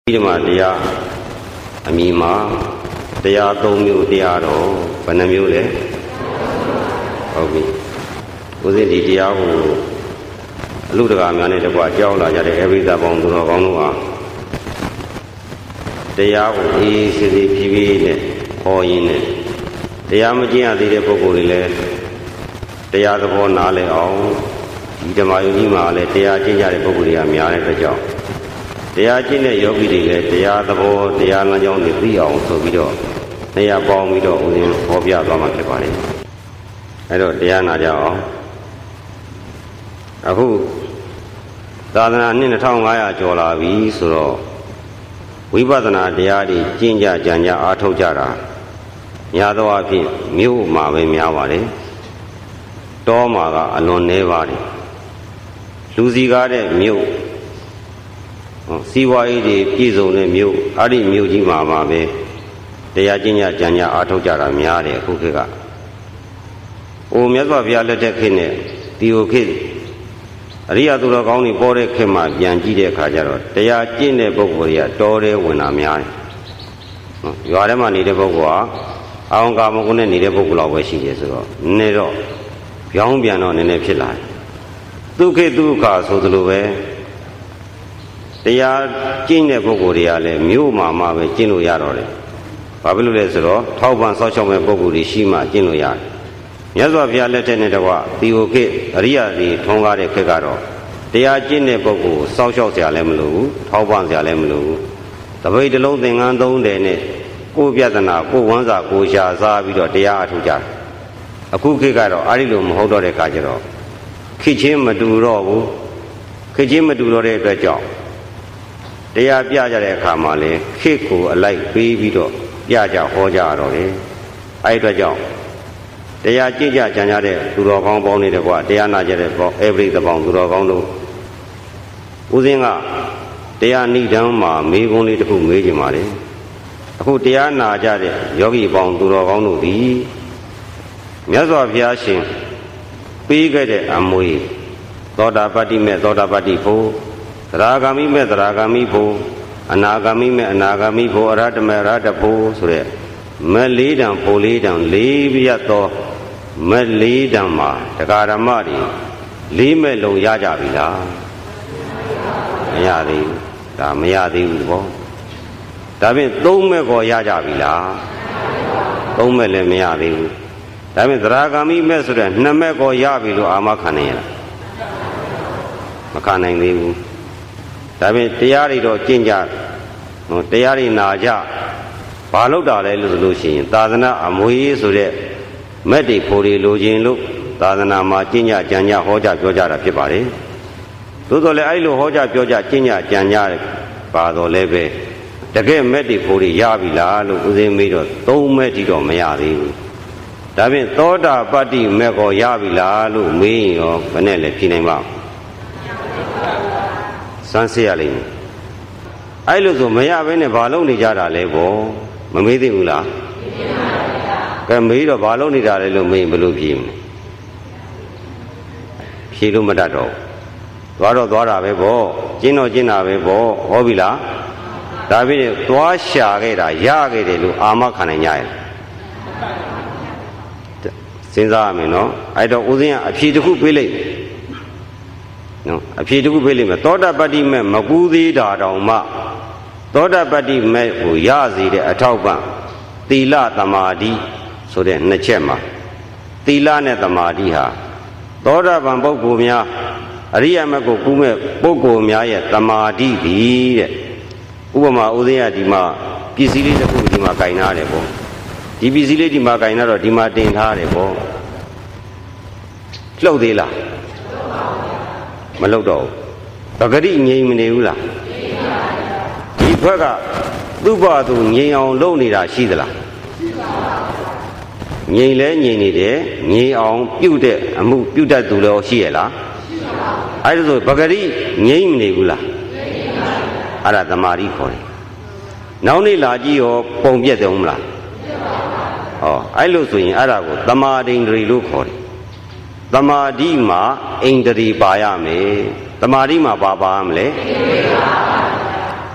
ဒီမှာတရားအမိမှာတရား၃မျိုးတရားတော့ဘယ်နှမျိုးလဲဟုတ်ပြီဦးဇင်းဒီတရားကိုအလူတကာများနဲ့တကွကြောက်လာကြတဲ့အဘိဓမ္မာပေါင်းသူတော်ကောင်းတို့ဟာတရားကိုအေးအေးဆေးဆေးဖြည်းဖြည်းနဲ့ဟောရင်းနဲ့တရားမကျင့်ရသေးတဲ့ပုဂ္ဂိုလ်တွေလည်းတရားသဘောနားလည်အောင်ဒီဓမ္မယုံကြီးမှာလည်းတရားကျင့်ကြတဲ့ပုဂ္ဂိုလ်တွေကများတဲ့အတွက်ကြောင့်တရားကျင့်တဲ့ယောဂီတွေလည်းတရားသဘောတရားလမ်းကြောင်းတွေသိအောင်ဆိုပြီးတော့နေရာပေါင်းပြီးတော့ဦးဇင်းဟောပြသွားမှာဖြစ်ပါတယ်အဲ့တော့တရားနာကြအောင်အခုသာသနာနှစ်2500ကျော်လာပြီဆိုတော့ဝိပဿနာတရားတွေကျင့်ကြကြံကြအားထုတ်ကြတာများသောအားဖြင့်မြို့မှာပဲများပါတယ်တောမှာကအလွန်နည်းပါတယ်လူစီကားတဲ့မြို့စီးပွားရေးတွေပြည့်စုံတဲ့မြို့အဲ့ဒီမြို့ကြီးမှာပဲတရားကျင့်ကြံကြအားထုတ်ကြတာများတယ်အခုခေတ်ကမြတ်စွာဘုရားလက်ထက်ခေတ်နဲ့ဒီဟိုခေတ်အရိယသူတော်ကောင်းတွေပေါ်တဲ့ခေတ်မှာပြန်ကြည့်တဲ့အခါကျတော့တရားကျင့်တဲ့ပုဂ္ဂိုလ်တွေကတော်တယ်ဝင်တာများတယ်ရွာထဲမှာနေတဲ့ပုဂ္ဂိုလ်ဟာအောင်ကာမဂုဏ်နဲ့နေတဲ့ပုဂ္ဂိုလ်လောက်ပဲရှိတယ်ဆိုတော့နည်းတော့ပြောင်းပြန်တော့နည်းနည်းဖြစ်လာတယ်ဒုက္ခဒုက္ခဆိုသလိုပဲတရားကျင့်တဲ့ပုဂ္ဂိုလ်တွေကလည်းမြို့မှာပဲကျင့်လို့ရတော့တယ်ဘာဖြစ်လို့လဲဆိုတော့ထောက်ပံ့ဆောက်ရှောက်မဲ့ပုဂ္ဂိုလ်တွေရှိမှကျင့်လို့ရတယ်မြတ်စွာဘုရားလက်ထက်နဲ့တကွဒီဟိုခေတ်အရိယတွေထုံးကားတဲ့ခေတ်ကတော့တရားကျင့်တဲ့ပုဂ္ဂိုလ်စောက်ရှောက်စရာလည်းမလိုဘူးထောက်ပံ့စရာလည်းမလိုဘူးတပိတ်တစ်လုံးသင်္ကန်း3တယ်နဲ့ကိုယ်ပြဿနာကိုယ်ဝမ်းစာကိုယ်ရှာစားပြီးတော့တရားအထုကြတယ်အခုခေတ်ကတော့အဲ့ဒီလိုမဟုတ်တော့တဲ့အခါကျတော့ခေတ်ချင်းမတူတော့ဘူးခေတ်ချင်းမတူတော့တဲ့အတွက်ကြောင့်တရားပြကြတဲ့အခါမှာလေခေတ်ကိုအလိုက်ပေးပြီးတော့ပြကြဟောကြရတော့တယ်အဲ့ဒီအတွက်ကြောင့်တရားကြည်ကြကြံကြတဲ့သူတော်ကောင်းပေါင်းတွေကွာတရားနာကြတဲ့ပေါင်း every တပေါင်းသူတော်ကောင်းတို့ဦးဇင်းကတရားဏိဒံမှာမေးခွန်းလေးတစ်ခုမေးကြပါလေအခုတရားနာကြတဲ့ယောဂီပေါင်းသူတော်ကောင်းတို့ဒီမြတ်စွာဘုရားရှင်ပေးခဲ့တဲ့အမွေသောတာပတ္တိမဲ့သောတာပတ္တိဖို့သရဂါမိမဲ့သရဂါမိဖို့အနာဂါမိမဲ့အနာဂါမိဖို့အရဟတမဲ့အရဟတဖို့ဆိုတဲ့မက်၄တံဖို့၄တံ၄ပြတ်သောမက်၄တံမှာတရားဓမ္မတွေ၄မဲ့လုံးရကြပြီလားမရသေးဘူးဒါမရသေးဘူးပေါ့ဒါဖြင့်၃မဲ့ကိုရကြပြီလား၃မဲ့လည်းမရသေးဘူးဒါဖြင့်သရဂါမိမဲ့ဆိုတဲ့2မဲ့ကိုရပြီလို့အာမခံနိုင်ရလားမခံနိုင်သေးဘူးဒါဖြင့်တရားတွေတော့ကျင့်ကြတရားတွေနာကြဘာလို့တာလဲလို့ဆိုလို့ရှိရင်သာသနာအမွေဆိုတဲ့မက်တွေဖို့တွေလိုချင်လို့သာသနာမှာကျင့်ကြကြံကြဟောကြပြောကြတာဖြစ်ပါတယ်သို့တော်လည်းအဲ့လိုဟောကြပြောကြကျင့်ကြကြံကြပါတော့လည်းပဲတကယ်မက်တွေဖို့တွေရပြီလားလို့ဦးဇင်းမေးတော့3မက်တိတော့မရသေးဘူးဒါဖြင့်သောတာပတ္တိမက်ကိုရပြီလားလို့မေးရင်ရောဘယ်နဲ့လဲဖြေနိုင်ပါ့စမ်းစစ်ရလိမ့်မယ်အဲ့လိုဆိုမရဘဲနဲ့ဘာလုပ်နေကြတာလဲပေါ့မမေးသေးဘူးလားကဲမေးတော့ဘာလုပ်နေတာလဲလို့မေးရင်ဘယ်လိုဖြေမလဲဖြေလို့မတတ်တော့သွားတော့သွားတာပဲပေါ့ကျင်းတော့ကျင်းတာပဲပေါ့ဟောပြီလားဒါဖြင့်သွားရှာခဲ့တာရခဲ့တယ်လို့အာမခံနိုင်ကြရဲ့စဉ်းစားရမယ်နော်အဲ့တော့ဦးဇင်းကအဖြေတစ်ခုပေးလိုက်နော်အဖြေတစ်ခုပေးလိုက်မယ်သောတာပတ္တိမဲ့မကူးသေးတာတောင်မှသောတာပတ္တိမဲ့ကိုရစေတဲ့အထောက်ပံ့သီလသမာဓိဆိုတဲ့2ချက်မှာသီလနဲ့သမာဓိဟာသောတာပန်ပုဂ္ဂိုလ်များအရိယမက်ကိုကူးမဲ့ပုဂ္ဂိုလ်များရဲ့သမာဓိဒီတဲ့ဥပမာဦးဇင်းကဒီမှာပစ္စည်းလေးတစ်ခုဒီမှာကင်ထားတယ်ပေါ့ဒီပစ္စည်းလေးဒီမှာကင်ထားတော့ဒီမှာတင်ထားတယ်ပေါ့လှုပ်သေးလားမလှုပ်တော့ဘူးပဂတိငြိမ်မနေဘူးလားဒီဘက်ကသူ့ဘာသူငြိမ်အောင်လုပ်နေတာရှိသလားငြိမ်လဲငြိမ်နေတယ်ငြိမ်အောင်ပြုတ်တဲ့အမှုပြုတ်တတ်သူလည်းရှိရလားအဲ့ဒါဆိုပဂတိငြိမ်မနေဘူးလားအဲ့ဒါသမာဓိခေါ်တယ်နောက်နေ့လာကြည့်ရောပုံပြက်တယ်ဟုတ်မလားအဲ့လိုဆိုရင်အဲ့ဒါကိုသမာဓိန္ဒြေလို့ခေါ်တယ်သမာဓိမှာဣန္ဒြေပါရမယ်သမာဓိမှာပါရမလဲဣ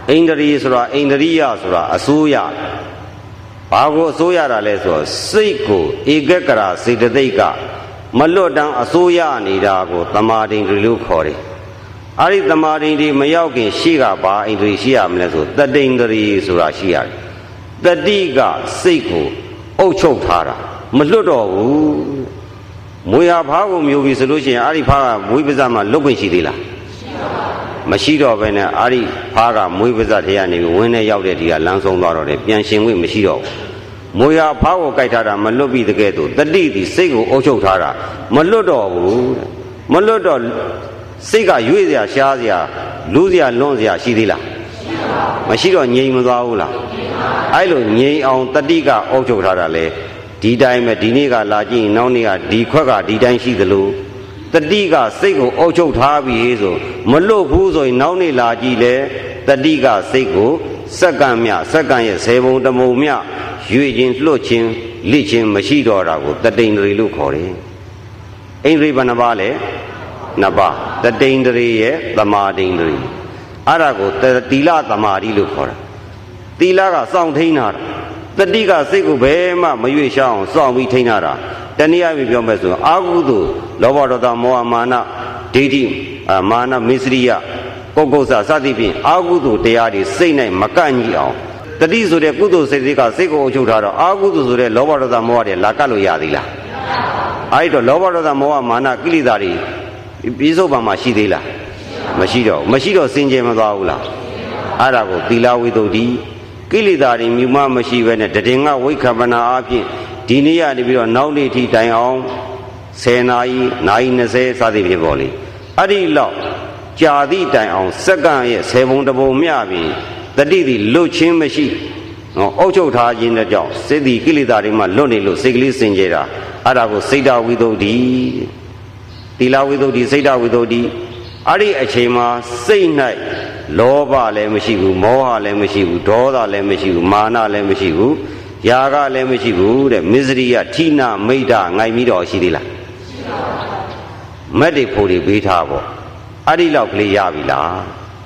အိန္ဒြေဆိုတာအိန္ဒြိယဆိုတာအစိုးရဘာကိုအစိုးရတာလဲဆိုတော့စိတ်ကိုဧကကရာစေတသိက်ကမလွတ်တမ်းအစိုးရနေတာကိုတမာဒိန္ဒြေလို့ခေါ်တယ်အဲ့ဒီတမာဒိန္ဒြေမရောက်ခင်ရှိကဘာအိန္ဒြေရှိရမလဲဆိုတတိန္ဒြေဆိုတာရှိရတယ်တတိကစိတ်ကိုအုပ်ချုပ်ထားတာမလွတ်တော့ဘူးမွေဟာဖားကိုမျိုးပြီဆိုလို့ရှိရင်အဲ့ဒီဖားကမွေးပါးစပ်မှာလွတ်ခွင့်ရှိသေးလားမရှိတော့ဘဲနဲ့အဲ့ဒီဖားကမွေးပါးစပ်ထဲကနေဝင်းနဲ့ရောက်တဲ့ဒီကလမ်းဆုံးသွားတော့တယ်ပြန်ရှင်ခွင့်မရှိတော့ဘူးမွေဟာဖားကိုကြိုက်ထားတာမလွတ်ပြီးတကယ်တော့တတိသည်စိတ်ကိုအုပ်ချုပ်ထားတာမလွတ်တော့ဘူးမလွတ်တော့စိတ်ကရွေ့เสียရှားเสียလူเสียလွန်းเสียရှိသေးလားမရှိတော့ငြိမ်မသွားဘူးလားအဲ့လိုငြိမ်အောင်တတိကအုပ်ချုပ်ထားတာလေဒီတိုင်းပဲဒီနေ့ကလာကြည့်နောက်နေ့ကဒီခွက်ကဒီတိုင်းရှိသလိုတတိကစိတ်ကိုအုပ်ချုပ်ထားပြီဆိုမလွတ်ဘူးဆိုရင်နောက်နေ့လာကြည့်လေတတိကစိတ်ကိုစက္ကန့်မြစက္ကန့်ရဲ့10ပုံတမုံမြရွေခြင်းလွတ်ခြင်းလိခြင်းမရှိတော့တာကိုတတိန္ဒြေလို့ခေါ်တယ်အိန္ဒြေဘယ်နှပါလဲနှစ်ပါးတတိန္ဒြေရဲ့သမာဓိန္ဒြေအဲ့ဒါကိုသီလသမာဓိလို့ခေါ်တာသီလကစောင့်ထိန်းတာတတိကစိတ်ကိုဘယ်မှမရွေ့ရှောင်းအောင်စောင့်ပြီးထိန်းတာတနည်းအားဖြင့်ပြောမယ်ဆိုအာဟုတုလောဘဒေါသမောဟမာနဒိဋ္ဌိမာနမစ္စရိယပုဂ္ဂုစစသည်ဖြင့်အာဟုတုတရားတွေစိတ်၌မကန့်ညီအောင်တတိဆိုတဲ့ကုသိုလ်စိတ်တွေကစိတ်ကိုအုပ်ချုပ်ထားတော့အာဟုတုဆိုတဲ့လောဘဒေါသမောဟတွေလာကတ်လို့ရသေးလားအဲ့တော့လောဘဒေါသမောဟမာနကိလေသာတွေပြစ္ဆုတ်ပံမှာရှိသေးလားမရှိတော့စင်ကြယ်မသွားဘူးလားအဲ့ဒါကိုသီလဝိသုဒ္ဓိကိလေသာတွေမြူမမရှိဘဲနဲ့တည်ငါဝိခပနာအပြင်ဒီနေ့ရနေပြီးတော့နောက်နေ့ထိတိုင်အောင်10နာရီ20စသည်ဖြင့်ပေါ့လေအဲ့ဒီလောက်ကြာသည့်တိုင်အောင်စက္ကန့်ရဲ့10ပုံတပုံမျှပြီးတတိတိလွတ်ချင်းမရှိအုပ်ချုပ်ထားခြင်းတဲ့ကြောင့်စိတ်ဒီကိလေသာတွေမှလွတ်နေလို့စိတ်ကလေးစင်ကြယ်တာအဲ့ဒါကိုစိတ်တဝိသုဒ္ဓိသီလဝိသုဒ္ဓိစိတ်တဝိသုဒ္ဓိအဲ့ဒီအချိန်မှာစိတ်၌လောဘလည်းမရှိဘူးမောဟလည်းမရှိဘူးဒေါသလည်းမရှိဘူးမာနလည်းမရှိဘူးယာကလည်းမရှိဘူးတဲ့မစ္စရိယဌိနမိတ်္တငိုင်ပြီးတော့ရှိသေးလားရှိပါဘူးမက်တွေဖို့တွေပေးထားပေါ့အဲ့ဒီလောက်ကလေးရပြီလား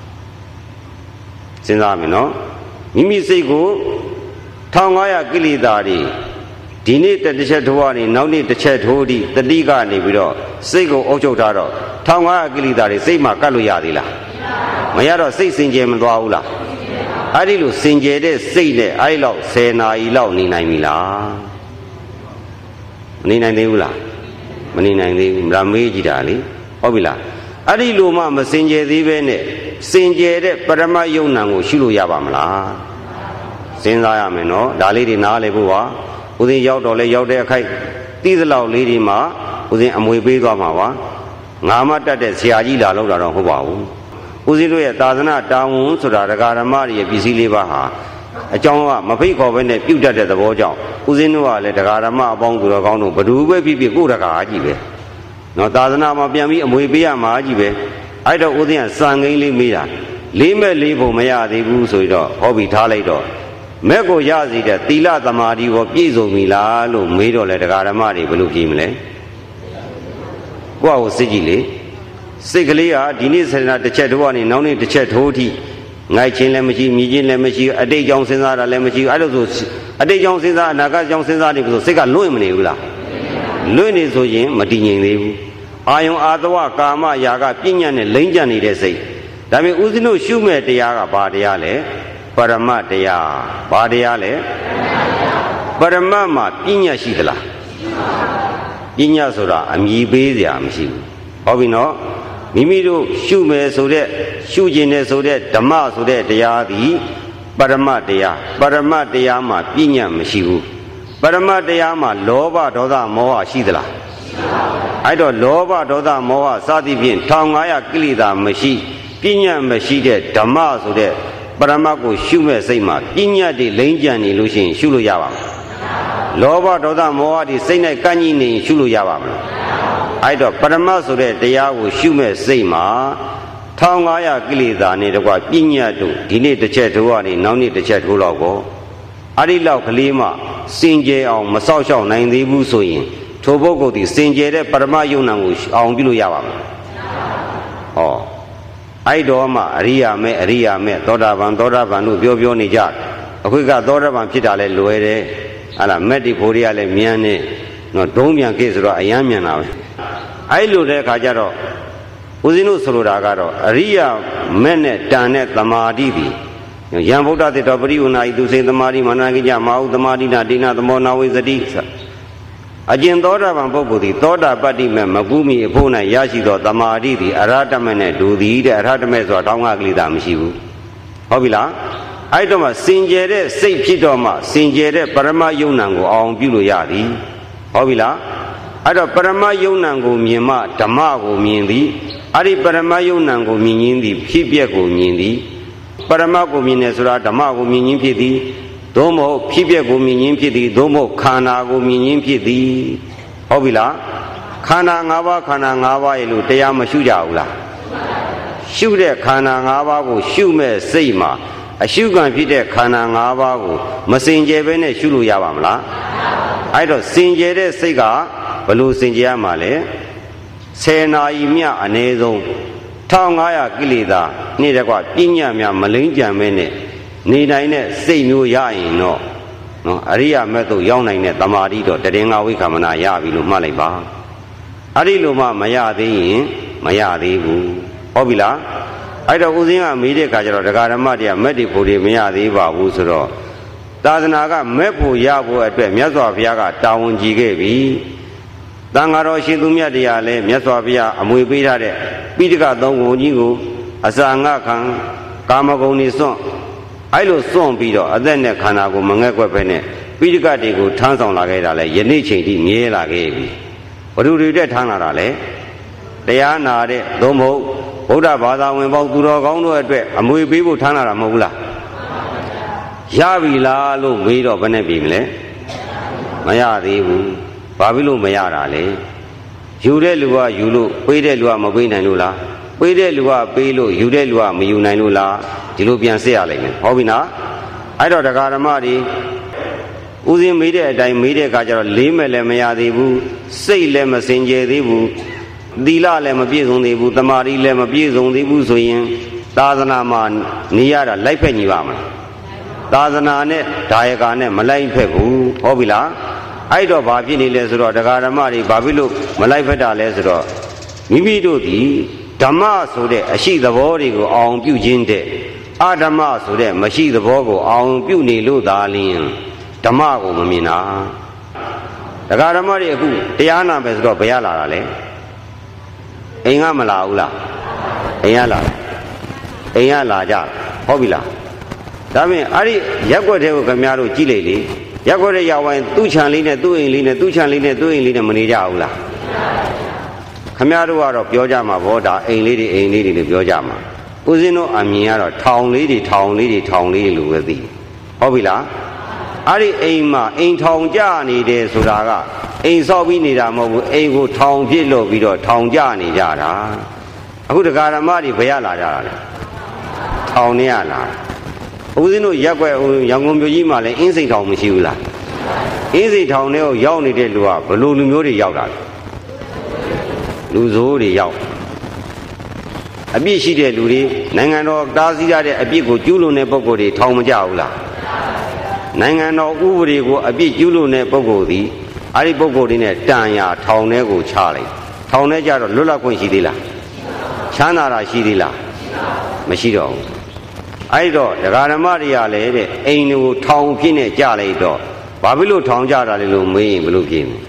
စဉ်းစားမယ်နော်မိမိစိတ်ကို1500ကိလေသာတွေဒီနေ့တစ်ချက်ထိုးရနေနောက်နေ့တစ်ချက်ထိုးသည်တတိကနေပြီးတော့စိတ်ကိုအုပ်ချုပ်ထားတော့1500ကိလေသာတွေစိတ်မှာကတ်လို့ရသေးလားမရတော့စိတ်စင်ကြယ်မသွားဘူးလားအဲ့ဒီလိုစင်ကြယ်တဲ့စိတ်နဲ့အဲ့ဒီလောက်10နာရီလောက်နေနိုင်ပြီလားမနေနိုင်သေးဘူးလားမနေနိုင်သေးဘူးဒါမေးကြည့်တာလေဟုတ်ပြီလားအဲ့ဒီလိုမှမစင်ကြယ်သေးပဲနဲ့စင်ကြယ်တဲ့ပရမတ်ယုံနံကိုရှုလို့ရပါမလားစဉ်းစားရမယ်နော်ဒါလေးတွေနားလည်ဖို့ပါဦးဇင်းရောက်တော့လဲရောက်တဲ့အခိုက်သိသလောက်လေးဒီမှာဦးဇင်းအမွေပေးသွားမှာပါငါမတတ်တဲ့ဆရာကြီးလာလို့တော့ဟုတ်ပါဘူးဦးဇင်းတို့ရဲ့သာသနာတာဝန်ဆိုတာဒကာဓမ္မတွေရဲ့ပစ္စည်းလေးပါဟာအကြောင်းကမဖိတ်ခေါ်ဘဲနဲ့ပြုတ်တတ်တဲ့သဘောကြောင့်ဦးဇင်းတို့ကလည်းဒကာဓမ္မအပေါင်းသူတော်ကောင်းတို့ဘဒူပဲဖြစ်ဖြစ်ကိုယ်ဒကာကြီးပဲနော်သာသနာမှာပြန်ပြီးအမွေပေးရမှာကြီးပဲအဲ့တော့ဦးဇင်းကစံကိန်းလေးမေးတာလေးမဲ့လေးပုံမရသေးဘူးဆိုတော့ဟောပြီးထားလိုက်တော့မဲ့ကိုရစီတဲ့သီလသမာဓိကိုပြည့်စုံပြီလားလို့မေးတော့လဲဒကာဓမ္မတွေဘယ်လိုဖြေမလဲကိုယ့်ကိုစိတ်ကြည့်လေစိတ်ကလေးဟာဒီနေ့စေတနာတစ်ချက်ထိုးကနေနောက်နေ့တစ်ချက်ထိုးထိငိုက်ခြင်းလည်းမရှိမြည်ခြင်းလည်းမရှိအတိတ်ကြောင့်စဉ်းစားတာလည်းမရှိအဲ့လိုဆိုအတိတ်ကြောင့်စဉ်းစားအနာဂတ်ကြောင့်စဉ်းစားနေပြီဆိုစိတ်ကလွင့်မနေဘူးလားလွင့်နေဆိုရင်မတည်ငြိမ်သေးဘူးအာယုံအာသဝကာမရာဂပညာနဲ့လိမ့်ကျနေတဲ့စိတ်ဒါပေမဲ့ဦးဇင်းတို့ရှုမဲ့တရားကဘာတရားလဲပရမတ်တရားဘာတရားလဲပရမတ်မှာပညာရှိသလားပညာဆိုတာအမြည်ပေးစရာမရှိဘူးဟုတ်ပြီနော်မိမိတို့ရှုမယ်ဆိုတဲ့ရှုခြင်းနဲ့ဆိုတဲ့ဓမ္မဆိုတဲ့တရားသည်ပရမတ်တရားပရမတ်တရားမှာပညာမရှိဘူးပရမတ်တရားမှာလောဘဒေါသမောဟရှိသလားအဲ့တော့လောဘဒေါသမောဟစသည်ဖြင့်1500ကိလေသာမရှိပညာမရှိတဲ့ဓမ္မဆိုတဲ့ပရမတ်ကိုရှုမဲ့စိတ်မှာပညာတွေလိမ့်ကြံနေလို့ရှိရင်ရှုလို့ရပါမလားလောဘဒေါသမောဟတွေစိတ်နဲ့ကန့်ကြီးနေရင်ရှုလို့ရပါမလားအဲ့တော့ပရမတ်ဆိုတဲ့တရားကိုရှုမဲ့စိတ်မှာ1500ကိလေသာနဲ့တကွပညာတို့ဒီနေ့တစ်ချက်ထိုးရနေနောက်နေ့တစ်ချက်ထိုးတော့ကိုအဲ့ဒီလောက်ကလေးမှစင်ကြယ်အောင်မဆောက်ရှောက်နိုင်သေးဘူးဆိုရင်ထိုပုဂ္ဂိုလ်ဒီစင်ကြယ်တဲ့ပရမတ်ယုံနံကိုအောင်ပြုလို့ရပါမလားဟောအဲ့တော့မှအရိယာမဲ့သောတာပန်လို့ပြောနေကြအခုကသောတာပန်ဖြစ်တာလဲလွယ်တယ်ဟာလားမက်တိဖို့တွေကလည်းမြန်နေနော်ဒုံးမြန်ကိဆိုတော့အယမ်းမြန်တာပဲအဲ့လိုတဲ့အခါကျတော့ဦးဇင်းတို့ဆိုလိုတာကတော့အရိယာမဲ့နဲ့တန်တဲ့သမာဓိပြီယံဗုဒ္ဓတေတော်ပရိဝဏာဤသူစိန်သမာဓိမနာကိကြမဟုသမာဓိနာဒိနာသမောနာဝိသတိအကျဉ်သောတာပန်ပုဂ္ဂိုလ်သည်သောတာပတ္တိမဲ့မကူးမီအဖို့၌ရရှိသောသမာဓိသည်အရဟတမေနဲ့ဒူသည်တဲ့အရဟတမေဆိုတာတောင်းကကလေးသာမရှိဘူးဟုတ်ပြီလားအဲ့တော့မှစင်ကြယ်တဲ့စိတ်ဖြစ်တော့မှစင်ကြယ်တဲ့ပရမယုံနံကိုအောင်ပြုလို့ရသည်ဟုတ်ပြီလားအဲ့တော့ပရမယုံနံကိုမြင်မှဓမ္မကိုမြင်သည်အဲ့ဒီပရမယုံနံကိုမြင်ရင်းသည်ဖြစ်ပျက်ကိုမြင်သည်ပရမကိုမြင်တယ်ဆိုတာဓမ္မကိုမြင်ရင်းဖြစ်သည်သို့မဟုတ်ဖြစ်ပျက်ကိုမြင်ရင်းဖြစ်သည်သို့မဟုတ်ခန္ဓာကိုမြင်ရင်းဖြစ်သည်ဟုတ်ပြီလားခန္ဓာ၅ပါးရဲ့လို့တရားမရှုကြဘူးလားရှုတဲ့ခန္ဓာ၅ပါးကိုရှုမဲ့စိတ်မှာအရှုခံဖြစ်တဲ့ခန္ဓာ၅ပါးကိုမစင်ကြယ်ဘဲနဲ့ရှုလို့ရပါမလားအဲ့တော့စင်ကြယ်တဲ့စိတ်ကဘယ်လိုစင်ကြယ်ရမှာလဲ10နာရီမြအနည်းဆုံး1500ကိလေသာနေ့တကွပညာများမလိမ့်ကြံမဲနဲ့နေနိုင်တဲ့စိတ်မျိုးရရင်တော့နော်အရိယာမက်သို့ရောက်နိုင်တဲ့တမာတိတော့တရင်္ဂဝိက္ခမနာရပြီလို့မှတ်လိုက်ပါအဲ့ဒီလိုမှမရသေးရင်မရသေးဘူးဟုတ်ပြီလားအဲ့တော့ဦးဇင်းကမေးတဲ့အခါကျတော့ဒကာဓမ္မတွေကမက်တိဖို့တွေမရသေးပါဘူးဆိုတော့သာသနာကမက်ဖို့ရဖို့အတွက်မြတ်စွာဘုရားကတာဝန်ကြီးခဲ့ပြီတန်ဃာတော်ရှင်သူမြတ်တရားလည်းမြတ်စွာဘုရားအမွေပေးထားတဲ့ပိဋကသုံးကုန်ကြီးကိုအစာငတ်ခံကာမဂုဏ်တွေစွန့်အဲ့လိုစွန့်ပြီးတော့အသက်နဲ့ခန္ဓာကိုမငဲ့ကွက်ပဲနဲ့ပိဋကတွေကိုထမ်းဆောင်လာခဲ့တာလဲယနေ့ချိန်ထိမြဲလာခဲ့ပြီဘ누구တွေတက်ထမ်းလာတာလဲတရားနာတဲ့သို့မဟုတ်ဗုဒ္ဓဘာသာဝင်ပေါင်းသူတော်ကောင်းတို့အတွက်အမွေပေးဖို့ထမ်းလာတာမဟုတ်ဘူးလားရပြီလားလို့မေးတော့ဘယ်နဲ့ပြီမလဲမရသေးဘူးဘာဖြစ်လို့မရတာလဲယူတဲ့လူကယူလို့ပေးတဲ့လူကမပေးနိုင်လို့လားပေးတဲ့လူကပေးလို့ယူတဲ့လူကမယူနိုင်လို့လားဒီလိုပြန်စစ်ရလိမ့်မယ်ဟုတ်ပြီနော်အဲ့တော့တရားဓမ္မတွေဥစဉ်မေးတဲ့အတိုင်းမေးတဲ့အခါကျတော့လေးမဲ့လည်းမရသေးဘူးစိတ်လည်းမစင်ကြယ်သေးဘူးသီလလည်းမပြည့်စုံသေးဘူးတမာတိလည်းမပြည့်စုံသေးဘူးဆိုရင်သာသနာမှာနေရတာလိုက်ဖက်ညီပါမလားသာသနာနဲ့ဒါယကာနဲ့မလိုက်ဖက်ဘူးဟုတ်ပြီလားအဲ့တော့ဘာဖြစ်နေလဲဆိုတော့တရားဓမ္မတွေဘာဖြစ်လို့မလိုက်ဖက်တာလဲဆိုတော့မိမိတို့ဒီဓမ္မဆိုတဲ့အရှိသဘောတွေကိုအောင်ပြုခြင်းတဲ့အဓမ္မဆိုတဲ့မရှိသဘောကိုအောင်ပြုနေလို့သာလျှင်ဓမ္မကိုမမြင်တာတရားဓမ္မတွေအခုတရားနာမယ်ဆိုတော့ဘယ်ရလာတာလဲအိမ်ကမလာဘူးလားအိမ်ကလာတယ်အိမ်ကလာကြဟုတ်ပြီလားဒါဖြင့်အဲ့ဒီရက်ွက်တဲ့ကိုခင်ဗျားတို့ကြည့်လိုက်လေရက်ွက်တဲ့ရောက်ရင်သူ့ခြံလေးနဲ့သူ့အိမ်လေးနဲ့သူ့ခြံလေးနဲ့သူ့အိမ်လေးနဲ့မနေကြဘူးလားခင်ဗျားတို့ကတော့ပြောကြမှာဗောဒါအိမ်လေးတွေလို့ပြောကြမှာဦးဇင်းတို့အမြင်ကတော့ထောင်လေးတွေလို့ပဲသိဟုတ်ပြီလားအဲ့ဒီအိမ်မှာအိမ်ထောင်ကြနေတယ်ဆိုတာကအိမ်ဆောက်ပြီးနေတာမဟုတ်ဘူးအိမ်ကိုထောင်ပြစ်လို့ပြီးတော့ထောင်ကြနေကြတာအခုတရားဓမ္မတွေဘယ်ရလာကြတာလဲထောင်နေရလားဦးဇင်းတို့ရက်ွက်ရန်ကုန်မြို့ကြီးမှာလည်းအင်းစိန်ထောင်မရှိဘူးလားအင်းစိန်ထောင်ထဲကိုရောက်နေတဲ့လူကဘယ်လိုလူမျိုးတွေရောက်တာလဲလူဆိုးတွေရောက်အပြစ်ရှိတဲ့လူတွေနိုင်ငံတော်တားဆီးရတဲ့အပြစ်ကိုကျူးလွန်တဲ့ပုဂ္ဂိုလ်တွေထောင်မကြဘူးလားနိုင်ငံတော်ဥပဒေကိုအပြစ်ကျူးလွန်တဲ့ပုဂ္ဂိုလ်သည်အဲ့ဒီပုဂ္ဂိုလ်တွေနဲ့တန်ရာထောင်ထဲကိုချလိုက်ထောင်ထဲကြတော့လွတ်လပ်ခွင့်ရှိသေးလားချမ်းသာတာရှိသေးလားမရှိတော့ဘူးအဲ့တော့တရားဓမ္မတွေကလည်းတဲ့အိမ်ကိုထောင်ဖြစ်နေကြလိုက်တော့ဘာဖြစ်လို့ထောင်ကြတာလဲလို့မေးရင်ဘယ်လိုဖြေမလဲ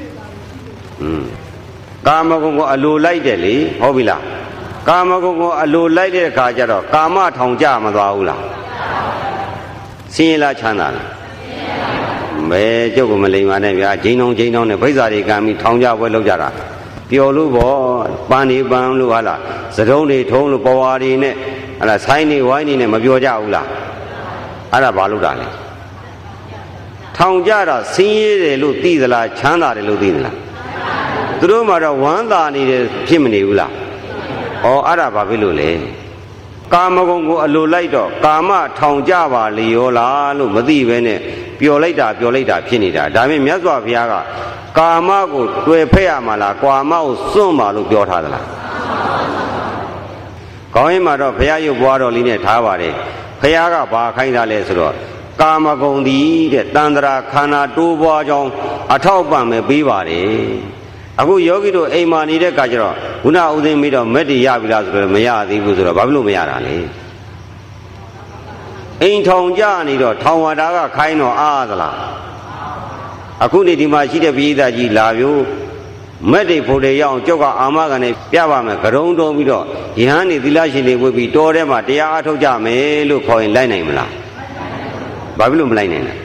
ကာမဂုဏ်ကိုအလိုလိုက်တယ်လေဟုတ်ပြီလားကာမဂုဏ်ကိုအလိုလိုက်တဲ့အခါကျတော့ကာမထောင်ကြမသွားဘူးလားဆင်းရဲလားချမ်းသာလားဘယ်ကျုပ်ကမလိမ္မာနဲ့ဗျာဂျိန်းအောင်နဲ့ဗိဇ္ဇာတွေကံပြီးထောင်ကြပွဲလုပ်ကြတာပျော်လို့ပေါ့ပန်းနေပန်းလို့ဟာလားစတုံးတွေထုံးလို့ပဝါတွေနဲ့ဟာလားဆိုင်းနေဝိုင်းနေနဲ့မပျော်ကြဘူးလားအဲ့ဒါဘာလို့တာလဲထောင်ကြတာဆင်းရဲတယ်လို့သိသလားချမ်းသာတယ်လို့သိသလားသူတို့မှတော့ဝမ်းသာနေတယ်ဖြစ်မနေဘူးလားဩအဲ့ဒါဘာဖြစ်လို့လဲကာမဂုဏ်ကိုအလိုလိုက်တော့ကာမထောင်ကြပါလေရောလားလို့မသိပဲနဲ့ပျော်လိုက်တာဖြစ်နေတာဒါပေမဲ့မြတ်စွာဘုရားကကာမကိုတွေ့ဖက်ရမှာလားကာမကိုစွန့်ပါလို့ပြောထားသလားကောင်းရင်မှာတော့ဘုရားရုပ်ပွားတော်လေးနဲ့ထားပါတယ်ဘုရားကဘာခိုင်းတာလဲဆိုတော့ကာမဂုဏ်ဒီတဲ့တန္တရာခန္ဓာတိုးပွားကြောင်းအထောက်ပံ့ပဲပေးပါတယ်အခုယောဂီတို့အိမ်မှာနေတဲ့အခါကျတော့ခုနဥသိမ်းပြီးတော့မက်တည်ရပြီလားဆိုတော့မရသေးဘူးဆိုတော့ဘာဖြစ်လို့မရတာလဲအိမ်ထောင်ကြနေတော့ထောင်ဝါတာကခိုင်းတော့အားသလားအခုနေဒီမှာရှိတဲ့ပြည်သားကြီးလာမျိုးမက်တည်ဖို့တွေရအောင်ကြောက်ကအာမခံနဲ့ပြပါမယ်ကရုံတုံးပြီးတော့ယဟန်နေသီလရှင်တွေဝတ်ပြီးတော်ထဲမှာတရားအားထုတ်ကြမယ်လို့ခေါ်ရင်လိုက်နိုင်မလားဘာဖြစ်လို့မလိုက်နိုင်လဲ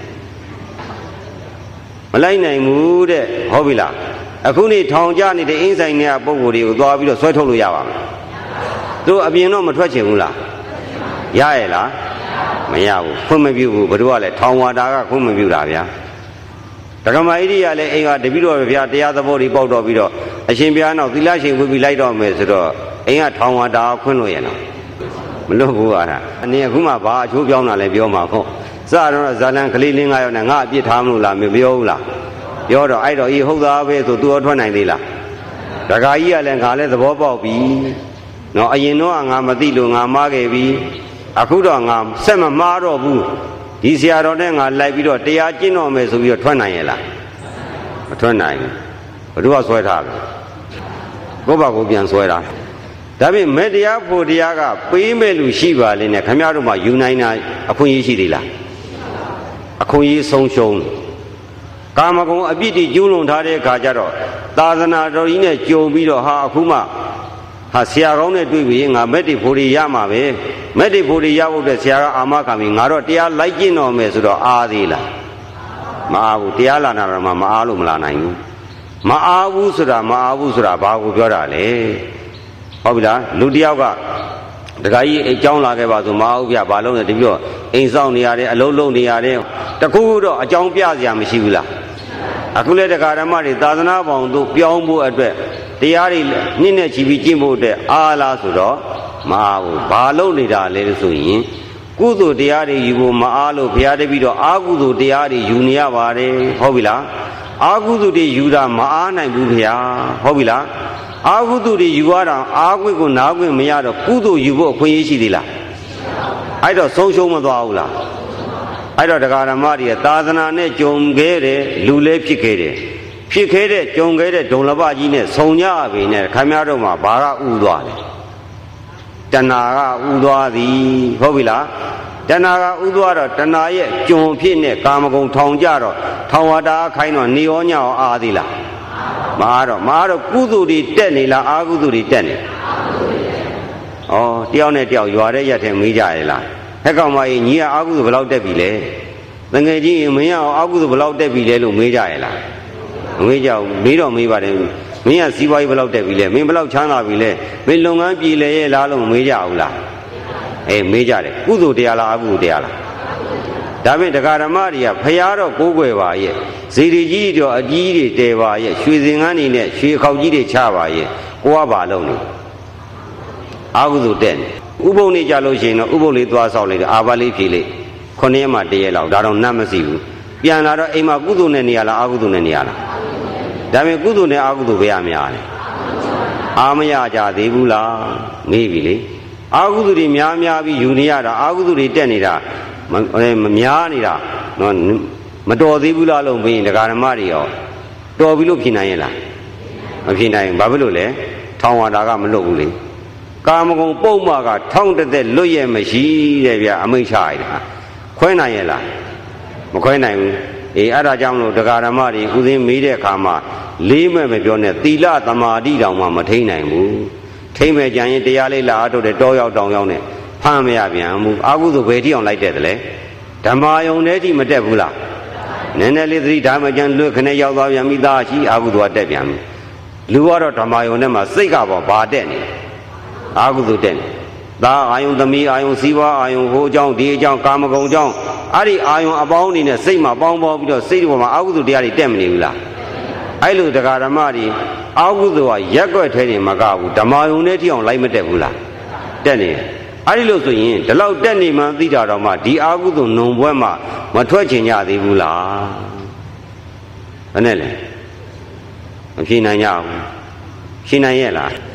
မလိုက်နိုင်ဘူးတဲ့ဟုတ်ပြီလားအခုနေထောင်ကြနေတဲ့အင်းဆိုင်တွေကပုံကိုယ်တွေကိုသွားပြီးတော့ဆွဲထုတ်လို့ရပါမယ်သူအပြင်တော့မထွက်ချင်ဘူးလားရရဲ့လားမရဘူးခွင့်မပြုဘူးဘယ်သူကလဲထောင်ဝါတာကခွင့်မပြုတာဗျာဒကမာဣရိယာလည်းအိမ်ကတပိတော့ဗျာတရားသဘောတွေပေါက်တော့ပြီးတော့အရှင်ဘုရားနောက်သီလရှင်ဝတ်ပြီးလိုက်တော့မယ်ဆိုတော့အိမ်ကထောင်ဝါတာခွင့်လို့ရနော်မလို့ဘူးအားအနေအခုမှဘာအချိုးပြောင်းတာလဲပြောမှာပေါ့စတော့ဇာလန်ကလေး9ယောက်နဲ့ငါအပြစ်ထားမလို့လားမပြောဘူးလားပြောတော့အဲ့တော့ဤဟုတ်သားပဲဆိုသူရောထွက်နိုင်သေးလားဒကာကြီးကလည်းငါလည်းသဘောပေါက်ပြီနော်အရင်တော့ငါမသိလို့ငါမှားခဲ့ပြီအခုတော့ငါဆက်မမှားတော့ဘူးဒီဆရာတော်နဲ့ငါလိုက်ပြီးတော့တရားကျင့်တော့မယ်ဆိုပြီးတော့ထွက်နိုင်ရဲ့လားမထွက်နိုင်ဘူးဘယ်သူကဆွဲထားလဲကိုယ့်ဘာကိုပြန်ဆွဲတာဒါဖြင့်မေတ္တရားဖို့တရားကပေးမဲ့လူရှိပါလေနဲ့ခမရတို့မှယူနိုင်တာအခွင့်အရေးရှိသေးလားအခွင့်အရေးဆုံးရှုံးကာမဂုဏ်အပြစ်တွေကျူးလွန်ထားတဲ့အခါကျတော့သာသနာတော်ကြီးနဲ့ကြုံပြီးတော့ဟာအခုမှဟာဆရာကောင်းနဲ့တွေ့ပြီးငါမက်တည်ဖို့ရမှာပဲမက်တည်ဖို့ရဖို့တဲ့ဆရာကအာမခံပြီးငါတော့တရားလိုက်ကျင့်တော်မယ်ဆိုတော့အားသေးလားမအားဘူးတရားလာနာတော့မှမအားလို့မလာနိုင်ဘူးမအားဘူးဆိုတာဘာကိုပြောတာလဲဟုတ်ပြီလားလူတယောက်ကဒကာကြီးအကြောင်းလာခဲ့ပါဆိုမအားဘူးဗျဘာလို့လဲတပြီးတော့အိမ်ဆောင်နေရတယ်အလုံးလုံးနေရတယ်တခုတော့အကြောင်းပြစရာမရှိဘူးလားအခုလဲဒကာဓမ္မတွေသာသနာပေါင်းတို့ပြောင်းဖို့အတွက်တရားတွေနှစ်နဲ့ချီပြီးကျင့်ဖို့အတွက်အားလားဆိုတော့မအားဘူးဘာလို့နေတာလဲဆိုရင်ကုသိုလ်တရားတွေယူဖို့မအားလို့ဘုရားတပည့်တော်အာကုသိုလ်တရားတွေယူနေရပါတယ်ဟုတ်ပြီလားအာကုသိုလ်တွေယူတာမအားနိုင်ဘူးဗျာဟုတ်ပြီလားအာကုသိုလ်တွေယူရတာအာခွင့်ကိုနားခွင့်မရတော့ကုသိုလ်ယူဖို့အခွင့်အရေးရှိသေးလားအဲ့တော့ဆုံးရှုံးမသွားဘူးလားအဲ့တော့တရားဓမ္မတွေသာသနာနဲ့ကြုံခဲ့တယ်လူလည်းဖြစ်ခဲ့တယ်ဖြစ်ခဲ့တဲ့ကြုံခဲ့တဲ့ဒုံလဘကြီးနဲ့ဆုံကြပြီနဲ့ခမည်းတော်မှာဘာကဥသွားလဲတဏှာကဥသွားသည်ဟုတ်ပြီလားတဏှာကဥသွားတော့တဏှာရဲ့ကြုံဖြစ်နဲ့ကာမဂုဏ်ထောင်ကြတော့ထောင်ဝတာခိုင်းတော့နေရောညောအားသေးလားမအားတော့ကုသိုလ်တွေတက်နေလားအာကုသိုလ်တွေတက်နေဩတယောက်နဲ့တယောက်ရွာတဲ့ရက်ထဲမေးကြရလားဟဲ့ကောင်မကြီးညီကအာကုသိုလ်ဘယ်လောက်တက်ပြီလဲတငယ်ချင်းမင်းကအာကုသိုလ်ဘယ်လောက်တက်ပြီလဲလို့မေးကြရလားမမေးကြဘူးမေးတော့မေးပါတယ်မင်းကစီးပွားရေးဘယ်လောက်တက်ပြီလဲမင်းဘယ်လောက်ချမ်းသာပြီလဲမင်းလုပ်ငန်းပြည်လဲရဲ့လားလို့မေးကြဘူးလားအေးမေးကြတယ်ကုသိုလ်တရားလားအာကုသိုလ်တရားလားဒါဖြင့်တရားဓမ္မတွေကဖျားတော့ကိုးကွယ်ပါရဲ့ဇီရီကြီးတော့အကြီးတွေတဲပါရဲ့ရွှေစင်ကန်းနေနဲ့ရွှေခေါက်ကြီးတွေချပါရဲ့ကိုကပါလုံးနေအာကုသိုလ်တက်နေဥပုံနေကြလို့ရှိရင်တော့ဥပုံလေးသွားဆောက်လိုက်တယ်အာဘလေးဖြေလိုက်9ရက်မှ1ရက်လောက်ဒါတော့နတ်မရှိဘူးပြန်လာတော့အိမ်မှာကုသိုလ်နဲ့နေရလားအာကုသိုလ်နဲ့နေရလားဒါပေမဲ့ကုသိုလ်နဲ့အာကုသိုလ်ဘယ်အများလဲအာမရကြသေးဘူးလားမေးပြီလေအာကုသိုလ်တွေများပြီးယူနေရတာအာကုသိုလ်တွေတက်နေတာမများနေတာနော်မတော်သေးဘူးလားလို့မေးရင်တရားဓမ္မတွေရောတော်ပြီလို့ဖြေနိုင်ရဲ့လားမဖြေနိုင်ဘူးဘာဖြစ်လို့လဲထောင်ဝါတာကမလွတ်ဘူးလေကာမဂုဏ်ပုံမှကထောင်တက်လွတ်ရဲ့မရှိတဲ့ဗျအမိန့်ချရတာခွဲနိုင်ရဲ့လားမခွဲနိုင်ဘူးအေးအဲ့ဒါကြောင့်လို့တရားဓမ္မတွေဥသိမ်းမေးတဲ့အခါမှာလေးမဲ့မပြောနဲ့သီလသမာဓိတောင်မှမထိန်နိုင်ဘူးထိန်မဲ့ကြရင်တရားလေးလာအထုတ်တဲ့တောရောက်တောင်ရောက်နဲ့ဖမ်းမရပြန်ဘူးအာဟုသို့ဘယ်တိအောင်လိုက်တဲ့တလဲဓမ္မယုံတဲ့တိမတက်ဘူးလားနည်းနည်းလေးသတိဓမ္မကျန်လွတ်ခနဲ့ရောက်သွားပြန်မိသားရှိအာဟုသို့တက်ပြန်ပြီလူကတော့ဓမ္မယုံထဲမှာစိတ်ကပေါ့ဘာတက်နေအာဟုသို့တက်နေသာအာယုံသမီးအာယုံစီးပွားအာယုံဟိုအကြောင်းဒီအကြောင်းကာမဂုဏ်အကြောင်းအဲ့ဒီအာယုံအပေါင်းနေနဲ့စိတ်မှာပေါင်းပြီးတော့စိတ်ပေါ်မှာအာဟုသို့တရားတွေတက်မနေဘူးလားအဲ့လိုတရားဓမ္မတွေအာဟုသို့ကရက်ွက်ထဲနေမကဘူးဓမ္မယုံနဲ့တိအောင်လိုက်မတက်ဘူးလားတက်နေအဲ့ဒီလို့ဆိုရင်ဒီလောက်တက်နေမှသိတာတော့မှဒီအာဟုသို့နုံပွဲမှာမထွက်ချင်ကြသေးဘူးလားဘယ်နဲ့လဲမဖြေနိုင်ကြဘူးဖြေနိုင်ရဲ့လား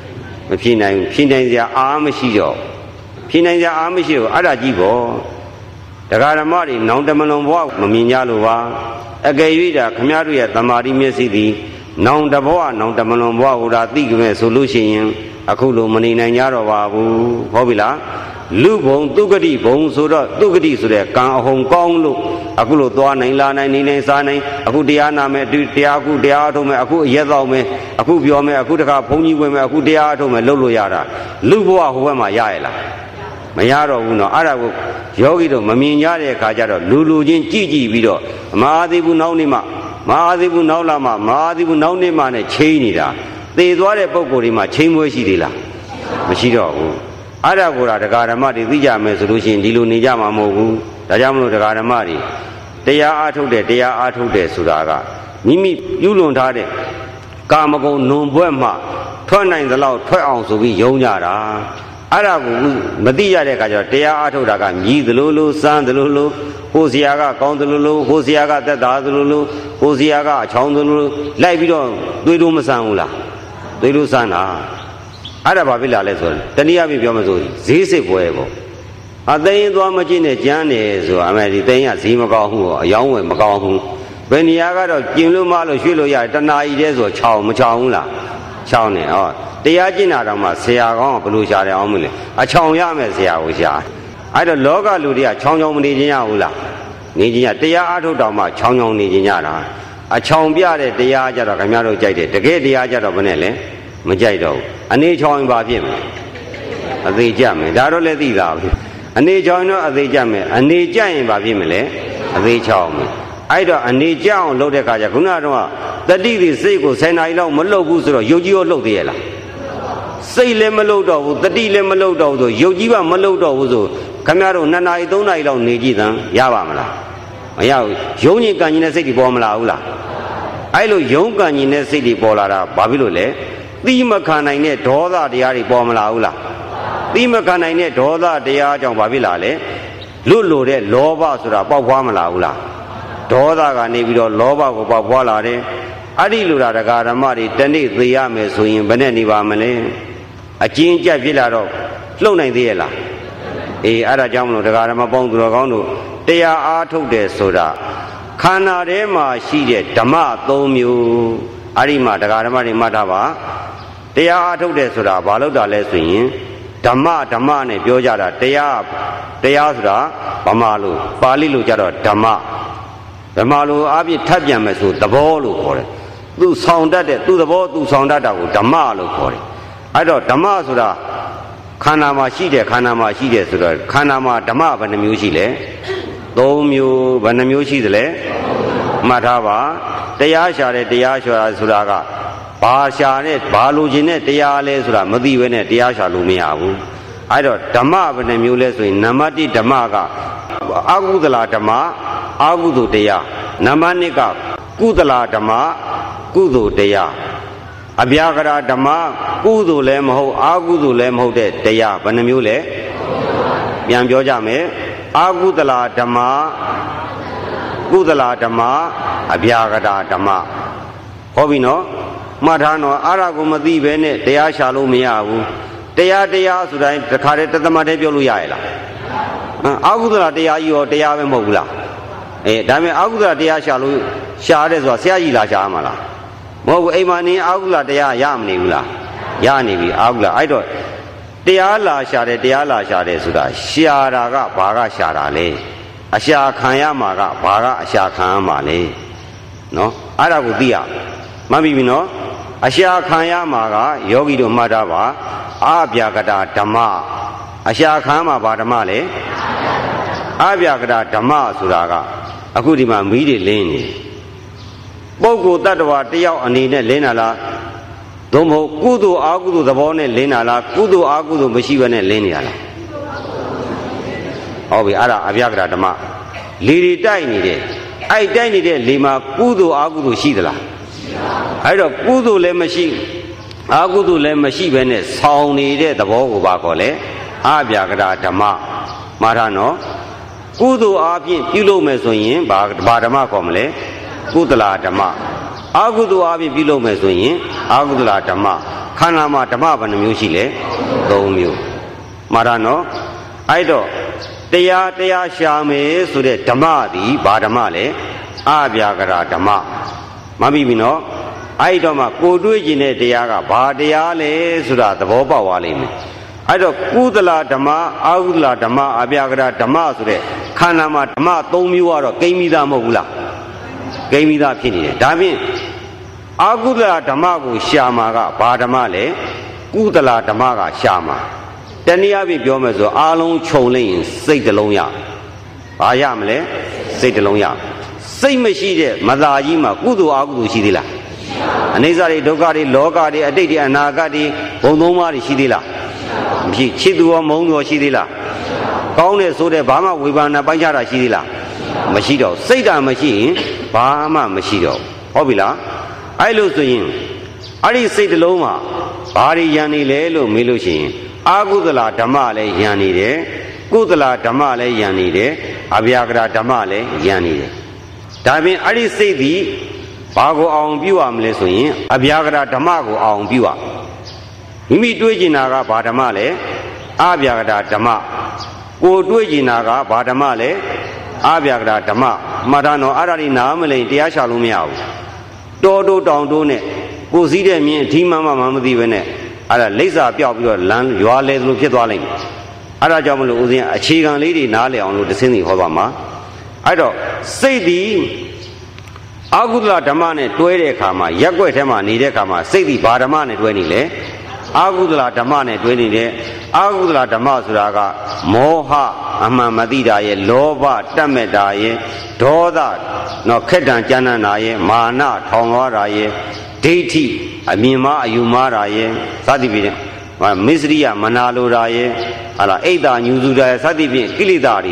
မဖြေနိုင်ဖြေနိုင်စရာအားမရှိတော့ဖြေနိုင်စရာအားမရှိတော့အဲ့ဒါကြည့်ပေါ့တရားဓမ္မတွေနောင်တမလွန်ဘဝမမြင်ကြလို့ပါအကယ်၍ဒါခမည်းတော်ရဲ့တမာတိမျက်စိသည်နောင်တဘဝနောင်တမလွန်ဘဝဟိုဒါသိကြမဲ့ဆိုလို့ရှိရင်အခုလိုမနေနိုင်ကြတော့ပါဘူးဟုတ်ပြီလားလူဘုံသူဂတိဘုံဆိုတော့သူဂတိဆိုတဲ့ကံအဟုန်ကောင်းလို့အခုလိုသွားနိုင်လာနိုင်နေနိုင်စားနိုင်အခုတရားနာမယ်တရားအခုတရားအထုတ်မယ်အခုအရက်တော့မယ်အခုပြောမယ်အခုတခါဘုန်းကြီးဝင်မယ်အခုတရားအထုတ်မယ်လုပ်လို့ရတာလူဘဝဟိုဘက်မှာရရဲ့လားမရတော့ဘူးနော်အဲ့ဒါကိုယောဂီတို့မမြင်ကြတဲ့အခါကျတော့လူချင်းကြည့်ပြီးတော့မဟာသီဘူးနောက်နေ့မှမဟာသီဘူးနောက်လာမှမဟာသီဘူးနောက်နေ့မှနဲ့ချိန်နေတာသေသွားတဲ့ပုံကိုယ်ဒီမှာချိန်မွေးရှိသေးလားမရှိတော့ဘူးအဲ့ဒါကိုတရားဓမ္မတွေသိကြမယ်ဆိုလို့ရှိရင်ဒီလိုနေကြမှာမဟုတ်ဘူးဒါကြောင့်မလို့တရားဓမ္မတွေတရားအားထုတ်တယ်ဆိုတာကမိမိပြုလွန်ထားတဲ့ကာမဂုဏ်နုံဘွဲ့မှထွက်နိုင်သလောက်ထွက်အောင်ဆိုပြီးယုံကြတာအဲ့ဒါကိုမသိရတဲ့အခါကျတော့တရားအားထုတ်တာကမြည်သလိုလိုစမ်းသလိုလိုဟိုဆရာကကောင်းသလိုလိုဟိုဆရာကသက်သာသလိုလိုဟိုဆရာကအချောင်းသလိုလိုလိုက်ပြီးတော့သွေးလို့မစမ်းဘူးလားသွေးလို့စမ်းတာအဲ့ဒါဘာဖြစ်လာလဲဆိုတော့တနည်းအားဖြင့်ပြောမှဆိုဈေးစစ်ပွဲပေါ့အသိရင်သွားမကြည့်နဲ့ကြမ်းတယ်ဆိုအမေဒီသိရင်ကဈေးမကောင်းဘူးအယောင်းဝယ်မကောင်းဘူးဘယ်နေရာကတော့ကျင်လို့မလို့ရွှေ့လို့ရတဏှာကြီးတဲ့ဆိုချောင်းမချောင်းဘူးလားချောင်းနေဟောတရားကျင့်တာတော့မှဆရာကောင်းကဘလို့ရှာတယ်အောင်မလဲအချောင်ရမယ်ဆရာကိုရှာအဲ့တော့လောကလူတွေကချောင်းချောင်းမနေခြင်းရဘူးလားနေခြင်းရတရားအထုတ်တော်မှချောင်းချောင်းနေခြင်းရတာအချောင်ပြတဲ့တရားကြတော့ခင်ဗျားတို့ကြိုက်တယ်တကယ်တရားကြတော့ဘယ်နဲ့လဲမကြိုက်တော့ဘူးအနေချောင်းရင်ဘာဖြစ်မလဲအသေးကြမယ်ဒါတော့လည်းသိတာပဲအနေချောင်းတော့အသေးကြမယ်အနေကြရင်ဘာဖြစ်မလဲအသေးချောင်းမယ်အဲ့တော့အနေကြအောင်လုပ်တဲ့အခါကျခုနကတော့တတိတိစိတ်ကို10နာရီလောက်မလုပ်ဘူးဆိုတော့ယုတ်ကြီးရောလုပ်သေးရဲ့လားစိတ်လည်းမလုပ်တော့ဘူးတတိလည်းမလုပ်တော့ဘူးဆိုယုတ်ကြီးကမလုပ်တော့ဘူးဆိုခင်ဗျားတို့2နာရီ3နာရီလောက်နေကြည့်သံရပါမလားမရဘူးယုံကြည်ကံကြီးတဲ့စိတ်တွေပေါ်မလာဘူးလားအဲ့လိုယုံကံကြီးတဲ့စိတ်တွေပေါ်လာတာဘာဖြစ်လို့လဲသီးမခံနိုင်တဲ့ဒေါသတရားတွေပေါ်မလာဘူးလားသီးမခံနိုင်တဲ့ဒေါသတရားကြောင့်ဘာဖြစ်လာလဲလွတ်လို့တဲ့လောဘဆိုတာပေါက်ဖွားမလာဘူးလားဒေါသကနေပြီးတော့လောဘကိုပေါက်ဖွားလာတယ်အဲ့ဒီလိုတရားဓမ္မတွေတနေ့သိရမယ်ဆိုရင်ဘယ်နဲ့နေပါမလဲအကျဉ်းကြက်ဖြစ်လာတော့လှုပ်နိုင်သေးရဲ့လားအေးအဲ့ဒါကြောင့်မလို့တရားဓမ္မပေါင်းသူတော်ကောင်းတို့တရားအားထုတ်တယ်ဆိုတာခန္ဓာထဲမှာရှိတဲ့ဓမ္မ3မျိုးအဲ့ဒီမှာတရားဓမ္မတွေမှတ်ထားပါတရားအားထုတ်တယ်ဆိုတာဘာလို့တာလဲဆိုရင်ဓမ္မနဲ့ပြောကြတာတရားဆိုတာဗမာလိုပါဠိလိုကြတော့ဓမ္မလိုအပြည့်ထပ်ပြန်မယ်ဆိုသဘောလို့ခေါ်တယ်သူဆောင်တတ်တဲ့သူသဘောသူဆောင်တတ်တာကိုဓမ္မလို့ခေါ်တယ်အဲ့တော့ဓမ္မဆိုတာခန္ဓာမှာရှိတယ်ဆိုတော့ခန္ဓာမှာဓမ္မဘယ်နှမျိုးရှိလဲ3မျိုးဘယ်နှမျိုးရှိသလဲမှတ်ထားပါတရားရှာတဲ့တရားရှာဆိုတာကဘာရှာနဲ့ဘာလိုချင်တဲ့တရားလဲဆိုတာမသိဘဲနဲ့တရားရှာလို့မရဘူးအဲ့တော့ဓမ္မဘယ်နှမျိုးလဲဆိုရင်နံပါတ်1ဓမ္မကအကုသလဓမ္မအာကုသိုလ်တရားနံပါတ်2ကကုသလဓမ္မကုသိုလ်တရားအဗျာကရဓမ္မကုသိုလ်လည်းမဟုတ်အာကုသိုလ်လည်းမဟုတ်တဲ့တရားဘယ်နှမျိုးလဲပြန်ပြောကြမယ်အာကုသလဓမ္မကုသလဓမ္မအဗျာကရဓမ္မဟုတ်ပြီနော်မှတ်ထားနော်အားရကိုမသိဘဲနဲ့တရားရှာလို့မရဘူးတရားဆိုတိုင်းတခါတည်းတသမတ်တည်းပြောလို့ရရဲ့လားအာကုသလတရားကြီးရောတရားပဲမဟုတ်ဘူးလားဒါပေမဲ့အာကုသလတရားရှာလို့ရှာတယ်ဆိုတာဆရာကြီးလာရှာမှာလားမဟုတ်ဘူးအိမ်မှာနေအာကုသလတရားရမနေဘူးလားရနေပြီအာကုသလအဲ့တော့တရားလာရှာတယ်ဆိုတာရှာတာကဘာကရှာတာလဲအရှာခံရမှာကဘာကအရှာခံရမှာလဲနော်အဲ့ဒါကိုသိရမှတ်ပြီနော်အရှာခံရမှာကယောဂီတို့မှတ်ထားပါအဗျာကတာဓမ္မအရှာခံမှာဘာဓမ္မလဲအဗျာကတာဓမ္မဆိုတာကအခုဒီမှာမီးတွေလင်းနေပုဂ္ဂိုလ်တ attva တယောက်အနေနဲ့လင်းတာလားသို့မဟုတ်ကုသိုလ်အာကုသိုလ်သဘောနဲ့လင်းတာလားကုသိုလ်အာကုသိုလ်မရှိဘဲနဲ့လင်းနေတာလားဟုတ်ပြီအဲ့ဒါအဗျာကတာဓမ္မလေတွေတိုက်နေတယ်အဲ့တိုက်နေတဲ့လေမှာကုသိုလ်အာကုသိုလ်ရှိသလားအဲ့တော့ကုသိုလ်လည်းမရှိအာကုသိုလ်လည်းမရှိဘဲနဲ့ဆောင်းနေတဲ့သဘောကိုပါခေါ်လဲအဗျာကတာဓမ္မမှားထားနော်ကုသိုလ်အားဖြင့်ပြုလုပ်မယ်ဆိုရင်ဘာဓမ္မခေါ်မလဲကုသလဓမ္မအာဟုတုအပြင်ပြုလုပ်မယ်ဆိုရင်အာဟုတလဓမ္မခန္ဓာမှာဓမ္မဘယ်နှမျိုးရှိလဲ3မျိုးမှားတာနော်အဲ့တော့တရားရှာမယ်ဆိုတဲ့ဓမ္မသည်ဘာဓမ္မလဲအဗျာကရဓမ္မမှတ်ပြီနော်အဲ့တော့မှကိုတွေးကျင်တဲ့တရားကဘာတရားလဲဆိုတာသဘောပေါက်သွားလိမ့်မယ်အဲ့တော့ကုသလဓမ္မအာဟုတလဓမ္မအဗျာကရဓမ္မဆိုတဲ့ခန္ဓာမှာဓမ္မ3မျိုးကတော့ကိမ့်မိသားမဟုတ်ဘူးလားကိမ့်မိသားဖြစ်နေတယ်ဒါဖြင့်အာဟုတလဓမ္မကိုရှာမှာကဘာဓမ္မလဲကုသလဓမ္မကရှာမှာတနည်းအားဖြင့်ပြောမယ်ဆိုအားလုံးခြုံလိုက်ရင်စိတ်တစ်လုံးရဘာရမလဲစိတ်တစ်လုံးရစိတ်မရှိတဲ့မသာကြီးမှာကုသိုလ်အကုသိုလ်ရှိသေးလားအနိစ္စတွေဒုက္ခတွေလောကတွေအတိတ်တွေအနာဂတ်တွေဘုံသုံးပါးတွေရှိသေးလားမရှိချစ်သူရောမုန်းသူရောရှိသေးလားကောင်းတဲ့ဆိုတဲ့ဘာမှဝေဘာနာပိုင်းခြားတာရှိသေးလားမရှိတော့စိတ်ဓာတ်မရှိရင်ဘာမှမရှိတော့ဟုတ်ပြီလားအဲ့လိုဆိုရင်အဲ့ဒီစိတ်တစ်လုံးမှာဘာတွေယံနေလဲလို့မေးလို့ရှိရင်အာဟုတလဓမ္မလည်းယံနေတယ်ကုသလဓမ္မလည်းယံနေတယ်အဗျာကရဓမ္မလည်းယံနေတယ်ဒါပြင်အဲ့ဒီစိတ်သည်ဘာကိုအောင်ပြုရမလဲဆိုရင်အဗျာကရဓမ္မကိုအောင်ပြုရမိမိတွေးကျင်တာကဘာဓမ္မလဲအဗျာကရဓမ္မကိုတွေးကျင်တာကဘာဓမ္မလဲအဗျာကရဓမ္မမှတ်သားတော့အဲ့ဒါဒီနားမလည်တရားရှာလို့မရဘူးတောတိုးတောင်တိုးနဲ့ကိုစည်းတဲ့မြင်အထီးမှမသိပဲနဲ့အဲ့ဒါလိပ်စာပြောက်ပြီးတော့လမ်းရွာလဲသလိုဖြစ်သွားလိမ့်မယ်အဲ့ဒါကြောင့်မလို့ဦးဇင်းအခြေခံလေးတွေနားလည်အောင်လို့တစင်းစီဟောပါမှာအဲ့တော့စိတ်ဒီအာဟုတလဓမ္မနဲ့တွဲတဲ့အခါမှာရက်ွက်ထဲမှာနေတဲ့အခါမှာစိတ်ဒီဘာဓမ္မနဲ့တွဲနေလဲအာဟုတလဓမ္မနဲ့တွဲနေတဲ့အာဟုတလဓမ္မဆိုတာကမောဟအမှန်မသိတာရဲ့လောဘတတ်မဲ့တာရဲ့ဒေါသနော်ခက်တံကြမ်းတမ်းတာရဲ့မာနထောင်လွှားတာရဲ့ဒိဋ္ဌိအမြင်မှားအယူမှားတာရဲ့စသည်ဖြင့်မစ္စရိယမနာလိုတာရဲ့ဟာလားအိတ်တာညူစုတာရဲ့စသည်ဖြင့်ကိလေသာတွေ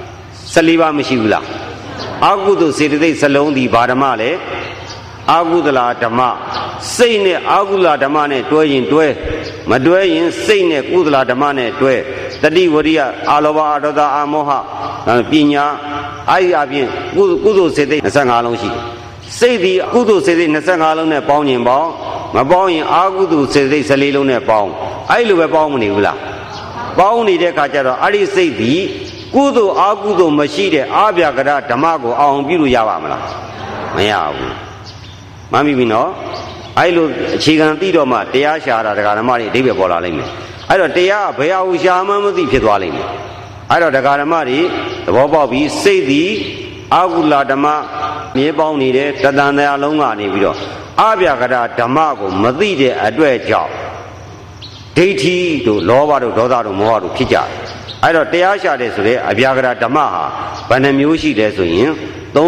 14ပါးမရှိဘူးလားအာဟုတုစေတသိက်စလုံးဒီဘာဓမ္မလဲအာဟုတလဓမ္မစိတ်နဲ့အာဟုတလဓမ္မနဲ့တွဲရင်တွဲမတွဲရင်စိတ်နဲ့ကုသလဓမ္မနဲ့တွဲတတိဝရိယအာလောဘအာဒေါသအာမောဟပညာအဲ့ဒီအပြင်ကုသိုလ်စေတသိက်25လုံးရှိတယ်စိတ်ဒီကုသိုလ်စေတသိက်25လုံးနဲ့ပေါင်းရင်ပေါင်းမပေါင်းရင်အာဟုတုစေတသိက်14လုံးနဲ့ပေါင်းအဲ့လိုပဲပေါင်းမနေဘူးလားပေါင်းနေတဲ့ခါကျတော့အဲ့ဒီစိတ်ဒီကုသိုလ်အာဟုတုမရှိတဲ့အဗျာကရဓမ္မကိုအောင်ပြုလို့ရပါမလားမရဘူးမှန်ပြီနော်အဲ့လိုအခြေခံသိတော့မှတရားရှာတာဒကာဓမ္မတွေအဓိပ္ပာယ်ပေါ်လာလိမ့်မယ်အဲ့တော့တရားဘယ်အဟုရှာမှမသိဖြစ်သွားလိမ့်မယ်အဲ့တော့ဒကာဓမ္မတွေသဘောပေါက်ပြီးစိတ်သည်အာဟုလဓမ္မမြေပေါင်းနေတဲ့တသံတရားလုံးကနေပြီးတော့အဗျာကရဓမ္မကိုမသိတဲ့အတွက်ကြောင့်ဒိဋ္ဌိတို့လောဘတို့ဒေါသတို့မောဟတို့ဖြစ်ကြတယ်အဲ့တော့တရားရှာတယ်ဆိုတဲ့အဗျာကရဓမ္မဟာဘယ်နှမျိုးရှိလဲဆိုရင်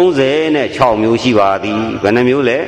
36မျိုးရှိပါသည်ဘယ်နှမျိုးလဲ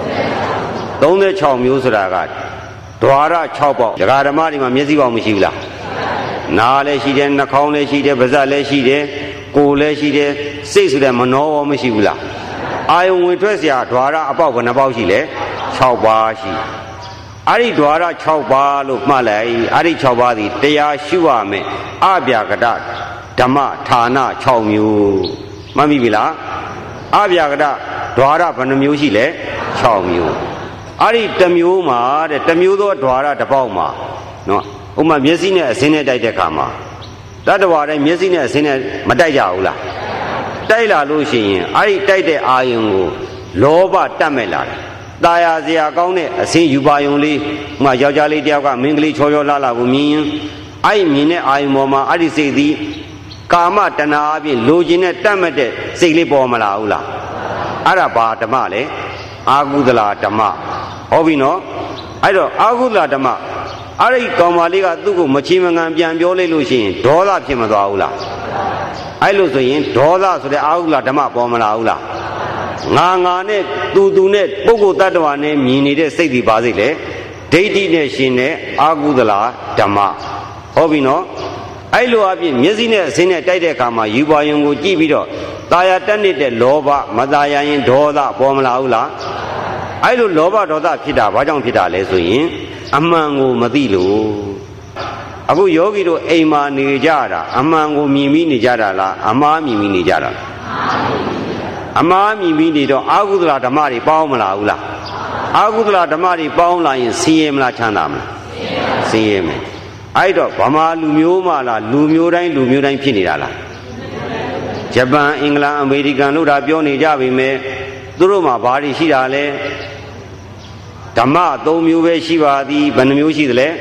36မျိုးဆိုတာကဓွာရ6ပေါက်ဒကာဓမ္မတွေမှာမျက်စိပေါက်မရှိဘူးလားနားလည်းရှိတယ်နှာခေါင်းလည်းရှိတယ်ပါးစပ်လည်းရှိတယ်ကိုယ်လည်းရှိတယ်စိတ်ဆိုတဲ့မနှောဘောမရှိဘူးလားအာယုံဝင်ထွက်เสียဓွာရအပေါက်ဘယ်နှပေါက်ရှိလဲ6ပါးရှိအဲ့ဒီဓွာရ6ပါးလို့မှတ်လိုက်အဲ့ဒီ6ပါးသည်တရားရှုရမယ်အဗျာကတဓမ္မဌာန6မျိုးမှတ်မိပြီလားအဗျာကတဓွာရဘယ်နှမျိုးရှိလဲ6မျိုးအဲ့ဒီတစ်မျိုးမှာတဲ့တစ်မျိုးသောဓွာရတစ်ပေါက်မှာနော်ဥပမာမျက်စိနဲ့အစင်းနဲ့တိုက်တဲ့အခါမှာတတ္တဝါတိုင်းမျက်စိနဲ့အစင်းနဲ့မတိုက်ကြဘူးလားတိုက်လာလို့ရှိရင်အဲ့ဒီတိုက်တဲ့အာယုံကိုလောဘတတ်မဲ့လာတယ်။ตาရစရာကောင်းတဲ့အစင်းယူပါယုံလေးဥမာယောက်ျားလေးတယောက်ကမင်းကလေးချောချောလှလှကိုမြင်ရင်အဲ့မြင်တဲ့အာယုံပေါ်မှာအဲ့ဒီစိတ်သည်ကာမတဏှာအပြင်လိုချင်တဲ့တတ်မဲ့တဲ့စိတ်လေးပေါ်မလာဘူးလား။အဲ့ဒါဘာဓမ္မလဲအာဟုတလဓမ္မဟုတ်ပြီနော်အဲ့တော့အာဟုတလဓမ္မအဲ့ဒီကောင်မလေးကသူ့ကိုမချီမငံပြန်ပြောလိုက်လို့ရှိရင်ဒေါသဖြစ်မသွားဘူးလားအဲ့လိုဆိုရင်ဒေါသဆိုတဲ့အာဟုတလဓမ္မပေါ်မလာဘူးလားငါနဲ့သူနဲ့ပုဂ္ဂိုလ်တ attva နဲ့မြင်နေတဲ့စိတ်ဒီပါစိတ်လေဒိဋ္ဌိနဲ့ရှင်တဲ့အာဟုတလဓမ္မဟုတ်ပြီနော်အဲ့လိုအပြင်မျက်စိနဲ့အစင်းနဲ့တိုက်တဲ့အခါမှာယူပါယုံကိုကြည့်ပြီးတော့ตาရတက်နေတဲ့လောဘမตาရရင်ဒေါသပေါ်မလာဘူးလားအဲ့လိုလောဘဒေါသဖြစ်တာဘာကြောင့်ဖြစ်တာလဲဆိုရင်အမှန်ကိုမသိလို့အခုယောဂီတို့အိမ်မှာနေကြတာအမှန်ကိုမြင်ပြီးနေကြတာလားအမှားမြင်ပြီးနေကြတာအမှားမြင်ပြီးနေတော့အာဟုသလဓမ္မတွေပေါင်းမလာဘူးလားအာဟုသလဓမ္မတွေပေါင်းလာရင်ဆင်းရဲမလားချမ်းသာမလားဆင်းရဲမယ်အဲ့တော့ဗမာလူမျိုးမှလားလူမျိုးတိုင်းဖြစ်နေတာလားဂျပန်အင်္ဂလန်အမေရိကန်တို့ဒါပြောနေကြပြီမဲ့သူတို့မှာဘာတွေရှိတာလဲဓမ္မ3မျိုးပဲရှိပါသည်ဘယ်နှမျိုးရှိသလဲ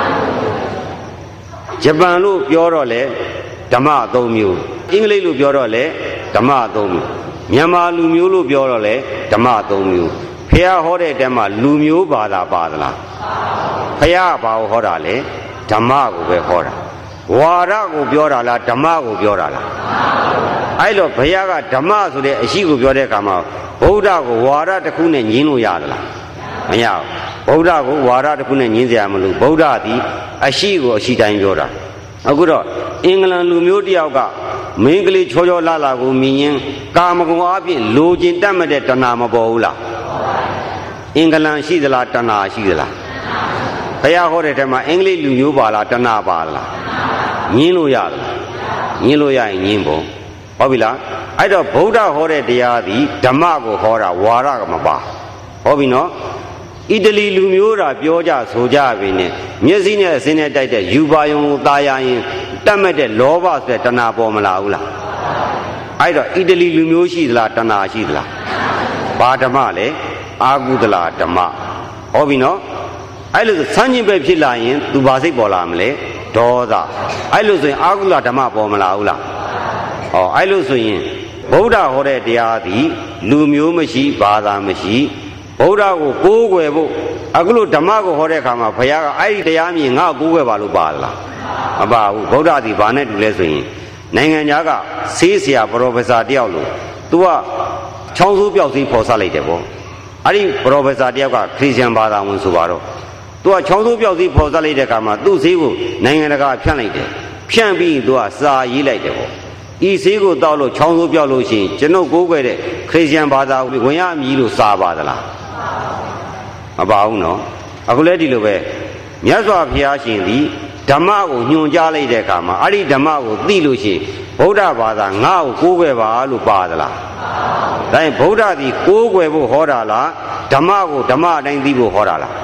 ဂျပန်လို့ပြောတော့လေဓမ္မ3မျိုးအင်္ဂလိပ်လို့ပြောတော့လေဓမ္မ3မျိုးမြန်မာလူမျိုးလို့ပြောတော့လေဓမ္မ3မျိုးဖះဟောတဲ့တဲမှာလူမျိုးဘာသာပါသလားဖះဘာကိုဟောတာလဲဓမ္မကိုပဲဟောတာဝါဒကိုပြောတာလားဓမ္မကိုပြောတာလားအဲ့လိုဘုရားကဓမ္မဆိုတဲ့အရှိကိုပြောတဲ့အခါမှာဗုဒ္ဓကိုဝါဒတစ်ခုနဲ့ညင်းလို့ရသလားမရဘူးဗုဒ္ဓကိုဝါဒတစ်ခုနဲ့ညင်းစရာမလိုဗုဒ္ဓသည်အရှိကိုအရှိတိုင်းပြောတာအခုတော့အင်္ဂလန်လူမျိုးတယောက်ကမင်းကလေးချောချောလာကိုမြင်ရင်ကာမဂုဏ်အပြင်လိုချင်တတ်မဲ့တဲ့တဏှာမပေါ်ဘူးလားအင်္ဂလန်ရှိသလားတဏှာရှိသလားဘုရားဟောတဲ့ထဲမှာအင်္ဂလိပ်လူမျိုးပါလားတဏှာပါလားညင်းလို့ရသလားညင်းလို့ရရင်ညင်းဖို့ဟုတ်ပြီလားအဲ့တော့ဗုဒ္ဓဟောတဲ့တရားသည်ဓမ္မကိုဟောတာဝါဒကမပါဟုတ်ပြီနော်ဣတလီလူမျိုးတာပြောကြဆိုကြပြီနဲ့မျက်စိနဲ့အစင်းနဲ့တိုက်တဲ့ယူပါယုံကိုตายရင်တတ်မဲ့တဲ့လောဘဆိုတဲ့တဏှာပေါ်မလာဘူးလားအဲ့တော့ဣတလီလူမျိုးရှိသလားတဏှာရှိသလားဘာဓမ္မလဲအာဟုသလဓမ္မဟုတ်ပြီနော်အဲ့လိုဆန်းကျင်ပဲဖြစ်လာရင်သူဘာစိတ်ပေါ်လာမလဲဒေါသအဲ့လိုဆိုရင်အာဟုသလဓမ္မပေါ်မလာဘူးလားဟောအဲ့လိုဆိုရင်ဗုဒ္ဓဟောတဲ့တရားသည်လူမျိုးမရှိဘာသာမရှိဗုဒ္ဓကိုကိုးကွယ်ဖို့အခုလိုဓမ္မကိုဟောတဲ့အခါမှာဘုရားကအဲ့ဒီတရားမြင်ငါ့ကိုးကွယ်ပါလို့ပါလားမပါဘူးဗုဒ္ဓသည်ဘာနဲ့တူလဲဆိုရင်နိုင်ငံခြားကဆေးဆရာပရောဖက်ဆာတယောက်လို့ तू ကချောင်းဆိုးပြောက်စီးဖော်ဆလိုက်တယ်ပေါ့အဲ့ဒီပရောဖက်ဆာတယောက်ကခရစ်ယာန်ဘာသာဝင်ဆိုပါတော့ तू ကချောင်းဆိုးပြောက်စီးဖော်ဆလိုက်တဲ့အခါမှာသူ့ဆေးကိုနိုင်ငံတကာဖြန့်လိုက်တယ်ဖြန့်ပြီး तू ကစာရေးလိုက်တယ်ပေါ့ဤဆေးကိုတောက်လို့ချောင်းဆိုးပြောက်လို့ရှိရင်ကျွန်ုပ်ကိုးကွယ်တဲ့ခရစ်ယာန်ဘာသာဝင်ရမည်လို့စာပါသလားမပါဘူးနော်အခုလည်းဒီလိုပဲမြတ်စွာဘုရားရှင်သည်ဓမ္မကိုညွှန်ကြားလိုက်တဲ့အခါမှာအဲ့ဒီဓမ္မကိုသိလို့ရှိရင်ဗုဒ္ဓဘာသာငါ့ကိုကိုးကွယ်ပါလို့ပါသလားဒါရင်ဗုဒ္ဓသည်ကိုးကွယ်ဖို့ဟောတာလားဓမ္မကိုဓမ္မအတိုင်းသိဖို့ဟောတာလား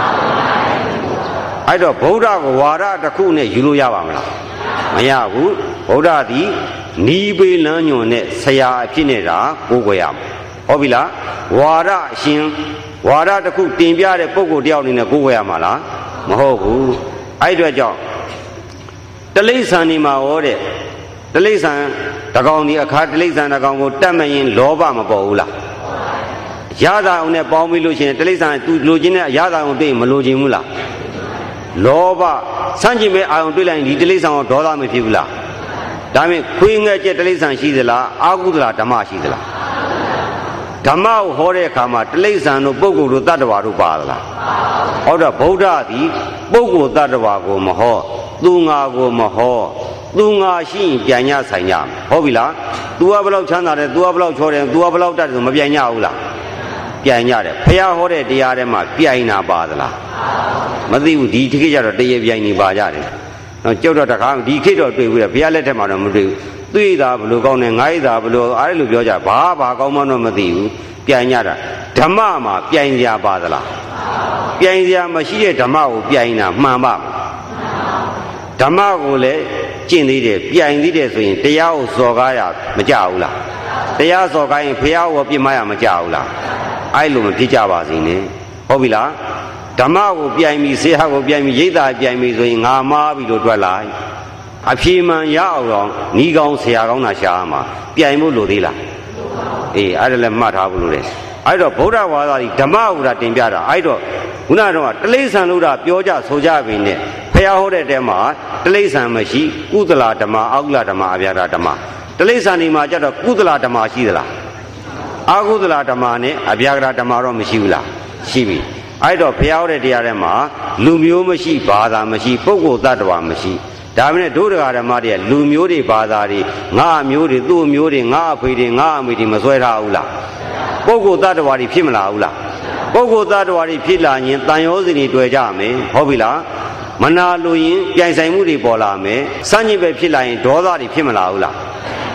အဲ့တော့ဗုဒ္ဓကိုဝါဒတစ်ခုနဲ့ယူလို့ရပါမလားမရဘူးဗုဒ္ဓသည်နီးပေလမ်းညွန်နဲ့ဆရာအဖြစ်နဲ့တာကိုးကွယ်ရမှာဟုတ်ပြီလားဝါဒအရှင်ဝါဒတစ်ခုတင်ပြတဲ့ပုဂ္ဂိုလ်တယောက်အနေနဲ့ကိုးကွယ်ရမှာလားမဟုတ်ဘူးအဲ့အတွက်ကြောင့်တိရစ္ဆာန်ဒီမှာဟောတဲ့တိရစ္ဆာန်တကောင်ဒီအခါတိရစ္ဆာန်တကောင်ကိုတတ်မရင်လောဘမပေါ်ဘူးလားရတာအောင်နဲ့ပေါင်းပြီးလို့ရှိရင်တိရစ္ဆာန်သူလိုချင်တဲ့အရသာအောင်တွေ့မလိုချင်ဘူးလားလောဘစမ်းကျင်မဲ့အာရုံတွေ့လိုက်ရင်ဒီတိရစ္ဆာန်ကိုဒေါသမဖြစ်ဘူးလားဒါပေမဲ့ခွေးငှက်ကျက်တိရစ္ဆာန်ရှိသလားအာဟုသလားဓမ္မရှိသလားဓမ္မကိုဟောတဲ့အခါမှာတိရစ္ဆာန်တို့ပုဂ္ဂိုလ်တို့တ attva တို့ပါသလားဟုတ်တော့ဗုဒ္ဓသည်ပုဂ္ဂိုလ်တ attva ကိုမဟောသူငါကိုမဟောသူငါရှိရင်ပြန်ညဆိုင်ကြမယ်ဟုတ်ပြီလား तू ကဘယ်လောက်ချမ်းသာတယ် तू ကဘယ်လောက်ချောတယ် तू ကဘယ်လောက်တတ်တယ်ဆိုမပြန်ညဘူးလားပြန်ညတယ်ဘုရားဟောတဲ့တရားထဲမှာပြိုင်တာပါသလားမသိဘူးဒီခေတ်ကျတော့တရေပြိုင်နေပါကြတယ်နော်ကြောက်တော့တခါဒီခေတ်တော့တွေ့ဘူးလေဘုရားလက်ထက်မှာတော့မတွေ့ဘူးသူ့သာဘလို့ကောင်းတယ်ငါ့သာဘလို့အားလို့ပြောကြဘာကောင်းမှတော့မသိဘူးပြိုင်ညတာဓမ္မမှာပြိုင်ကြပါသလားပြိုင်ကြမရှိတဲ့ဓမ္မကိုပြိုင်တာမှန်ပါဓမ္မကိုလည်းကျင့်သေးတယ်ပြိုင်သေးတယ်ဆိုရင်တရားကိုစော်ကားရမကြဘူးလားတရားစော်ကားရင်ဘုရားကိုပြစ်မှားရမကြဘူးလားအဲ့လိုမဖြစ်ကြပါစေနဲ့ဟုတ်ပြီလားဓမ္မကိုပြိုင်ပြီးဆရာကိုပြိုင်ပြီးရိတ်တာပြိုင်ပြီးဆိုရင်ငါမားပြီလို့တွက်လိုက်အဖြေမှန်ရအောင်တော့ဤကောင်းဆရာကောင်းတာရှာမှာပြိုင်ဖို့လိုသေးလားအေးအဲ့ဒါလည်းမှတ်ထားဖို့လိုတယ်အဲ့တော့ဗုဒ္ဓဝါဒကြီးဓမ္မဥဒတင်ပြတာအဲ့တော့ခုနကတော့တိရစ္ဆာန်လို့တာပြောကြဆိုကြပြီနဲ့ဖះဟောတဲ့တဲမှာတိရစ္ဆာန်မရှိကုသလဓမ္မအာဟုလဓမ္မအဗျာဒဓမ္မတိရစ္ဆာန်ဒီမှာကြတော့ကုသလဓမ္မရှိသလားအာဟုသလဓမ္မနဲ့အဗျာဒဓမ္မတော့မရှိဘူးလားရှိပြီအဲ့တော့ဖះဟောတဲ့တရားထဲမှာလူမျိုးမရှိဘာသာမရှိပုဂ္ဂိုလ်တ attva မရှိဒါပေမဲ့ဒုဒကာဓမ္မတွေကလူမျိုးတွေဘာသာတွေငါအမျိုးတွေသူ့အမျိုးတွေငါအဖေတွေငါအမေတွေမစွဲထားဘူးလားပုဂ္ဂိုလ်တ attva တွေဖြစ်မလာဘူးလားပုဂ္ဂိုလ်တ attva တွေဖြစ်လာရင်တန်ရောစင်တွေတွေ့ကြမယ်ဟုတ်ပြီလားမနာလိုရင်ပြိုင်ဆိုင်မှုတွေပေါ်လာမယ်စမ်းညစ်ပဲဖြစ်လာရင်ဒေါသတွေဖြစ်မလာဘူးလား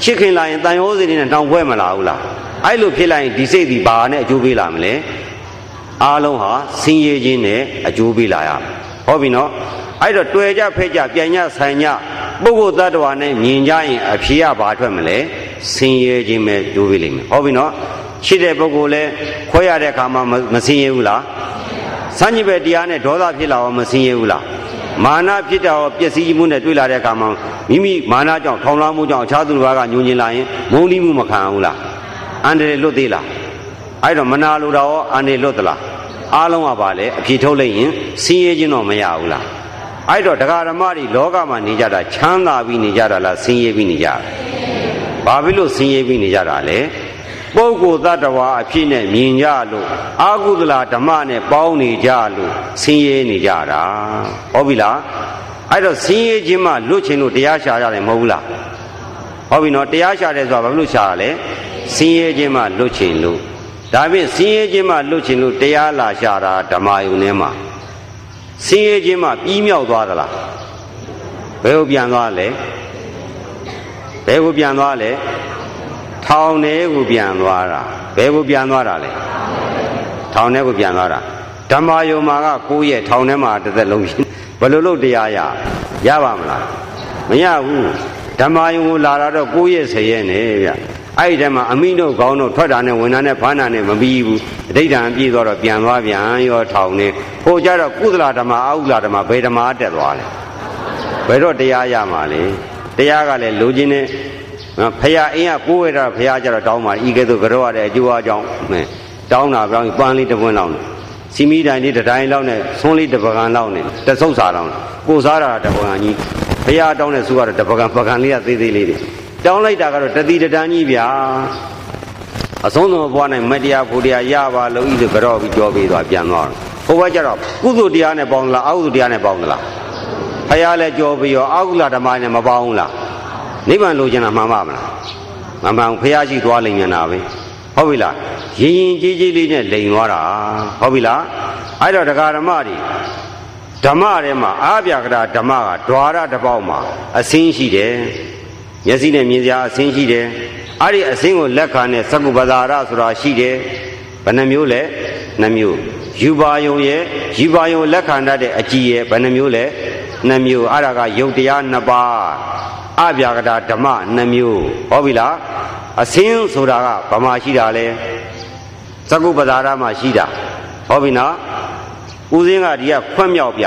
ချစ်ခင်လာရင်တန်ရိုးစင်နဲ့တောင်ပွဲမလာဘူးလားအဲ့လိုဖြစ်လိုက်ရင်ဒီစိတ်ဒီဘာနဲ့အကျိုးပေးလာမလဲအားလုံးဟာဆင်းရဲခြင်းနဲ့အကျိုးပေးလာရမယ်ဟုတ်ပြီနော်အဲ့တော့တွေ့ကြဖက်ကြပြန်ညဆိုင်ညပုဂ္ဂိုလ်သတ္တဝါနဲ့မြင်ကြရင်အဖြေကဘာထွက်မလဲဆင်းရဲခြင်းပဲကျိုးပေးလိမ့်မယ်ဟုတ်ပြီနော်ချစ်တဲ့ပုဂ္ဂိုလ်လဲခွဲရတဲ့အခါမှာမဆင်းရဲဘူးလားစัญญ္ဘယ်တရားနဲ့ဒေါသဖြစ်လာအောင်မဆင်းရဲဘူးလားမာနဖြစ်တာရောပျက်စီးမှုနဲ့တွေ့လာတဲ့အခါမှာမိမိမာနကြောင့်ထောင်လွှားမှုကြောင့်အခြားသူတစ်ပါးကညှို့ညင်လာရင်မုန်းလိမှုမခံဘူးလားအန္တရာယ်လွတ်သေးလားအဲ့တော့မနာလိုတာရောအန္တရာယ်လွတ်သလားအားလုံးကပါလေအဖြေထုတ်လိုက်ရင်ဆင်းရဲခြင်းတော့မရဘူးလားအဲ့တော့တရားဓမ္မတွေလောကမှာနေကြတာချမ်းသာပြီးနေကြတာလားဆင်းရဲပြီးနေကြတာဘာဖြစ်လို့ဆင်းရဲပြီးနေကြတာလဲပုဂ္ဂိုလ်သတ္တဝါအဖြစ်နဲ့မြင်ကြလို့အာဟုသလဓမ္မနဲ့ပေါင်းနေကြလို့ဆင်းရဲနေကြတာဟုတ်ပြီလားအဲ့တော့ဆင်းရဲခြင်းမှလွတ်ချင်လို့တရားရှာရတယ်မဟုတ်ဘူးလားဟုတ်ပြီနော်တရားရှာတယ်ဆိုတာဘာလို့ရှာရလဲဆင်းရဲခြင်းမှလွတ်ချင်လို့ဒါဖြင့်ဆင်းရဲခြင်းမှလွတ်ချင်လို့တရားလာရှာတာဓမ္မယုံထဲမှာဆင်းရဲခြင်းမှပြီးမြောက်သွားသလားဘယ်ကိုပြန်သွားလဲဘယ်ကိုပြန်သွားလဲထောင်ထဲကိုပြန်သွားတာဘယ်ကိုပြန်သွားတာလဲထောင်ထဲကိုပြန်သွားတာဓမ္မယုံမှာက9ရက်ထောင်ထဲမှာတစ်သက်လုံးဘယ်လိုလုပ်တရားရပါမလားမရဘူးဓမ္မယုံကိုလာတော့9ရက်10ရက်နဲ့ဗျအဲ့ဒီတည်းမှာအမိတို့ခေါင်းတို့ထွက်တာနဲ့ဝင်တာနဲ့ဖမ်းတာနဲ့မပြီးဘူးအဋိဌာန်ပြည့်သွားတော့ပြန်သွားပြန်ရောထောင်နေဟိုကြတော့ကုသလဓမ္မအကုသလဓမ္မဘယ်ဓမ္မတက်သွားလဲဘယ်တော့တရားရမှာလဲတရားကလည်းလိုချင်တဲ့ဖရာအင်းကကိုးဝဲတာဖရာကြတော့တောင်းပါဤကဲ့သို့ကြောရတဲ့အကျိုးအကြောင်းတောင်းတာပြောင်းပန်းလေးတစ်ပွင့်လောက်စီမီတိုင်လေးတစ်တိုင်းလောက်နဲ့ဆွန်းလေးတစ်ပကံလောက်နဲ့တဆုပ်စာလောက်ကိုစားတာတစ်ပကံကြီးဖရာတောင်းတဲ့စုကတော့တစ်ပကံလေးကသေးသေးလေးတွေတောင်းလိုက်တာကတော့တတိတန်းကြီးဗျာအဆုံးစုံဘွားနိုင်မတရားဖို့တရားရပါလို့ဤဆိုကြောပြီးကြောပြီးသွားပြန်သွားတယ်ဟိုဘက်ကျတော့ကုသိုလ်တရားနဲ့ပေါင်းလားအကုသိုလ်တရားနဲ့ပေါင်းလားဖရာလည်းကြောပြီးရောအကုသလဓမ္မနဲ့မပေါင်းလားနိဗ္ဗာန်လိုချင်တာမှန်ပါမလားမမှန်ဘုရားရှိသွားလိမ့်မယ်နာပဲဟုတ်ပြီလားရင်ရင်ကြီးကြီးလေးနဲ့လိန်သွားတာဟုတ်ပြီလားအဲ့တော့တရားဓမ္မတွေဓမ္မထဲမှာအာဗျာကရာဓမ္မကဓွာရတစ်ပေါက်မှာအစင်းရှိတယ်မျက်စိနဲ့မြင်စရာအစင်းရှိတယ်အဲ့ဒီအစင်းကိုလက်ခံတဲ့သက္ကုပ္ပဒါရဆိုတာရှိတယ်ဘယ်နှမျိုးလဲ2မျိုးယူပါယုံရဲ့ယူပါယုံလက်ခံတတ်တဲ့အကြည်ရဲ့ဘယ်နှမျိုးလဲ2မျိုးအဲ့ဒါကယုတ်တရား2ပါးအဗျာကတာဓမ္မ2မျိုးဟောပြီလားအစင်းဆိုတာကဘာမှရှိတာလဲသက္ကုပ္ပဒါရမှာရှိတာဟောပြီနော်ဦးစင်းကဒီကခွက်မြောက်ပြ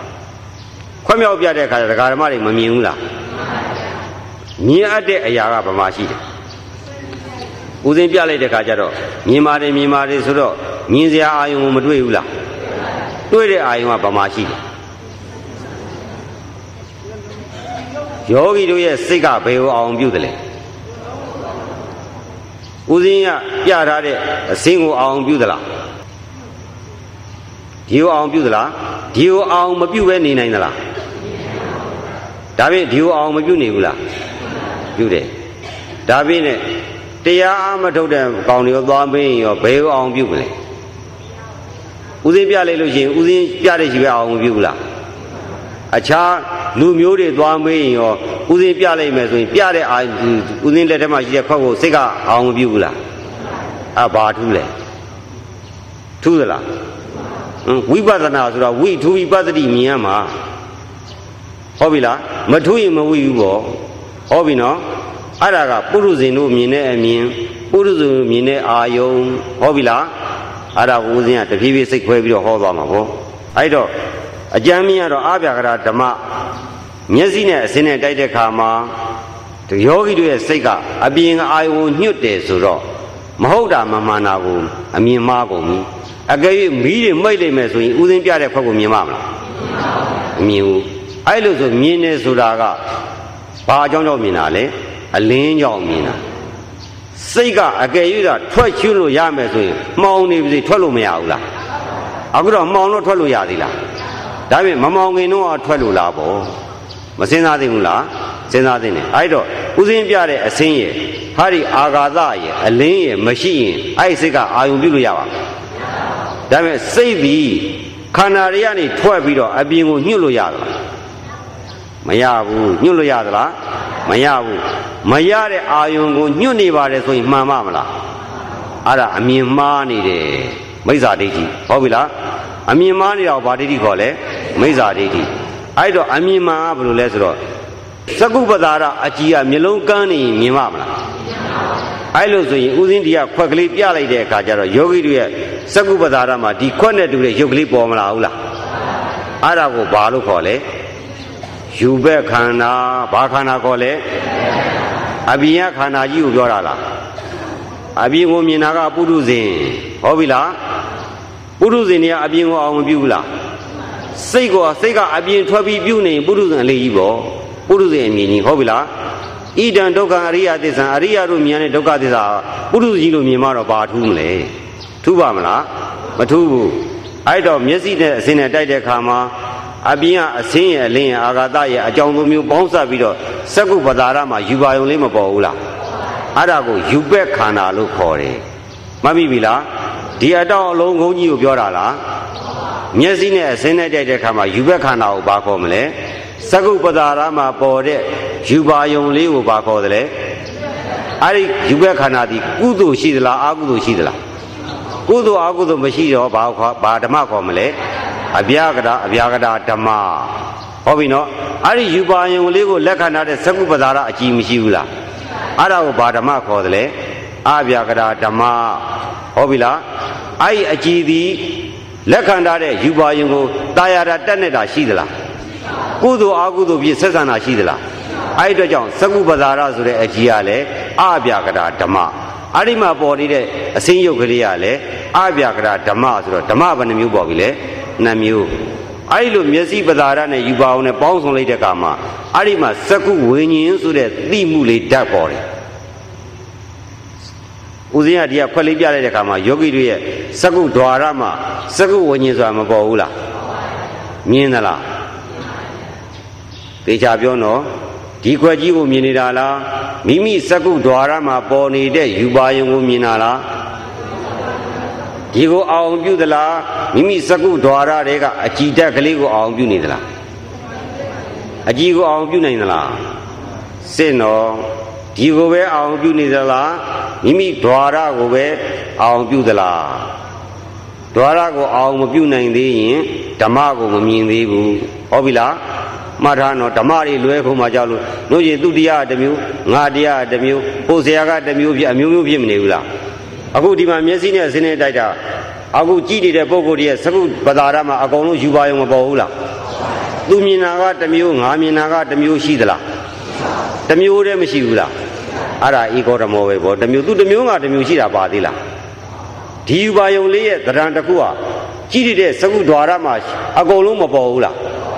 တဲ့အခါကျဒကာဓမ္မတွေမမြင်ဘူးလားမြင်အပ်တဲ့အရာကဘာမှရှိတယ်ဦးစင်းပြလိုက်တဲ့အခါကျတော့မြင်ပါတယ်ဆိုတော့မြင်စရာအာယုံကိုမတွေ့ဘူးလားတွေ့တဲ့အာယုံကဘာမှရှိတယ်ယောဂီတို့ရဲ့စိတ်ကဘယ်ကိုအောင်ပြုတယ်လဲဦးစင်းကပြထားတဲ့အစင်းကိုအောင်ပြုသလားဒီကိုအောင်ပြုသလားဒီကိုအောင်မပြုဘဲနေနိုင်သလားဒါဖြင့်ဒီကိုအောင်မပြုနေဘူးလားပြုတယ်ဒါဖြင့်နဲ့တရားအားမထုတ်တဲ့ကောင်တွေရောသွားမင်းရောဘယ်ကိုအောင်ပြုမလဲဦးစင်းပြလိုက်လို့ရှိရင်ဦးစင်းပြတဲ့ရှိပဲအောင်မပြုဘူးလားအခြားလူမျိုးတွေသွားမေးရင်ရောဦးစင်းပြလိုက်မယ်ဆိုရင်ပြတဲ့အာဦးစင်းလက်ထက်မှာရှိတဲ့ခွက်ကိုစိတ်ကအောင်မပြုဘူးလားဘာထူးလဲထူးသလားဝိပဿနာဆိုတာဝိထူဝိပဿတိမြင်ရမှာဟုတ်ပြီလားမထူးရင်မဝိဘူးပေါ့ဟုတ်ပြီနော်အဲ့ဒါကပုရုဇဉ်တို့မြင်တဲ့အမြင်ပုရုဇဉ်မြင်တဲ့အာယုံဟုတ်ပြီလားအဲ့ဒါကိုဦးစင်းကတဖြည်းဖြည်းစိတ်ခွဲပြီးတော့ဟောသွားမှာပေါ့အဲ့တော့အကျမ်းမြင်ရတော့အာဗျာကရာဓမ္မမျက်စိနဲ့အစင်းနဲ့တိုက်တဲ့ခါမှာယောဂီတို့ရဲ့စိတ်ကအပြင်အာယုံညွတ်တယ်ဆိုတော့မဟုတ်တာမမှန်တာကိုအမြင်မှားကုန်ပြီအကယ်၍မီးတွေမိတ်လိုက်မယ်ဆိုရင်ဥစဉ်ပြတဲ့ခွက်ကိုမြင်ပါမလားမမြင်ဘူးအဲ့လိုဆိုမြင်တယ်ဆိုတာကဘာအကြောင်းကြောင့်မြင်တာလဲအလင်းကြောင့်မြင်တာစိတ်ကအကယ်၍သာထွက်ချွလို့ရမယ်ဆိုရင်မှောင်နေပြီထွက်လို့မရဘူးလားအခုတော့မှောင်လို့ထွက်လို့ရသေးလားဒါဖြင့်မမှောင်ခင်တော့ထွက်လို့လားပေါ့မစင်စားသိဘူးလားစဉ်းစားသိနေအဲ့တော့ဥစဉ်ပြတဲ့အစင်းရဲ့ဟာဒီအာဃာတရဲ့အလင်းရဲ့မရှိရင်အဲ့ဒီစိတ်ကအာယုံပြုလို့ရပါမယ်ဒါပေမဲ့စိတ်ပြီးခန္ဓာတွေကနေထွက်ပြီးတော့အပြင်ကိုညှို့လို့ရသလားမရဘူးညှို့လို့ရသလားမမရဘူးမရတဲ့အာယုံကိုညွတ်နေပါတယ်ဆိုရင်မှန်ပါမလားအဲ့ဒါအမြင်မှားနေတယ်မိစ္ဆာဒိဋ္ဌိဟုတ်ပြီလားအမြင်မှားနေတာကိုဘာဒိဋ္ဌိခေါ်လဲမိစ္ဆာဒိဋ္ဌိအဲ့တော့အမြင်မှားဘယ်လိုလဲဆိုတော့သကုပ္ပတာရအကြည်ကမျိုးလုံးကန်းနေမြင်ပါမလားအဲ့လိုဆိုရင်ဥစဉ်ဒီကခွက်ကလေးပြလိုက်တဲ့အခါကျတော့ယောဂီတွေရဲ့သကုပ္ပတာရမှာဒီခွက်နဲ့တူတဲ့ရုပ်ကလေးပေါ်မလာဘူးလားအဲ့ဒါကိုဘာလို့ခေါ်လဲယူဘက်ခန္ဓာဘာခန္ဓာခေါ်လဲအပြင်ကခန္ဓာကြီးကိုပြောတာလားအပြင်ကိုမြင်တာကပုထုဇဉ်ဟုတ်ပြီလားပုထုဇဉ်တွေကအပြင်ကိုအောင်မပြုဘူးလားစိတ်ကအပြင်ထွက်ပြီးပြုနေပုထုဇဉ်အလေးကြီးပေါ့ပုထုဇဉ်အမြင်ကြီးဟုတ်ပြီလားဣဒံဒုက္ခအရိယသစ္စာအရိယတို့မြင်တဲ့ဒုက္ခသစ္စာပုထုဇဉ်ကြီးလို့မြင်မှတော့ဘာထူးမလဲထူးပါမလားမထူးဘူးအဲ့တော့မျက်စိနဲ့အစင်းနဲ့တိုက်တဲ့အခါမှာအပြင်ကအစင်းရဲ့အလင်းရဲ့အာဂါတရဲ့အကြောင်းမျိုးပေါင်းစပ်ပြီးတော့သက္ကုပ္ပတာရမှာယူပါယုံလေးမပေါ်ဘူးလားအဲ့ဒါကိုယူပက်ခန္ဓာလို့ခေါ်တယ်မှတ်မိပြီလားဒီအတောင်အလုံးကုန်းကြီးကိုပြောတာလားမျက်စိနဲ့အစင်းနဲ့တိုက်တဲ့အခါမှာယူပက်ခန္ဓာကိုဘာခေါ်မလဲသက္ကုပ္ပတာရမှာပေါ်တဲ့ယူပါယုံလေးကိုဘာခေါ်တယ်လဲအဲ့ဒီယူပက်ခန္ဓာဒီကုသိုလ်ရှိသလားအကုသိုလ်ရှိသလားကုသိုလ်အကုသိုလ်မရှိတော့ဘာဓမ္မခေါ်မလဲအဗျာကတာဓမ္မဟုတ်ပြီနော်အဲ့ဒီယူပါယုံလေးကိုလက်ခံထားတဲ့သက္ကုပ္ပတာရအကြည်မရှိဘူးလားအဲ့ဒါကိုဘာဓမ္မခေါ်တယ်လဲအဗျာကတာဓမ္မဟုတ်ပြီလားအဲ့ဒီအကြည်သည်လက်ခံထားတဲ့ယူပါယုံကိုတာယာတာတက်နေတာရှိသလားကုသိုလ်အကုသိုလ်ဖြစ်ဆက်ဆံတာရှိသလားအဲ့ဒီအတွက်ကြောင့်သက္ကုပ္ပတာရဆိုတဲ့အကြည်ကလည်းအဗျာကတာဓမ္မအဲ့ဒီမှာပေါ်နေတဲ့အစင်းရုပ်ကလေးကလည်းအဗျာကတာဓမ္မဆိုတော့ဓမ္မဘယ်နှမျိုးပေါ်ပြီလဲ2မျိုးအဲ့ဒီလိုမျက်စိပတာရနဲ့ယူပါအောင်နဲ့ပေါင်းစုံလိုက်တဲ့အခါမှာအဲ့ဒီမှာသက္ကုဝိညာဉ်ဆိုတဲ့သိမှုလေးဓာတ်ပေါ်တယ်ဦးဇင်းကဒီကခွက်လေးပြလိုက်တဲ့အခါမှာယောဂီတွေရဲ့သက္ကုဓွာရမှာသက္ကုဝိညာဉ်ဆိုတာမပေါ်ဘူးလားမြင်သလားသေချာပြောနော်ဒီခွက်ကြီးကိုမြင်နေတာလားမိမိသက္ကုဓွာရမှာပေါ်နေတဲ့ယူပါယုံကိုမြင်တာလားဒီကိုအောင်ပြုသလားမိမိသက္ကုဓွာရတွေကအကြည်တက်ကလေးကိုအောင်ပြုနေသလားအကြည်ကိုအောင်ပြုနိုင်သလားစစ်နော်ဒီကိုပဲအောင်ပြုနေသလားမိမိဓွာရကိုပဲအောင်ပြုသလားဓွာရကိုအောင်မပြုနိုင်သေးရင်ဓမ္မကိုမမြင်သေးဘူးဟုတ်ပြီလားမှတ်ထားနော်ဓမ္မတွေလွဲခုံမှကြောက်လို့တို့ရင်သူတရားတစ်မျိုးငါတရားတစ်မျိုးဟိုဆရာကတစ်မျိုးဖြစ်အမျိုးမျိုးဖြစ်မနေဘူးလားအခုဒီမှာမျက်စိနဲ့အစင်းနဲ့တိုက်တာအခုကြည့်နေတဲ့ပုံကိုယ်တည်းရဲ့သကုပ္ပတာရမှာအကုန်လုံးယူပါယုံမပေါ်ဘူးလားသူမြင်တာကတစ်မျိုးငါမြင်တာကတစ်မျိုးရှိသလားတစ်မျိုးတည်းမရှိဘူးလားအဲ့ဒါဧကောဓမောပဲပေါ့တစ်မျိုးသူတစ်မျိုးငါတစ်မျိုးရှိတာပါသေးလားဒီယူပါယုံလေးရဲ့သဏ္ဍာန်တစ်ခုဟာကြည့်နေတဲ့သကုဓွာရမှာအကုန်လုံးမပေါ်ဘူးလား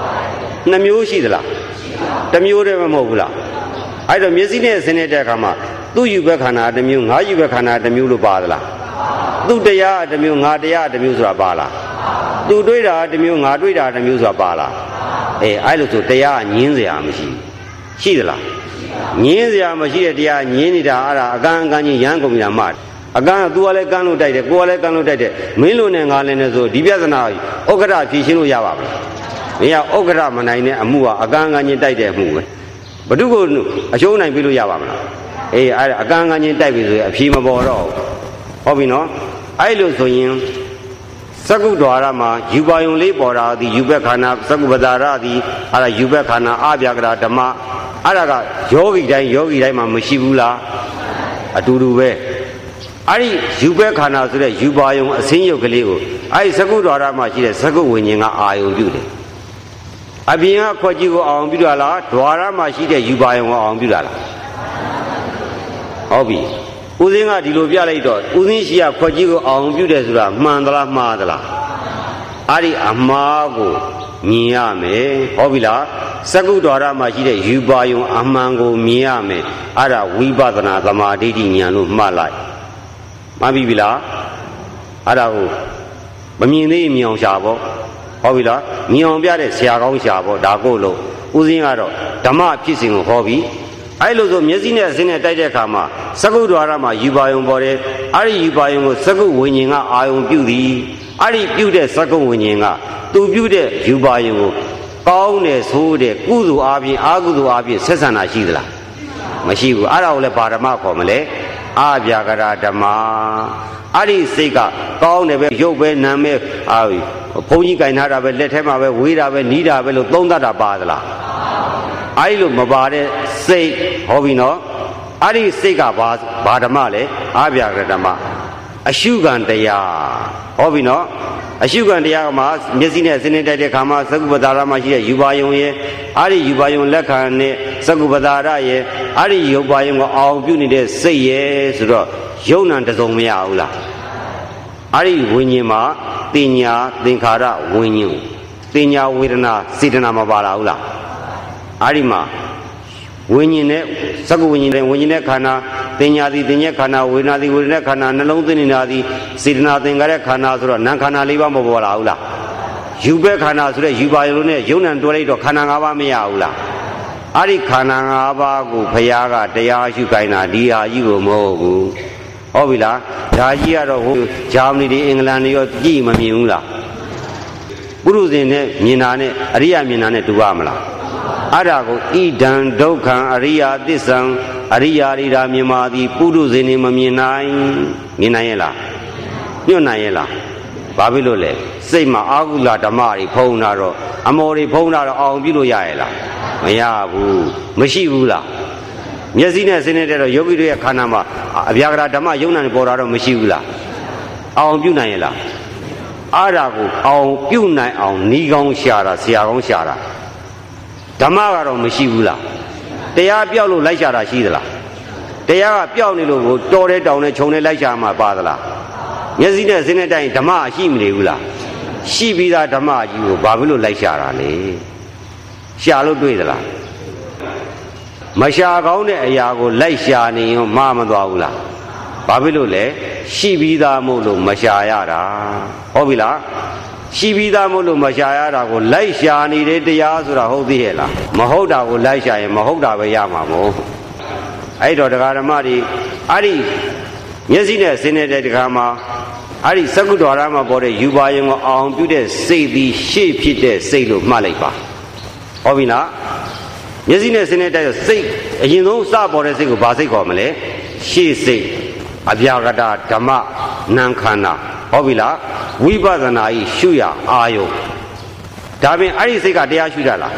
2မျိုးရှိသလားတစ်မျိုးတည်းမဟုတ်ဘူးလားအဲ့တော့မျက်စိနဲ့အစင်းနဲ့တဲ့အခါမှာသူ့ယူဘက်ခန္ဓာတစ်မျိုးငါယူဘက်ခန္ဓာတစ်မျိုးလို့ပါသလားသူ့တရားတစ်မျိုးငါတရားတစ်မျိုးဆိုတာပါလားသူတွေးတာတစ်မျိုးငါတွေးတာတစ်မျိုးဆိုတာပါလားအဲ့လိုဆိုတရားငင်းစရာမရှိရှိသလားငင်းစရာမရှိတဲ့တရားငင်းနေတာအဲ့ဒါအကန့်အကန့်ကြီးရမ်းကုန်ပြီလားမှအကန့်က तू ကလည်းကန့်လို့တိုက်တယ်ကိုကလည်းကန့်လို့တိုက်တယ်မင်းလို့နဲ့ငါလည်းနဲ့ဆိုဒီပြဿနာဥက္ကဋ္ဌဖြေရှင်းလို့ရပါမလားမင်းကဥက္ကဋ္ဌမနိုင်တဲ့အမှုကအကန့်အကန့်ကြီးတိုက်တဲ့အမှုပဲဘ누구ကိုအရှုံးနိုင်ပြီလို့ရပါမလားအဲ့ဒါအကန့်အကန့်ကြီးတိုက်ပြီဆိုရင်အဖြေမပေါ်တော့ဟုတ်ပြီနော်အဲ့လိုဆိုရင်သက္ကုဓွာရမှာယူပါယုံလေးပေါ်တာဒီယူဘက်ခန္ဓာသက္ကုပ္ပတာရဒီအဲ့ဒါယူဘက်ခန္ဓာအဗျာကတာဓမ္မအဲ့ဒါကယောဂီတိုင်းမှာမရှိဘူးလားအတူတူပဲအဲ့ဒီယူဘက်ခန္ဓာဆိုတဲ့ယူပါယုံအစင်းရုပ်ကလေးကိုအဲ့ဒီသက္ကုဓွာရမှာရှိတဲ့သက္ကုဝိညာဉ်ကအာယုံပြုတယ်အပြင်ကခွက်ကြီးကိုအောင်ပြုတာလားဓွာရမှာရှိတဲ့ယူပါယုံကိုအောင်ပြုတာလားဟုတ်ပြီဦးစင်းကဒီလိုပြလိုက်တော့ဦးစင်းရှိကခွက်ကြီးကိုအောင်ပြုတယ်ဆိုတာမှန်သလားမှားသလားအဲ့ဒီအမှားကိုမြင်ရမယ်ဟုတ်ပြီလားသက္ကုဓွာရမှာရှိတဲ့ယူပါယုံအမှန်ကိုမြင်ရမယ်အဲ့ဒါဝိပဿနာသမာဓိဋ္ဌိဉာဏ်လို့မှတ်လိုက်မှန်ပြီလားအဲ့ဒါကိုမမြင်သေးမြင်အောင်ရှာပေါ့ဟုတ်ပြီလားမြင်အောင်ပြတဲ့ဆရာကောင်းရှာပေါ့ဒါကိုလို့ဦးစင်းကတော့ဓမ္မဖြစ်စဉ်ကိုဟောပြီးအဲ့လိုဆိုမျက်စိနဲ့အစင်းနဲ့တိုက်တဲ့အခါမှာသက္ကုဓွာရမှာယူပါယုံပေါ်တယ်အဲ့ဒီယူပါယုံကိုသက္ကုဝိညာဉ်ကအာယုံပြုသည်အဲ့ဒီပြုတဲ့သက္ကုဝိညာဉ်ကသူပြုတဲ့ယူပါယုံကိုကောင်းတယ်ဆိုတဲ့ကုသိုလ်အားဖြင့်အာကုသိုလ်အားဖြင့်ဆက်ဆံတာရှိသလားမရှိဘူးအဲ့ဒါကိုလည်းဘာဓမ္မခေါ်မလဲအဗျာကရဓမ္မအဲ့ဒီစိတ်ကကောင်းတယ်ပဲရုပ်ပဲနာမ်ပဲဘုန်းကြီးကင်ထားတာပဲလက်ထဲမှာပဲဝေးတာပဲနီးတာပဲလို့သုံးသပ်တာပါသလားအဲ့လိုမပါတဲ့စိတ်ဟောပြီနော်အဲ့ဒီစိတ်ကဘာဓမ္မလဲအဗျာကရဓမ္မအရှုခံတရားဟောပြီနော်အရှုခံတရားမှာမျက်စိနဲ့စဉ်းနေတိုက်တဲ့ခါမှာသက္ကုပ္ပတာရမှာရှိတဲ့ယူပါယုံရဲ့အဲ့ဒီယူပါယုံလက်ခံနဲ့သက္ကုပ္ပတာရရဲ့အဲ့ဒီယူပါယုံကိုအောင်ပြုနေတဲ့စိတ်ရဲ့ဆိုတော့ယုံ nant တစုံမရဘူးလားအဲ့ဒီဝိညာဉ်မှာတင်ညာသင်္ခါရဝိညာဉ်တင်ညာဝေဒနာစေတနာမပါလာဘူးလားအဲ့ဒီမှာဝိညာဉ်နဲ့သက္ကုဝိညာဉ်နဲ့ဝိညာဉ်နဲ့ခန္ဓာတင်ညာသည်တင်ညာခန္ဓာဝေဒနာသည်ဝေဒနာခန္ဓာနှလုံးသွင်းနေတာသည်စေတနာသင်္ခါရခန္ဓာဆိုတော့နာမ်ခန္ဓာ၄ပါးမပေါ်လာဘူးလားယူပဲခန္ဓာဆိုတဲ့ယူပါယုံနဲ့ယုံ nant တွဲလိုက်တော့ခန္ဓာ၅ပါးမရဘူးလားအဲ့ဒီခန္ဓာ၅ပါးကိုဘုရားကတရားရှုခိုင်းတာဒီဟာကြီးကိုမဟုတ်ဘူးဟုတ်ပြီလားဒါကြီးကတော့ဟိုဂျာမနီတွေအင်္ဂလန်တွေရောကြည့်မမြင်ဘူးလားပုရုဇဉ်နဲ့မြင်တာနဲ့အရိယာမြင်တာနဲ့တူပါမလားအဲ့ဒါကိုဣဒံဒုက္ခံအရိယာသစ္ဆံအရိယာရိတာမြင်ပါသည်ပုရုဇဉ်တွေမမြင်နိုင်မြင်နိုင်ရဲ့လားညွတ်နိုင်ရဲ့လားဘာဖြစ်လို့လဲစိတ်မှာအာဟုလဓမ္မတွေဖုံးတာတော့အမော်တွေဖုံးတာတော့အောင်ပြုလို့ရရဲ့လားမရဘူးမရှိဘူးလားမျက်စိနဲ့စဉ်းနေတဲ့တော့ယောဂီတွေရဲ့ခန္ဓာမှာအဗျာကရဓမ္မယုံ nant ပေါ်တာတော့မရှိဘူးလားအောင်ပြုနိုင်ရဲ့လားအားဒါကိုအောင်ပြုနိုင်အောင်နီးကောင်းရှာတာဆရာကောင်းရှာတာဓမ္မကတော့မရှိဘူးလားတရားပြောက်လို့လိုက်ရှာတာရှိသလားတရားကပြောက်နေလို့ကိုတော်တဲ့တောင်နဲ့ခြုံနဲ့လိုက်ရှာမှာပါသလားမျက်စိနဲ့စဉ်းတဲ့တိုင်ဓမ္မရှိမနေဘူးလားရှိပြီးသားဓမ္မကြီးကိုဘာဖြစ်လို့လိုက်ရှာတာလဲရှာလို့တွေ့သလားမရှာကောင်းတဲ့အရာကိုလိုက်ရှာနေရင်မသွားဘူးလားဘာဖြစ်လို့လဲရှိပြီးသားမို့လို့မရှာရတာဟုတ်ပြီလားရှိပြီးသားမို့လို့မရှာရတာကိုလိုက်ရှာနေတဲ့တရားဆိုတာဟုတ်သေးရဲ့လားမဟုတ်တာကိုလိုက်ရှာရင်မဟုတ်တာပဲရမှာမို့အဲ့တော့တရားဓမ္မတွေအဲ့ဒီမျက်စိနဲ့စဉ်းနေတဲ့တခါမှာအဲ့ဒီသက္ကုဒ္ဒရာမှာပေါ်တဲ့ယူပါယုံကိုအောင်ပြုတဲ့စိတ်သည်ရှေ့ဖြစ်တဲ့စိတ်လို့မှတ်လိုက်ပါဟုတ်ပြီလားမျက်စိနဲ့စဉ်းနေတဲ့စိတ်အရင်ဆုံးစပေါ်တဲ့စိတ်ကိုဘာစိတ်ခေါ်မလဲရှေ့စိတ်အဗျာကတဓမ္မနာမ်ခန္ဓာဟုတ်ပြီလားဝိပဿနာဤရှုရအာယုဒါပြင်အဲ့ဒီစိတ်ကတရားရှုတတ်လား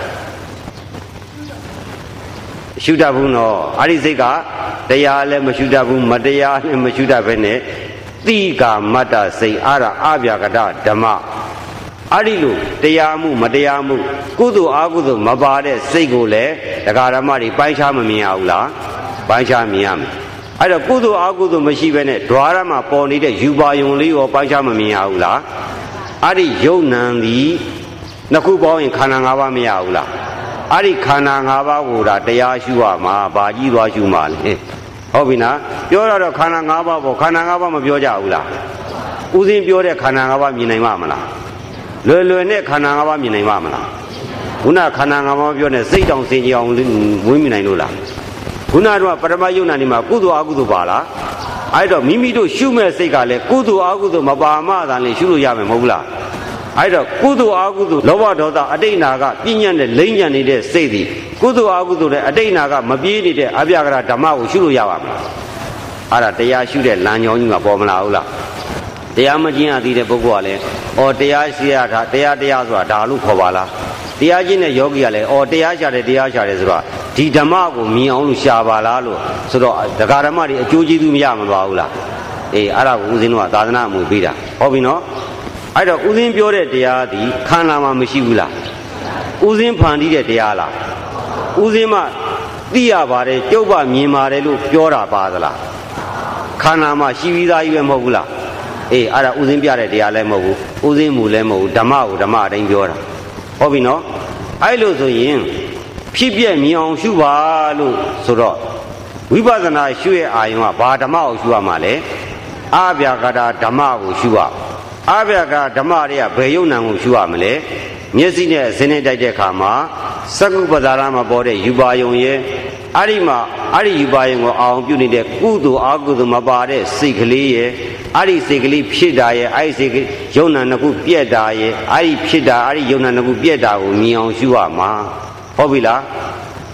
ရှုတတ်ဘူးနော်အဲ့ဒီစိတ်ကတရားလည်းမရှုတတ်ဘူးမတရားလည်းမရှုတတ်ဘဲနဲ့တိကာမတ္တစိတ်အာရအဗျာကတဓမ္မအဲ့ဒီလိုတရားမှုမတရားမှုကုသိုလ်အကုသိုလ်မပါတဲ့စိတ်ကိုလည်းတရားဓမ္မတွေပိုင်းခြားမမြင်ရဘူးလားပိုင်းခြားမြင်ရမယ်အဲ့တော့ကုသိုလ်အကုသိုလ်မရှိဘဲနဲ့ဓွာရမှာပေါ်နေတဲ့ယူပါယုံလေးရောပိုင်းခြားမမြင်ရဘူးလားအဲ့ဒီယုံ nant သည်နှစ်ခုပေါင်းရင်ခန္ဓာ၅ပါးမရဘူးလားအဲ့ဒီခန္ဓာ၅ပါးကိုဒါတရားရှုရမှာဘာကြီးသွားရှုမှာလဲဟုတ်ပြီနော်ပြောတော့ခန္ဓာ၅ပါးပေါ့ခန္ဓာ၅ပါးမပြောကြဘူးလားဥစဉ်ပြောတဲ့ခန္ဓာ၅ပါးမြင်နိုင်မှာမလားလွယ်လွယ်နဲ့ခန္ဓာ၅ပါးမြင်နိုင်မှာမလားခုနခန္ဓာ၅ပါးပြောနေစိတ်တောင်စင်ကြအောင်ဝင်းမြင်နိုင်လို့လားခုနတော့ပရမယုံ nant ဒီမှာကုသိုလ်အကုသိုလ်ပါလားအဲ့တော့မိမိတို့ရှုမဲ့စိတ်ကလည်းကုသိုလ်အကုသိုလ်မပါမှသာလေရှုလို့ရမယ်မဟုတ်ဘူးလားအဲ့တော့ကုသိုလ်အကုသိုလ်လောဘဒေါသအတိတ်နာကပြဉ္ညာနဲ့လိမ့်ညံနေတဲ့စိတ်သည်ကုသိုလ်အကုသိုလ်နဲ့အတိတ်နာကမပြေးနေတဲ့အဗျာကရဓမ္မကိုရှုလို့ရပါမယ်အဲ့ဒါတရားရှုတဲ့လမ်းကြောင်းကြီးမှာပေါ်မလာဘူးလားတရားမကျင့်ရသေးတဲ့ပုဂ္ဂိုလ်ကလည်းဩတရားရှိရတာတရားဆိုတာဒါလို့ခေါ်ပါလားတရားကျင့်တဲ့ယောဂီကလည်းဩတရားရှာတယ်ဆိုတော့ဒီဓမ္မကိုမြင်အောင်လို့ရှာပါလားလို့ဆိုတော့ဒကာဓမ္မတွေအကျိုးကျေးဇူးမရမသွားဘူးလားအေးအဲ့ဒါကိုဦးဇင်းတို့ကသာသနာ့အမှုပေးတာဟုတ်ပြီနော်အဲ့တော့ဦးဇင်းပြောတဲ့တရားသည်ခန္ဓာမှာမရှိဘူးလားဦးဇင်းဖန်တီးတဲ့တရားလားဦးဇင်းမှသိရပါတယ်ကျုပ်ကမြင်ပါတယ်လို့ပြောတာပါသလားခန္ဓာမှာရှိပြီးသားကြီးပဲမဟုတ်ဘူးလားအေးအဲ့ဒါဦးဇင်းပြတဲ့တရားလည်းမဟုတ်ဘူးဦးဇင်းမူလည်းမဟုတ်ဘူးဓမ္မကိုဓမ္မအတိုင်းပြောတာဟုတ်ပြီနော်အဲ့လိုဆိုရင်ဖြစ်ပြမြင်အောင်ရှုပါလို့ဆိုတော့ဝိပဿနာရှုရဲ့အာယုံကဘာဓမ္မကိုရှုရမှာလဲအဗျာကတာဓမ္မကိုရှုရအဗျာကဓမ္မတွေကဘယ်ယုံ nant ကိုရှုရမလဲမျက်စိနဲ့စဉ်းနေတိုက်တဲ့အခါမှာသက္ကုပ္ပဒါရမှာပေါ်တဲ့ယူပါယုံရဲ့အဲ့ဒီမှာအဲ့ဒီယူပါယုံကိုအောင်ပြုနေတဲ့ကုသိုလ်အကုသိုလ်မပါတဲ့စိတ်ကလေးရဲ့အဲ့ဒီစိတ်ကလေးဖြစ်တာရဲ့အဲ့ဒီစိတ်ယုံ nant နှစ်ခုပြက်တာရဲ့အဲ့ဒီဖြစ်တာအဲ့ဒီယုံ nant နှစ်ခုပြက်တာကိုမြင်အောင်ရှုရမှာဟုတ်ပြီလား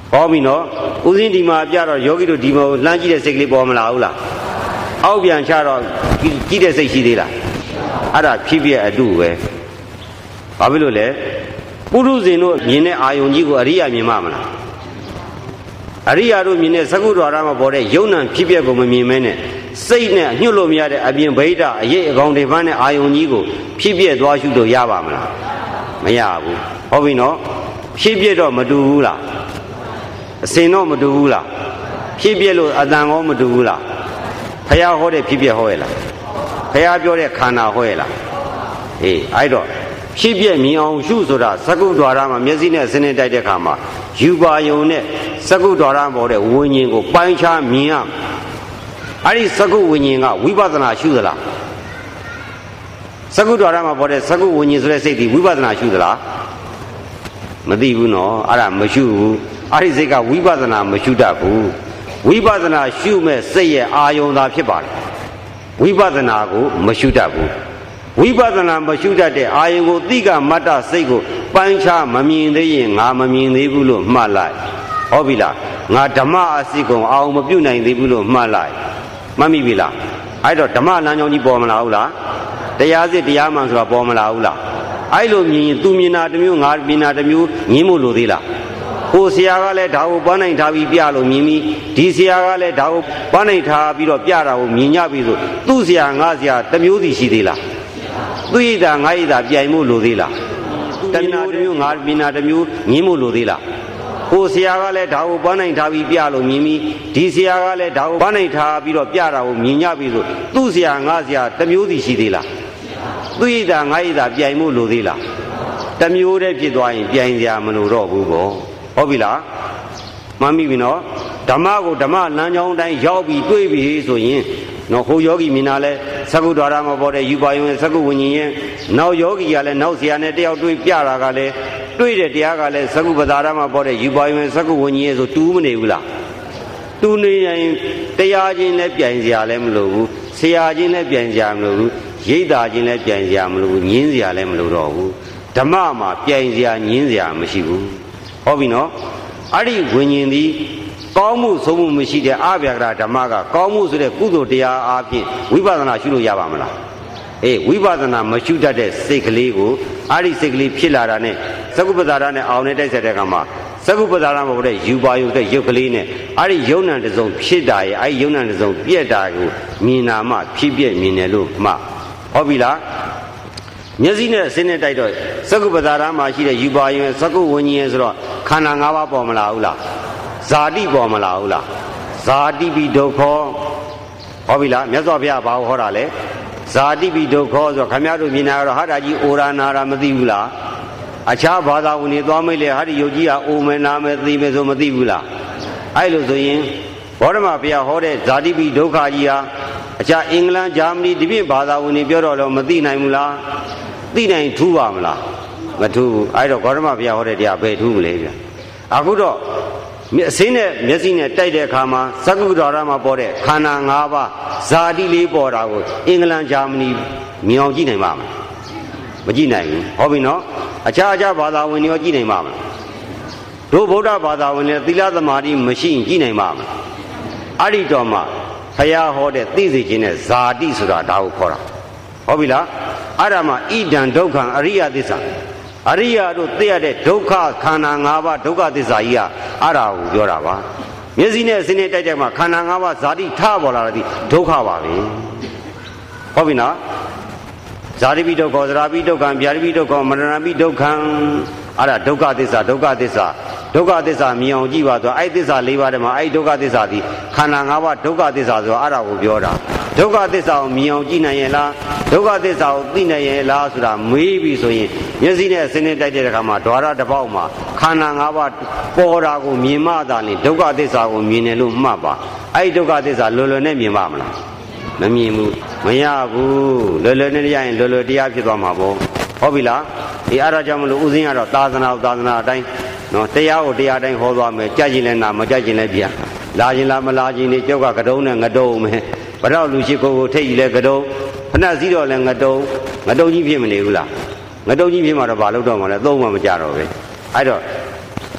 ဟောပြီနော်ဥစဉ်ဒီမှာပြတော့ယောဂီတို့ဒီမှာလှမ်းကြည့်တဲ့စိတ်ကလေးပေါ်မလာဘူးလားအောက်ပြန်ချတော့ကြည့်တဲ့စိတ်ရှိသေးလားအဲ့ဒါဖြစ်ပြအတုပဲဘာဖြစ်လို့လဲပုရုဇဉ်တို့မြင်တဲ့အာယုံကြီးကိုအရိယာမြင်မှမလားအရိယာတို့မြင်တဲ့သကုဒ္ဒရာမှာပေါ်တဲ့ယုံ nant ဖြစ်ပြကိုမမြင်မဲနဲ့စိတ်နဲ့ညှို့လို့မရတဲ့အပြင်ဗိဒ္ဓအရေးအကောင်တွေပန်းတဲ့အာယုံကြီးကိုဖြစ်ပြသွားရှုလို့ရပါမလားမရဘူးဟုတ်ပြီနော်ဖြစ်ပြတော့မတူဘူးလားအစဉ်တော့မတူဘူးလားဖြစ်ပြလို့အတန်ကောမတူဘူးလားဖះဟောတဲ့ဖြစ်ပြဟောရဲ့လားဖះပြောတဲ့ခန္ဓာဟောရဲ့လားအေးအဲ့တော့ဖြစ်ပြမြင်အောင်ရှုဆိုတာသကုဒ္ဒရာမှာမျက်စိနဲ့စနစ်တိုက်တဲ့အခါမှာယူပါယုံနဲ့သကုဒ္ဒရာပေါ်တဲ့ဝိညာဉ်ကိုပိုင်းခြားမြင်ရအဲ့ဒီသကုဝိညာဉ်ကဝိပဿနာရှုသလားသကုဒ္ဒရာမှာပေါ်တဲ့သကုဝိညာဉ်ဆိုတဲ့စိတ်ဒီဝိပဿနာရှုသလားမသိဘူးနော်အဲ့ဒါမရှုဘူးအဲ့ဒီစိတ်ကဝိပဿနာမရှုတတ်ဘူးဝိပဿနာရှုမဲ့စိတ်ရဲ့အာယုံသာဖြစ်ပါတယ်ဝိပဿနာကိုမရှုတတ်ဘူးဝိပဿနာမရှုတတ်တဲ့အာယုံကိုသိကမတ္တစိတ်ကိုပိုင်းခြားမမြင်သေးရင်ငါမမြင်သေးဘူးလို့မှတ်လိုက်ဟုတ်ပြီလားငါဓမ္မအစစ်ကုံအောင်မပြုတ်နိုင်သေးဘူးလို့မှတ်လိုက်မှတ်မိပြီလားအဲ့တော့ဓမ္မလမ်းကြောင်းကြီးပေါ်မလာဘူးလားတရားစစ်တရားမှန်ဆိုတာပေါ်မလာဘူးလားအဲ့လိုမြင်ရင်သူမြင်တာတစ်မျိုးငါမြင်တာတစ်မျိုးငင်းမို့လို့သေးလားကိုဆရာကလည်းဒါကိုပန်းနိုင်ထားပြီးပြလို့မြင်ပြီးဒီဆရာကလည်းဒါကိုပန်းနိုင်ထားပြီးတော့ပြတာကိုမြင်ကြပြီဆိုသူ့ဆရာငါဆရာတစ်မျိုးစီရှိသေးလားသူ့ရည်တာငါရည်တာပြိုင်မို့လို့သေးလားတမျိုးတစ်မျိုးငါမြင်တာတစ်မျိုးငင်းမို့လို့သေးလားကိုဆရာကလည်းဒါကိုပန်းနိုင်ထားပြီးပြလို့မြင်ပြီးဒီဆရာကလည်းဒါကိုပန်းနိုင်ထားပြီးတော့ပြတာကိုမြင်ကြပြီဆိုသူ့ဆရာငါဆရာတစ်မျိုးစီရှိသေးလားသူ့ရည်တာငါရည်တာပြိုင်မို့လို့သေးလားတစ်မျိုးတည်းဖြစ်သွားရင်ပြိုင်စရာမလိုတော့ဘူးပေါ့ဟုတ်ပြီလားမှန်ပြီနော်ဓမ္မကိုဓမ္မလမ်းကြောင်းတိုင်းရောက်ပြီးတွေးပြီးဆိုရင်နော်ဟိုယောဂီမြင်တာလဲသကုဒ္ဒရာမှာပေါ်တဲ့ယူပါယုံရဲ့သကုဝิญဉ်ရဲ့နောက်ယောဂီကလည်းနောက်ဆရာနဲ့တယောက်တွေးပြတာကလည်းတွေးတဲ့တရားကလည်းသကုပ္ပဒါရမှာပေါ်တဲ့ယူပါယုံရဲ့သကုဝิญဉ်ရဲ့ဆိုတူးမနေဘူးလားတူးနေရင်တရားချင်းလည်းပြိုင်စရာလည်းမလိုဘူးဆရာချင်းလည်းပြိုင်စရာမလိုဘူးရိတ်တာချင်းလည်းပြိုင်စရာမလိုဘူးညင်းစရာလည်းမလိုတော့ဘူးဓမ္မမှာပြိုင်စရာညင်းစရာမရှိဘူးဟုတ်ပြီနော်အဲ့ဒီဝิญဉ်သည်ကောင်းမှုဆုံးမှုမရှိတဲ့အဗျာကရဓမ္မကကောင်းမှုဆိုတဲ့ကုသိုလ်တရားအားဖြင့်ဝိပဿနာရှုလို့ရပါမလားအေးဝိပဿနာမရှုတတ်တဲ့စိတ်ကလေးကိုအဲ့ဒီစိတ်ကလေးဖြစ်လာတာနဲ့သကုပ္ပဒါရနဲ့အောင်နဲ့တိုက်ဆက်တဲ့အခါမှာသကုပ္ပဒါရမှာပေါ်တဲ့ယူပါယုတဲ့ရုပ်ကလေးနဲ့အဲ့ဒီယုံ nant တစ်စုံဖြစ်တာရဲ့အဲ့ဒီယုံ nant တစ်စုံပြက်တာကိုမြင်နာမှဖြစ်ပြက်မြင်တယ်လို့မှဟုတ်ပြီလားမျက်စိနဲ့စင်းနဲ့တိုက်တော့သကုပ္ပဒါရမှာရှိတဲ့ယူပါယုသကုဝิญဉ်ဆိုတော့ခန္ဓာ၅ပါးပေါ်မလာဘူးလားဇာတိပေါ်မလာဘူးလားဇာတိပိဒုက္ခဟောပြီလားမြတ်စွာဘုရားဘာဟောတာလဲဇာတိပိဒုက္ခဆိုတော့ခမည်းတော်မြင်တာကတော့ဟာတာကြီးအိုရာနာရာမသိဘူးလားအခြားဘာသာဝင်တွေသွားမိလေဟာဒီယုတ်ကြီးကအိုမယ်နာမယ်သိမယ်ဆိုမသိဘူးလားအဲ့လိုဆိုရင်ဘောဓမဘုရားဟောတဲ့ဇာတိပိဒုက္ခကြီးဟာအခြားအင်္ဂလန်ဂျာမနီဒီပြင်ဘာသာဝင်တွေပြောတော့တော့မသိနိုင်ဘူးလားသိနိုင်ထူးပါမလားမထူးဘူးအဲ့တော့ဘောဓမဘုရားဟောတဲ့တရားဘယ်ထူးမလဲဗျအခုတော့အစင်းနဲ့မျက်စိနဲ့တိုက်တဲ့အခါမှာသကုဒ္ဒရာမှာပေါ်တဲ့ခန္ဓာ၅ပါးဇာတိလေးပေါ်တာကိုအင်္ဂလန်ဂျာမနီမြင်အောင်ကြည့်နိုင်ပါမလားမကြည့်နိုင်ဘူးဟောပြီနော်အခြားဘာသာဝင်တွေရောကြည့်နိုင်ပါမလားတို့ဗုဒ္ဓဘာသာဝင်တွေသီလသမာဓိမရှိရင်ကြည့်နိုင်ပါမလားအဲ့ဒီတော့မှဘုရားဟောတဲ့သိစေခြင်းနဲ့ဇာတိဆိုတာဒါကိုခေါ်တာဟုတ်ပြီလားအဲ့ဒါမှဣဒံဒုက္ခံအရိယသစ္စာအရိယာတို့သိရတဲ့ဒုက္ခခန္ဓာ၅ပါးဒုက္ခသစ္စာကြီးကအဲ့ဒါကိုပြောတာပါမျက်စိနဲ့စင်းနဲ့တိုက်တဲ့မှာခန္ဓာ၅ပါးဇာတိထပေါ်လာတဲ့ဒုက္ခပါပဲဟုတ်ပြီနော်ဇာတိပိဒုက္ခသရာပိဒုက္ခံဗျာတိပိဒုက္ခမရဏပိဒုက္ခံအဲ့ဒါဒုက္ခသစ္စာဒုက္ခသစ္စာဒုက္ခသစ္စာမြင်အောင်ကြည့်ပါဆိုအဲ့သစ္စာ၄ပါးတည်းမှာအဲ့ဒုက္ခသစ္စာဒီခန္ဓာ၅ပါးဒုက္ခသစ္စာဆိုအဲ့ဒါကိုပြောတာဒုက္ခသစ္စာကိုမြင်အောင်ကြည့်နိုင်ရဲ့လားဒုက္ခသစ္စာကိုသိနိုင်ရဲ့လားဆိုတာမေးပြီးဆိုရင်မျက်စိနဲ့စင်းနဲ့တိုက်တဲ့အခါမှာဓဝရတစ်ပေါက်မှာခန္ဓာ၅ပါးပေါ်တာကိုမြင်မှသာလေဒုက္ခသစ္စာကိုမြင်တယ်လို့မှတ်ပါအဲ့ဒုက္ခသစ္စာလွယ်လွယ်နဲ့မြင်ပါမလားမမြင်ဘူးမရဘူးလွယ်လွယ်နဲ့ရရင်လွယ်လွယ်တရားဖြစ်သွားမှာပေါ့ဟုတ်ပြီလားဒီအားရကြောင့်မလို့ဥစဉ်ကတော့သာသနာအတိုင်းနော်တရားကိုတရားတိုင်းဟောသွားမယ်ကြကြင်လည်းနာမကြကြင်လည်းပြန်လာခြင်းလားမလာခြင်းနေကြောက်ကကတုံးနဲ့ငတုံးမယ်ဘယ်တော့လူရှိကိုထိတ်လဲကတုံးဖဏစည်းတော့လဲငတုံးကြီးဖြစ်မနေဘူးလားငတုံးကြီးဖြစ်မှာတော့ဘာလို့တော့မှလဲသုံးမှမကြတော့ပဲအဲ့တော့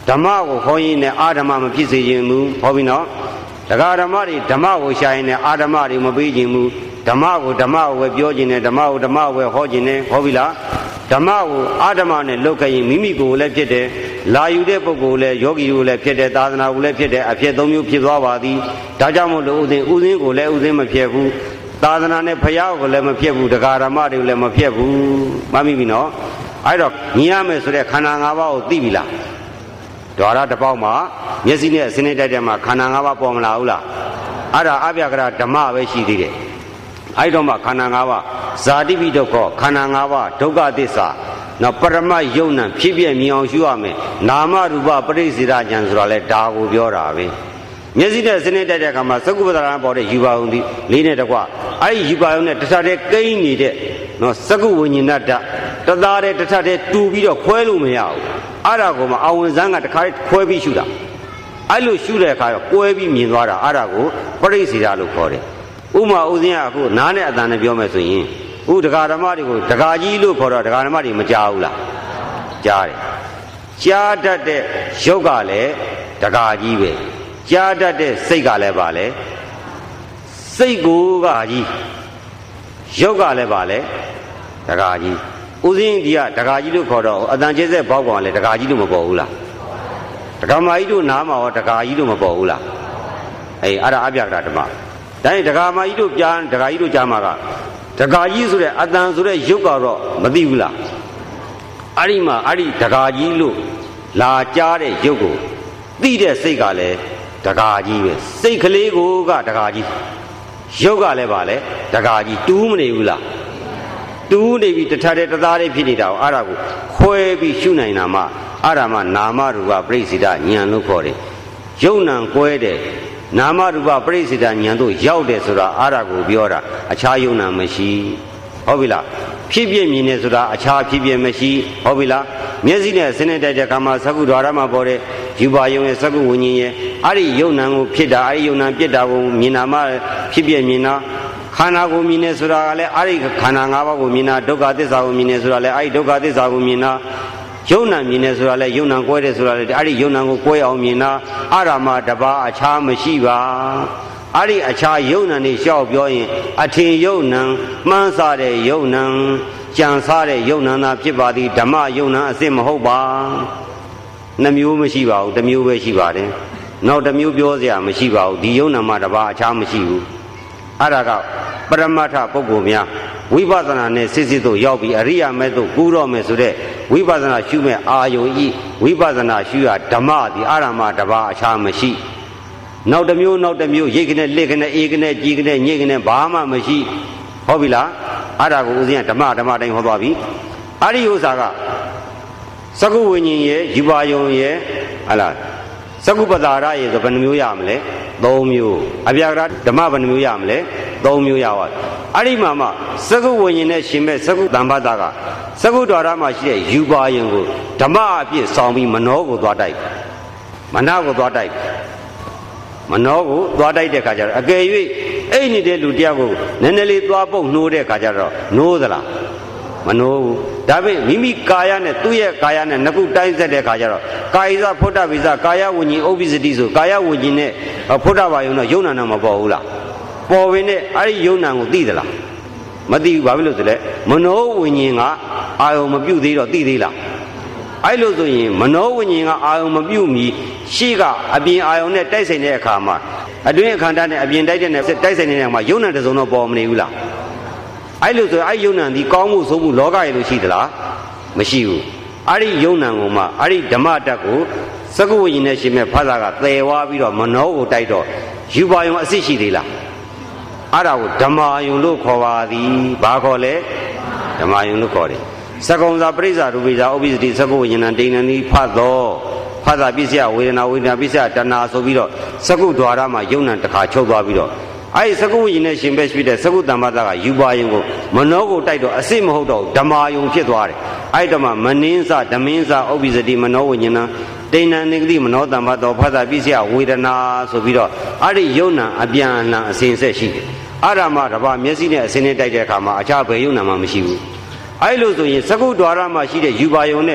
ဓမ္မကိုခေါ်ရင်လည်းအာဓမ္မမဖြစ်စေခြင်းမူဟောပြီနော်တရားဓမ္မတွေဓမ္မကိုရှာရင်လည်းအာဓမ္မတွေမပေးခြင်းမူဓမ္မကိုဓမ္မကိုပဲပြောခြင်းနဲ့ဓမ္မကိုဓမ္မကိုပဲဟောခြင်းနဲ့ဟောပြီလားဓမ္မကိုအာဓမ္မနဲ့လုပ်ခဲ့ရင်မိမိကိုယ်လည်းဖြစ်တယ်လာယူတဲ့ပုဂ္ဂိုလ်လည်းယောဂီကိုလည်းဖြစ်တယ်သာသနာကိုလည်းဖြစ်တယ်အဖြစ် ၃ မျိုးဖြစ်သွားပါသည်ဒါကြောင့်မို့လို့ဥစဉ်ကိုလည်းဥစဉ်မဖြစ်ဘူးသာသနာနဲ့ဘုရားကိုလည်းမဖြစ်ဘူးတရားဓမ္မတွေကိုလည်းမဖြစ်ဘူးမှတ်မိပြီနော်အဲ့တော့ညီရမယ်ဆိုတဲ့ခန္ဓာ၅ပါးကိုသိပြီလားဓာရတစ်ပေါက်မှာမျက်စိနဲ့အစင်းနဲ့တိုက်တဲ့မှာခန္ဓာ၅ပါးပေါ်မလာဘူးလားအဲ့ဒါအပြကရဓမ္မပဲရှိသေးတယ်အဲ့တော့မှခန္ဓာ၅ပါးဇာတိပိဒုက္ခခန္ဓာ၅ပါးဒုက္ခသစ္စာနောက်ပရမတ်ယုံနံဖြစ်ပြမြင်အောင်ရှုရမယ်နာမရူပပရိစ္ဆေဒဉာဏ်ဆိုတာလဲဒါကိုပြောတာပဲမျက်စိနဲ့စနစ်တိုက်တဲ့အခါမှာသက္ကုပ္ပတ္တရာပေါ်တဲ့ယူပါယုံဒီလေးနဲ့တကွအဲ့ဒီယူပါယုံနဲ့တခြားတဲ့ကိန်းနေတဲ့နော်သက္ကုဝိညာဏတ္တတသားတဲ့တခြားတဲ့တူပြီးတော့ခွဲလို့မရဘူးအဲ့ဒါကိုမှအဝင်ဇန်းကတခါခွဲပြီးရှုတာအဲ့လိုရှုတဲ့အခါတော့ကွဲပြီးမြင်သွားတာအဲ့ဒါကိုပရိစ္ဆေဒလို့ခေါ်တယ်ဥမာဥစဉ်ကအခုနားနဲ့အတန်နဲ့ပြောမယ်ဆိုရင်ဥဒကာဓမ္မတွေကိုဒကာကြီးလို့ခေါ်တော့ဒကာဓမ္မတွေမကြားဘူးလားကြားတယ်ကြားတတ်တဲ့ရုပ်ကလည်းဒကာကြီးပဲကြားတတ်တဲ့စိတ်ကလည်းပါလေစိတ်ကိုကကြီးရုပ်ကလည်းပါလေဒကာကြီးဥစဉ်ဒီကဒကာကြီးလို့ခေါ်တော့အတန်ကျဲဆက်ဘောက်ကောင်လည်းဒကာကြီးလို့မပေါ်ဘူးလားဒကာမကြီးတို့နားမှာရောဒကာကြီးလို့မပေါ်ဘူးလားအေးအဲ့ဒါအပြကဓမ္မဒါရင်ဒကာမကြီးတို့ကြားဒကာကြီးတို့ကြားမှာကဒကာကြီးဆိုတဲ့အတန်ဆိုတဲ့ရုပ်ကတော့မသိဘူးလားအဲ့ဒီမှာအဲ့ဒီဒကာကြီးလို့လာကြားတဲ့ရုပ်ကိုသိတဲ့စိတ်ကလည်းဒကာကြီးပဲစိတ်ကလေးကိုကဒကာကြီးရုပ်ကလည်းပါလေဒကာကြီးတူးမနေဘူးလားတူးနေပြီတထတဲ့တသားလေးဖြစ်နေတာကိုအဲ့ဒါကိုခွဲပြီးရှုနိုင်တာမှအဲ့ဒါမှနာမရူပပရိစ္ဆေဒဉာဏ်လို့ခေါ်တယ်ယုံနံကွဲတယ်နာမရူပပရိစ္ဆေဒဉာဏ်တို့ရောက်တယ်ဆိုတာအားရကိုပြောတာအခြားယုံနာမရှိဟုတ်ပြီလားဖြစ်ပြမြင်နေဆိုတာအခြားဖြစ်ပြမရှိဟုတ်ပြီလားမျက်စိနဲ့စနစ်တိုက်တဲ့ကာမသကုဓာရမှာပေါ်တဲ့ယူပါယုံရဲ့သကုဝိညာဉ်ရဲ့အဲ့ဒီယုံနာကိုဖြစ်တာအဲ့ဒီယုံနာပြစ်တာကိုမြင်တာမှဖြစ်ပြမြင်တာခန္ဓာကိုမြင်နေဆိုတာကလည်းအဲ့ဒီခန္ဓာ၅ပါးကိုမြင်တာဒုက္ခသစ္စာကိုမြင်နေဆိုတာလည်းအဲ့ဒီဒုက္ခသစ္စာကိုမြင်တာယုံနာမြင်နေဆိုတာလဲယုံနာကွဲတယ်ဆိုတာလဲအဲ့ဒီယုံနာကိုကွဲအောင်မြင်တာအရာမတပါအခြားမရှိပါအဲ့ဒီအခြားယုံနာနေလျှောက်ပြောရင်အထင်ယုံနာမှန်းစားတဲ့ယုံနာကြံစားတဲ့ယုံနာသာဖြစ်ပါသည်ဓမ္မယုံနာအစစ်မဟုတ်ပါနှမျိုးမရှိပါဘူးတစ်မျိုးပဲရှိပါတယ်နောက်တစ်မျိုးပြောစရာမရှိပါဘူးဒီယုံနာမှာတပါအခြားမရှိဘူးအဲ့ဒါကပရမတ္ထပုဂ္ဂိုလ်များဝိပဿနာနဲ့စစ်စစ်တို့ရောက်ပြီးအရိယာမဲ့တို့ကူးတော့မယ်ဆိုတဲ့ဝိပဿနာရှုမဲ့အာယုံဤဝိပဿနာရှုရဓမ္မသည်အာရမတပါအခြားမရှိနောက်တစ်မျိုးရိတ်ခနဲ့လက်ခနဲ့အေးခနဲ့ကြည်ခနဲ့ညိတ်ခနဲ့ဘာမှမရှိဟုတ်ပြီလားအဲ့ဒါကိုဦးဇင်းကဓမ္မတိုင်းဟောသွားပြီအဲ့ဒီဥစ္စာကသကုဝိညာဉ်ရဲ့ယူပါယုံရဲ့ဟလားသကုပ္ပတာရရဲ့ဆိုဘယ်နှမျိုးရမလဲ၃မျိုးအပြာကရဓမ္မဘယ်နှမျိုးရမလဲ၃မျိုးရပါအဲ့ဒီမှာမှသကုဝိညာဉ်နဲ့ရှင်မဲ့သကုတံပတ္တကသကုတော်ရမှာရှိတဲ့ယူပါယုံကိုဓမ္မအပြည့်ဆောင်ပြီးမနောကိုသွားတိုက်မနာကိုသွားတိုက်မနောကိုသွားတိုက်တဲ့ခါကျတော့အကယ်၍အဲ့နေတဲ့လူတယောက်ကိုနည်းနည်းလေးသွားပုတ်နှိုးတဲ့ခါကျတော့နိုးသလားမနိုးဘူးဒါပေမဲ့မိမိကာယနဲ့သူ့ရဲ့ကာယနဲ့နှစ်ခုတိုင်းဆက်တဲ့ခါကျတော့ကာယဖုဒ္ဓဗိဇကာယဝิญဉ်ဥပ္ပစ္စတိဆိုကာယဝิญဉ်နဲ့ဖုဒ္ဓဘာယုံတော့ယုံနာတော့မပေါ်ဘူးလားပေါ်ဝင်တဲ့အဲ့ဒီယုံနာကိုသိသလားမသိဘူးဘာဖြစ်လို့ဆိုလဲမနောဝิญဉ်ကအာယုံမပြုတ်သေးတော့သိသေးလားအဲ့လိုဆိုရင်မနောဝิญဉ်ကအာယုံမပြုတ်မီရှေ့ကအပြင်အာယုံနဲ့တိုက်ဆိုင်တဲ့အခါမှာအတွင်းအခန္ဓာနဲ့အပြင်တိုက်တဲ့နဲ့တိုက်ဆိုင်နေတဲ့အခါမှာယုံနာတစ်စုံတော့ပေါ်မနေဘူးလားအဲ့လိုဆိုအဲ့ယုံနာဒီကောင်းမှုဆိုးမှုလောကရဲ့လို့ရှိသလားမရှိဘူးအဲ့ဒီယုံနာကိုမှအဲ့ဒီဓမ္မတတ်ကိုသကုဝိညာဉ်နဲ့ရှင်မဲ့ဖသကသယ်ဝါပြီးတော့မနောကိုတိုက်တော့ယူပါယုံအစ်စ်ရှိသေးလားအဲ့ဒါကိုဓမ္မယုံလို့ခေါ်ပါသည်ဘာခေါ်လဲဓမ္မယုံလို့ခေါ်တယ်သကုံစာပရိစ္ဆာရူပိစာဥပ္ပစ္စတိသကုဝိညာဏဒိဋ္ဌိနိဖတ်သောဖသပစ္စယဝေဒနာပစ္စယတဏှာဆိုပြီးတော့သကုဒွါရမှာယုံနာတစ်ခါချုပ်သွားပြီးတော့အဲ့ဒီသကုဝိညာဉ်နဲ့ရှင်ပဲရှိတဲ့သကုတံပတ္တကယူပါယုံကိုမနောကိုတိုက်တော့အစစ်မဟုတ်တော့ဓမ္မယုံဖြစ်သွားတယ်အဲ့ဒီတော့မှမနင်းစဓမင်းစဥပ္ပစ္စတိမနောဝိညာဏဒိဋ္ဌိနိမနောတံပတ္တောဖသပစ္စယဝေဒနာဆိုပြီးတော့အဲ့ဒီယုံနာအပြန်အလှန်အစဉ်ဆက်ရှိတယ်အဲ့ဒါမှတပါမျက်စိနဲ့အစဉ်နဲ့တိုက်တဲ့အခါမှာအခြားဘယ်ယုံနာမှမရှိဘူးအဲ့လိုဆိုရင်သကုဒွါရမှာရှိတဲ့ယူပါယုံနဲ့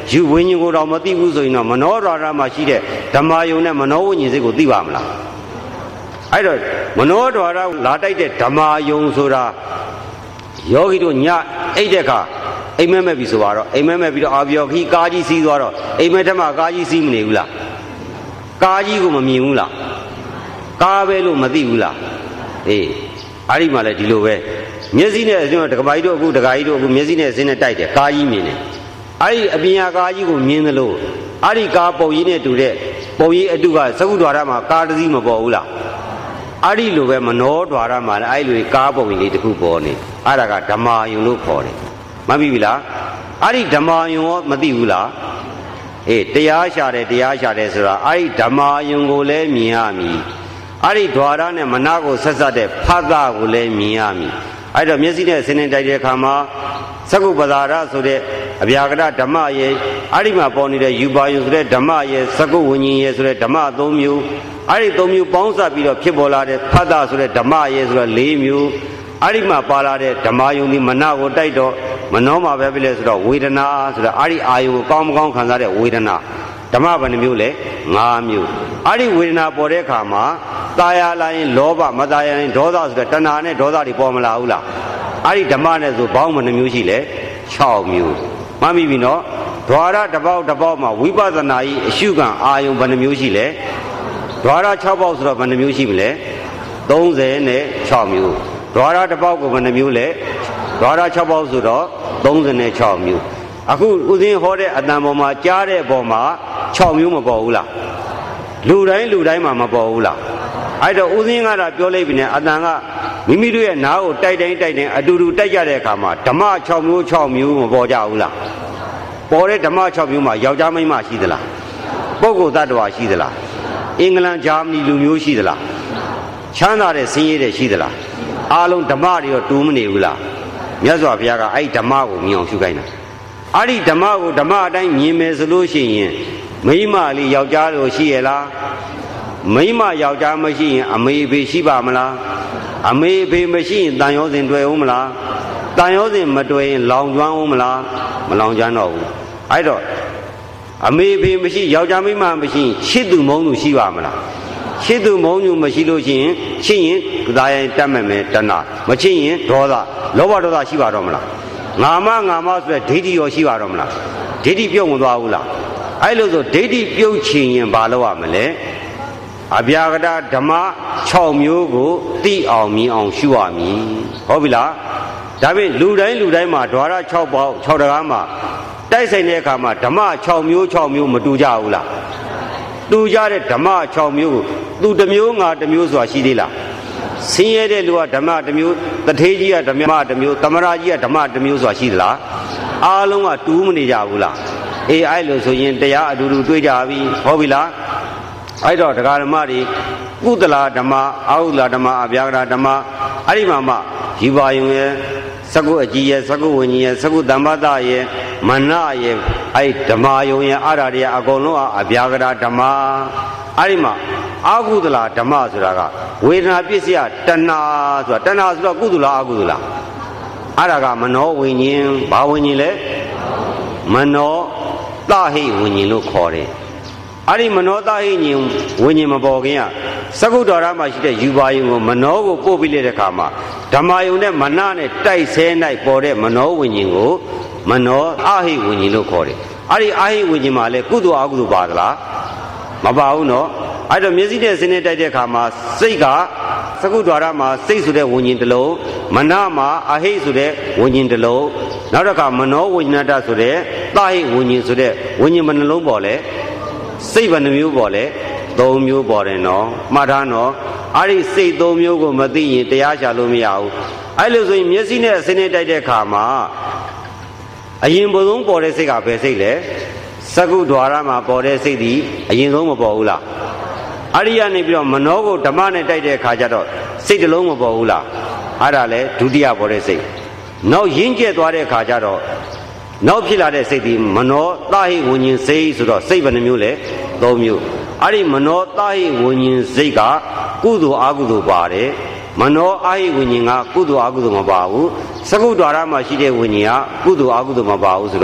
ယူဝိညာဉ်ကိုတော့မသိဘူးဆိုရင်တော့မနောဓာရမှာရှိတဲ့ဓမ္မယုံနဲ့မနောဝိညာဉ်စိတ်ကိုသိပါမလားအဲ့တော့မနောဓာရလာတိုက်တဲ့ဓမ္မယုံဆိုတာယောဂီတို့ညအိတ်တဲ့အခါအိမ်မက်မဲ့ပြီဆိုတော့အိမ်မက်မဲ့ပြီးတော့အာပြောခီးကားကြီးစီးသွားတော့အိမ်မက်ထက်မှကားကြီးစီးမနေဘူးလားကားကြီးကိုမမြင်ဘူးလားကားပဲလို့မသိဘူးလားအေးအဲ့ဒီမှာလည်းဒီလိုပဲမျက်စိနဲ့အစင်းတော့ဒကမာကြီးတို့အခုဒကာကြီးတို့အခုမျက်စိနဲ့အစင်းနဲ့တိုက်တယ်ကားကြီးမြင်တယ်အဲ့ဒီအပြင်ကားကြီးကိုမြင်သလိုအဲ့ဒီကားပုံကြီးနဲ့တူတဲ့ပုံကြီးအတုကသကုဒ္ဒရာမှာကားတစ်စီးမပေါ်ဘူးလားအဲ့ဒီလိုပဲမနောဓာရမှာလည်းအဲ့လိုကားပုံကြီးလေးတစ်ခုပေါ်နေအဲ့ဒါကဓမ္မယုံလို့ခေါ်တယ်မှတ်ပြီလားအဲ့ဒီဓမ္မယုံရောမသိဘူးလားအေးတရားရှာတယ်ဆိုတာအဲ့ဒီဓမ္မယုံကိုလည်းမြင်ရမည်အဲ့ဒီဓာရနဲ့မနာကိုဆက်ဆက်တဲ့ဖတ်တာကိုလည်းမြင်ရမည်အဲ့တော့မျက်စိနဲ့ဆင်းနေတိုက်တဲ့အခါမှာသကုပ္ပဒါရဆိုတဲ့အဗျာကရဓမ္မရဲ့အဲ့ဒီမှာပေါ်နေတဲ့ယူပါယုဆိုတဲ့ဓမ္မရဲ့သကုဝิญဉ်ရဲ့ဆိုတဲ့ဓမ္မ၃မျိုးအဲ့ဒီ၃မျိုးပေါင်းစပ်ပြီးတော့ဖြစ်ပေါ်လာတဲ့ဖတ်တာဆိုတဲ့ဓမ္မရဲ့ဆိုတော့၄မျိုးအဲ့ဒီမှာပါလာတဲ့ဓမ္မယုံဒီမနာကိုတိုက်တော့မနောမှာပဲဖြစ်လဲဆိုတော့ဝေဒနာဆိုတော့အဲ့ဒီအာယုကိုကောင်းမကောင်းခံစားတဲ့ဝေဒနာဓမ္မဘယ်နှမျိုးလဲ၅မျိုးအဲ့ဒီဝေဒနာပေါ်တဲ့အခါမှာตายာလာရင်လောဘမตายာရင်ဒေါသဆိုတဲ့တဏှာနဲ့ဒေါသတွေပေါ်မလာဘူးလားအဲ့ဒီဓမ္မနဲ့ဆိုဘောင်းဘယ်နှမျိုးရှိလဲ6မျိုးမှတ်မိပြီနော်ဓဝရတစ်ပေါက်မှာဝိပဿနာဤအရှုခံအာယုံဘယ်နှမျိုးရှိလဲဓဝရ6ပေါက်ဆိုတော့ဘယ်နှမျိုးရှိမလဲ36မျိုးဓဝရတစ်ပေါက်ကိုဘယ်နှမျိုးလဲဓဝရ6ပေါက်ဆိုတော့36မျိုးအခုဥစဉ်ဟောတဲ့အတန်ပေါ်မှာကြားတဲ့ပေါ်မှာ6မျိုးမပေါ်ဘူးလားလူတိုင်းမှာမပေါ်ဘူးလားအဲ့တော့ဥစဉ်ကတော့ပြောလိုက်ပြီနဲ့အတန်ကမိမိတို့ရဲ့နားကိုတိုက်တိုင်းအတူတူတိုက်ကြတဲ့အခါမှာဓမ္မ6မျိုးမပေါ်ကြဘူးလားပေါ်တဲ့ဓမ္မ6မျိုးမှာယောက်ျားမိန်းမရှိသလားပုဂ္ဂိုလ်တ attva ရှိသလားအင်္ဂလန်ဂျာမနီလူမျိုးရှိသလားချမ်းသာတဲ့ဆင်းရဲတဲ့ရှိသလားအားလုံးဓမ္မတွေတော့တူးမနေဘူးလားမြတ်စွာဘုရားကအဲ့ဒီဓမ္မကိုမြင်အောင်ရှုခိုင်းတာအဲ့ဒီဓမ္မကိုဓမ္မအတိုင်းမြင်မယ်ဆိုလို့ရှိရင်မိန်းမလေးယောက်ျားတို့ရှိရလားမိန်းမယောက်ျားမရှိရင်အမေဖေရှိပါမလားအမေဖေမရှိရင်တန်ရောစဉ်တွေ့ဦးမလားတန်ရောစဉ်မတွေ့ရင်လောင်ကျွမ်းဦးမလားမလောင်ကျွမ်းတော့ဘူးအဲ့တော့အမေဖေမရှိယောက်ျားမိန်းမမရှိရင်ချစ်သူမုန်းသူရှိပါမလားချစ်သူမုန်းသူမရှိလို့ရှိရင်ချစ်ရင်ဒါရင်တတ်မဲ့မယ်တဏှာမချစ်ရင်ဒေါသလောဘဒေါသရှိပါတော့မလားငါမဆိုတဲ့ဒိဋ္ဌိရောရှိပါတော့မလားဒိဋ္ဌိပြုတ်မသွားဘူးလားအဲ့လိုဆိုဒိဋ္ဌိပြုတ်ချင်ရင်ဘာလုပ်ရမလဲအဗျာကတဓမ္မ6မျိုးကိုသိအောင်မြင်အောင်ရှုရမည်ဟုတ်ပြီလားဒါဖြင့်လူတိုင်းမှာဓဝရ6ပေါက်6တကားမှာတိုက်ဆိုင်တဲ့အခါမှာဓမ္မ6မျိုးမတူကြဘူးလားတူကြတဲ့ဓမ္မ6မျိုးကိုသူတစ်မျိုးငါတစ်မျိုးဆိုတာရှိသေးလားဆင်းရဲတဲ့လူကဓမ္မတစ်မျိုးတထေးကြီးကဓမ္မတစ်မျိုးသမရာကြီးကဓမ္မတစ်မျိုးဆိုတာရှိသလားအားလုံးကတူးမနေကြဘူးလားအေးအဲ့လိုဆိုရင်တရားအတူတူတွေ့ကြပြီဟုတ်ပြီလားအဲ့တော့တရားဓမ္မတွေကုသလာဓမ္မအာဟုလာဓမ္မအဗျာကရဓမ္မအဲ့ဒီမှာယူပါယုံရဲ့သကုအကြည်ရဲ့သကုဝิญဉ်ရဲ့သကုတမ္ပတရဲ့မနရဲ့အဲ့ဓမ္မယုံရဲ့အဲ့ဒါတွေအကုန်လုံးအဗျာကရဓမ္မအဲ့ဒီမှာအာဟုသလာဓမ္မဆိုတာကဝေဒနာပြည့်စရာတဏှာဆိုတာတဏှာဆိုတော့ကုသလားအာဟုသလားအဲ့ဒါကမနောဝิญဉ်ဘာဝิญဉ်လဲမနောသဟိဝิญဉ်လို့ခေါ်တယ်အဲ့ဒီမနောသဟိဝิญဉ်မပေါ်ခင်ကသကုတ္တရမှာရှိတဲ့ယူပါယုံကိုမနောကိုပို့ပြီးတဲ့အခါမှာဓမ္မယုံနဲ့မနနဲ့တိုက်ဆဲ၌ပေါ်တဲ့မနောဝิญဉ်ကိုမနောအဟိဝิญဉ်လို့ခေါ်တယ်အဲ့ဒီအဟိဝิญဉ်မှာလဲကုသိုလ်အကုသိုလ်ပါသလားမပါဘူးနော်အဲ့တော့မျက်စိနဲ့ဆင်းနေတိုက်တဲ့အခါမှာစိတ်ကသကုတ္တရမှာစိတ်ဆိုတဲ့ဝิญဉ်တစ်လုံးမနမှာအဟိဆိုတဲ့ဝิญဉ်တစ်လုံးနောက်တစ်ခါမနောဝิญญတဆိုတဲ့သဟိဝิญဉ်ဆိုတဲ့ဝิญဉ်ဘယ်နှလုံးပေါ်လဲစိတ်ဘယ်နှမျိုးပေါ်လဲ3မျိုးပေါ်တယ်နော်မှတ်ထားနော်အဲ့ဒီစိတ်3မျိုးကိုမသိရင်တရားရှာလို့မရဘူးအဲ့လိုဆိုရင်မျက်စိနဲ့အစင်းနဲ့တိုက်တဲ့အခါမှာအရင်ဘုံဆုံးပေါ်တဲ့စိတ်ကဘယ်စိတ်လဲသကုဒ္ဒရာမှာပေါ်တဲ့စိတ်ဒီအရင်ဆုံးမပေါ်ဘူးလားအဲ့ဒီကနေပြီးတော့မနောကိုဓမ္မနဲ့တိုက်တဲ့အခါကျတော့စိတ်တစ်လုံးမပေါ်ဘူးလားအဲ့ဒါလဲဒုတိယပေါ်တဲ့စိတ်နောက်ရင်းကျက်သွားတဲ့အခါကျတော့နောက်ဖြစ်လာတဲ့စိတ်ဒီမနောသဟိဝิญဉ်စိတ်ဆိုတော့စိတ်ဘယ်နှမျိုးလဲ3မျိုးအဲ့ဒီမနောသဟိဝิญဉ်စိတ်ကကုသိုလ်အကုသိုလ်ပါတယ်မနောအာဟိဝิญဉ်ကကုသိုလ်အကုသိုလ်မပါဘူးသကုတ္တရမှာရှိတဲ့ဝิญဉ်ကကုသိုလ်အကုသိုလ်မပါဘူးဆိုတော့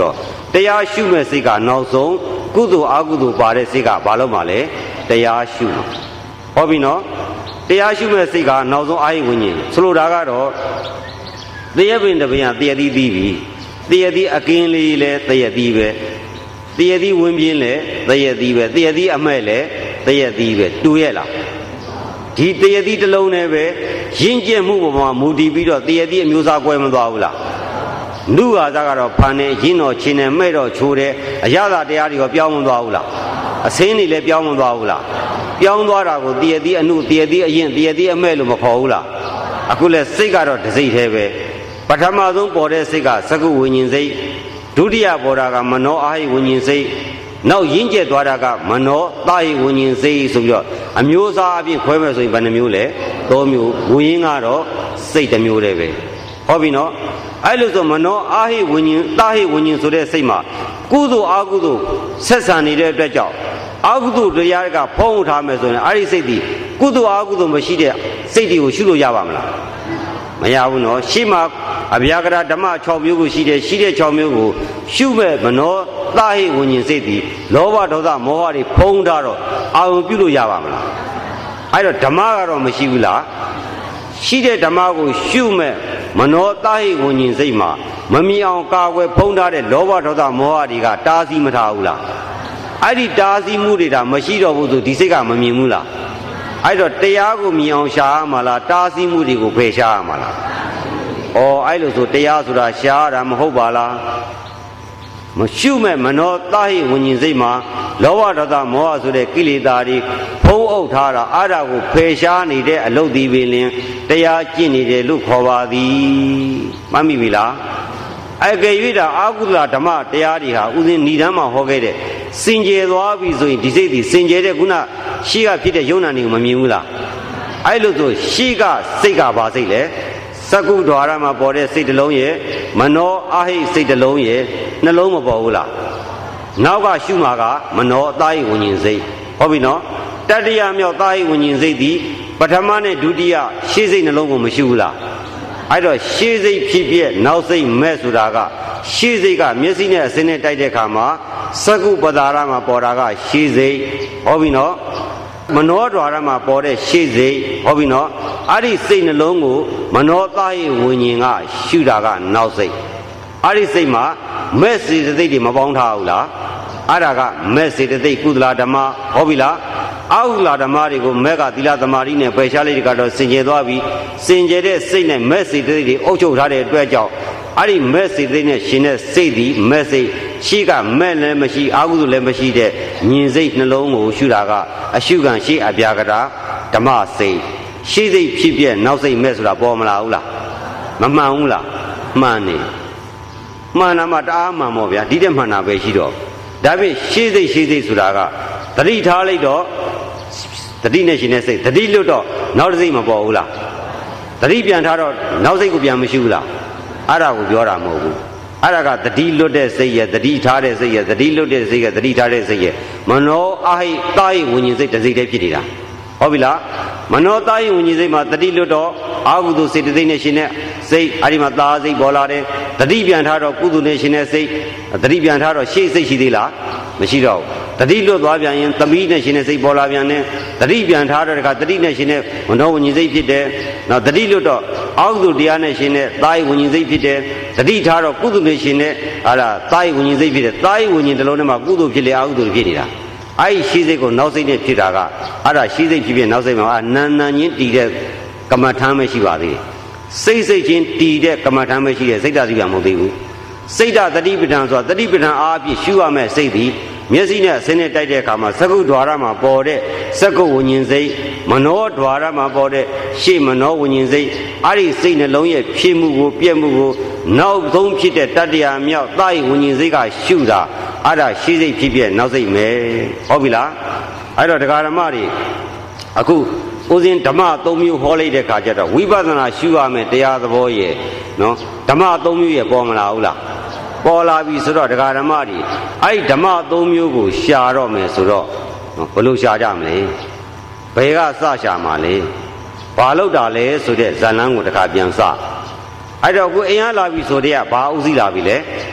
တရားရှုမဲ့စိတ်ကနောက်ဆုံးကုသိုလ်အကုသိုလ်ပါတဲ့စိတ်ကဘာလို့မှလဲတရားရှုဟောပြီနော်တရားရှုမဲ့စိတ်ကနောက်ဆုံးအာဟိဝိညာဉ်ဆိုလိုတာကတော့တရားပင်တပင်ကတရားသီးပြီးပြီတရားသီးအကင်းလေးလဲတရားသီးပဲတရားသီးဝင်ပြင်းလဲတရားသီးပဲတရားသီးအမဲ့လဲတရားသီးပဲတူရဲ့လားဒီတရားသီးတစ်လုံးနဲ့ပဲရင့်ကျက်မှုပေါ်မှာမူတည်ပြီးတော့တရားသီးအမျိုးအစားကွဲမသွားဘူးလားနုဟာသားကတော့ဖန်နေရင်းတော်ချင်းနဲ့မဲ့တော်ချိုးတဲ့အရသာတရားတွေကပြောင်းမသွားဘူးလားအစင်းတွေလည်းပြောင်းမသွားဘူးလားပြောင်းသွားတာကိုတရားသီးအနုတရားသီးအရင်တရားသီးအမဲ့လို့မခေါ်ဘူးလားအခုလဲစိတ်ကတော့တစ်စိတ်သေးပဲပထမဆုံးပေါ်တဲ့စိတ်ကသကုဝိညာဉ်စိတ်ဒုတိယပေါ်တာကမနောအာဟိဝိညာဉ်စိတ်နောက်ရင့်ကျက်သွားတာကမနောသာဟိဝိညာဉ်စိတ်ဆိုပြီးတော့အမျိုးအစားအပြင်ခွဲမဲ့ဆိုရင်ဘယ်နှမျိုးလဲ၃မျိုးဝိညာဉ်ကတော့စိတ်တစ်မျိုးတည်းပဲဟောပြီနော်အဲ့လိုဆိုမနောအာဟိဝိညာဉ်သာဟိဝိညာဉ်ဆိုတဲ့စိတ်မှာကုသိုလ်အကုသိုလ်ဆက်ဆံနေတဲ့အတွက်ကြောင့်အကုသိုလ်တရားကဖုံးထားမယ်ဆိုရင်အဲ့ဒီစိတ်ဒီကုသိုလ်အကုသိုလ်မရှိတဲ့စိတ်တွေကိုရှုလို့ရပါမလားမရဘူးနော်ရှေ့မှာအဗျာကရဓမ္မ6မျိုးကိုရှိတဲ့6မျိုးကိုရှုမဲ့မနောသာဟိဝိညာဉ်စိတ်ဒီလောဘဒေါသမောဟတွေဖုံးထားတော့အာရုံပြုလို့ရပါမလားအဲ့တော့ဓမ္မကတော့မရှိဘူးလားရှိတဲ့ဓမ္မကိုရှုမဲ့မနောသာဟိဝိညာဉ်စိတ်မှာမမြင်အောင်ကာကွယ်ဖုံးထားတဲ့လောဘဒေါသမောဟတွေကတားဆီးမထားဘူးလားအဲ့ဒီတားဆီးမှုတွေဒါမရှိတော့ဘူးဆိုဒီစိတ်ကမမြင်ဘူးလားအဲ့တော့တရားကိုမြင်အောင်ရှားရမှာလားတားဆီးမှုတွေကိုဖယ်ရှားရမှာလားဩအဲ့လိုဆိုတရားဆိုတာရှားတာမဟုတ်ပါလားမရှုမဲ့မနောသာဟိဝိညာဉ်စိတ်မှာလောဘဒေါသမောဟဆိုတဲ့ကိလေသာတွေဖုံးအုပ်ထားတာအဲ့ဒါကိုဖယ်ရှားနေတဲ့အလုပ်ဒီပင်လင်တရားကျင့်နေတယ်လို့ခေါ်ပါသည်မှတ်မိပြီလားအကယ်၍တာအာဟုလဓမ္မတရားတွေဟာဥစဉ်ဏိဒန်းမှာဟောခဲ့တဲ့စင်ကြယ်သွားပြီဆိုရင်ဒီစိတ်ဒီစင်ကြယ်တဲ့ခုနရှေ့ကဖြစ်တဲ့ယုံနာတွေကိုမမြင်ဘူးလားအဲ့လိုဆိုရှေ့ကစိတ်ကဘာစိတ်လဲသကုဒ္ဒရာမှာပေါ်တဲ့စိတ်တစ်လုံးရဲ့မနောအာဟိစိတ်တစ်လုံးရဲ့နှလုံးမပေါ်ဘူးလားနောက်ကရှုမှာကမနောသာဟိဝိညာဉ်စိတ်ဟုတ်ပြီနော်တတိယမြောက်သာဟိဝိညာဉ်စိတ်ဒီပထမနဲ့ဒုတိယရှေ့စိတ်နှလုံးကိုမရှုဘူးလားအဲ့တော့ရှေ့စိတ်ဖြစ်ပြက်နောက်စိတ်မဲ့ဆိုတာကရှေ့စိတ်ကမျက်စိနဲ့အစင်းနဲ့တိုက်တဲ့အခါမှာသကုပ္ပဒါရမှာပေါ်တာကရှေ့စိတ်ဟုတ်ပြီနော်မနောဒွါရမှာပေါ်တဲ့ရှေ့စိတ်ဟုတ်ပြီနော်အဲ့ဒီစိတ်နှလုံးကိုမနောသာဟိဝိညာဉ်ကရှုတာကနောက်စိတ်အဲ့ဒီစိတ်မှာမဲ့စေတသိက်တွေမပေါင်းထားဘူးလားအဲ့ဒါကမဲ့စေတသိက်ကုသလဓမ္မဟုတ်ပြီလားအာဟုလဓမ္မတွေကိုမဲ့ကသီလသမာဓိနဲ့ပယ်ရှားလိုက်တဲ့ကတော့စင်ကြယ်သွားပြီစင်ကြယ်တဲ့စိတ်နဲ့မဲ့စေတသိက်တွေအုပ်ချုပ်ထားတဲ့အတွက်ကြောင့်အဲ့ဒီမဲ့စေတသိက်နဲ့ရှင်တဲ့စိတ်ဒီမဲ့စိတ်ရှိကမဲ့လည်းမရှိအာဟုလည်းမရှိတဲ့မြင်စိတ်နှလုံးကိုရှုတာကအရှုခံရှိအပြာကတာဓမ္မစိတ်ရှိစိတ်ဖြစ်ပြနောက်စိတ်မဲ့ဆိုတာပေါ်မလာဘူးလားမမှန်ဘူးလားမှန်နေမှန်တာမှတအားမှန်ပေါ့ဗျာဒီတဲ့မှန်တာပဲရှိတော့ဒါဖြင့်ရှေ့စိတ်ဆိုတာကတတိထားလိုက်တော့တတိနဲ့ရှင်တဲ့စိတ်တတိလွတ်တော့နောက်တစ်စိတ်မပေါ်ဘူးလားတတိပြန်ထားတော့နောက်စိတ်ကိုပြန်မရှိဘူးလားအဲ့ဒါကိုပြောတာမဟုတ်ဘူးအဲ့ဒါကတတိလွတ်တဲ့စိတ်ရဲ့တတိထားတဲ့စိတ်ရဲ့တတိလွတ်တဲ့စိတ်ရဲ့တတိထားတဲ့စိတ်ရဲ့မနောအာဟိသာဟိဝိညာဉ်စိတ်တစ်စိတ်တည်းဖြစ်နေတာဟုတ်ပြီလားမနောသာဟိဝိညာဉ်စိတ်မှာတတိလွတ်တော့အာဟုတုစိတ်တစ်စိတ်နဲ့ရှင်တဲ့စိတ်အဲ့ဒီမှာသာစိတ်ပေါ်လာတယ်တတိပြန်ထားတော့ကုသိုလ်နဲ့ရှင်တဲ့စိတ်တတိပြန်ထားတော့ရှေ့စိတ်ရှိသေးလားမရှိတော့တတိလွတ်သွားပြန်ရင်သမီးနဲ့ရှင်တဲ့စိတ်ပေါ်လာပြန်တယ်တတိပြန်ထားတော့တခါတတိနဲ့ရှင်တဲ့မနောဝိညာဉ်စိတ်ဖြစ်တယ်နောက်တတိလွတ်တော့အာဟုတုတရားနဲ့ရှင်တဲ့သာဟိဝိညာဉ်စိတ်ဖြစ်တယ်တတိထားတော့ကုသိုလ်နဲ့ရှင်တဲ့ဟာလားသာဟိဝိညာဉ်စိတ်ဖြစ်တယ်သာဟိဝိညာဉ်တစ်လုံးထဲမှာကုသိုလ်ဖြစ်လေအာဟုတုဖြစ်နေတာအဲ့ဒီရှိစိတ်ကိုနောက်စိတ်နဲ့ဖြစ်တာကအဲ့ဒါရှိစိတ်ဖြစ်ဖြစ်နောက်စိတ်မှာနာနာချင်းတည်တဲ့ကမ္မထာမရှိပါသေးစိတ်ချင်းတည်တဲ့ကမ္မထာမရှိတဲ့စိတ်ဓာတ်စီကမဟုတ်သေးဘူးစိတ်ဓာတ်တတိပဋ္ဌာန်ဆိုတာတတိပဋ္ဌာန်အားဖြင့်ရှုရမယ်စိတ်သည်မျက်စိနဲ့အစင်းနဲ့တိုက်တဲ့အခါမှာသကုဒ္ဒရာမှာပေါ်တဲ့သကုဝိညာဉ်စိတ်မနောဒွါရမှာပေါ်တဲ့ရှေ့မနောဝိညာဉ်စိတ်အဲ့ဒီစိတ်နှလုံးရဲ့ဖြစ်မှုကိုပြည့်မှုကိုနောက်ဆုံးဖြစ်တဲ့တတ္တရာမြောက်သာဟိဝိညာဉ်စိတ်ကရှုတာအဲ့ဒါရှိစိတ်ဖြစ်ပြနောက်စိတ်မယ်ဟုတ်ပြီလားအဲ့တော့တရားဓမ္မတွေအခုဦးဇင်းဓမ္မ၃မျိုးဟောလိုက်တဲ့ခါကျတော့ဝိပဿနာရှုရမယ်တရားသဘောရဲ့နော်ဓမ္မ၃မျိုးရဲ့ပေါ်မလာဘူးလားပေါ်လာပြီဆိုတော့တရားဓမ္မတွေအဲ့ဒီဓမ္မ၃မျိုးကိုရှာတော့မယ်ဆိုတော့ဘယ်လိုရှာကြမလဲဘယ်ကစရှာမှာလဲဘာလို့တာလဲဆိုတဲ့ဇာလန်းကိုတခါပြန်စအဲ့တော့အခုအိမ်ရလာပြီဆိုတဲ့ကဘာဥစည်းလာပြီလဲ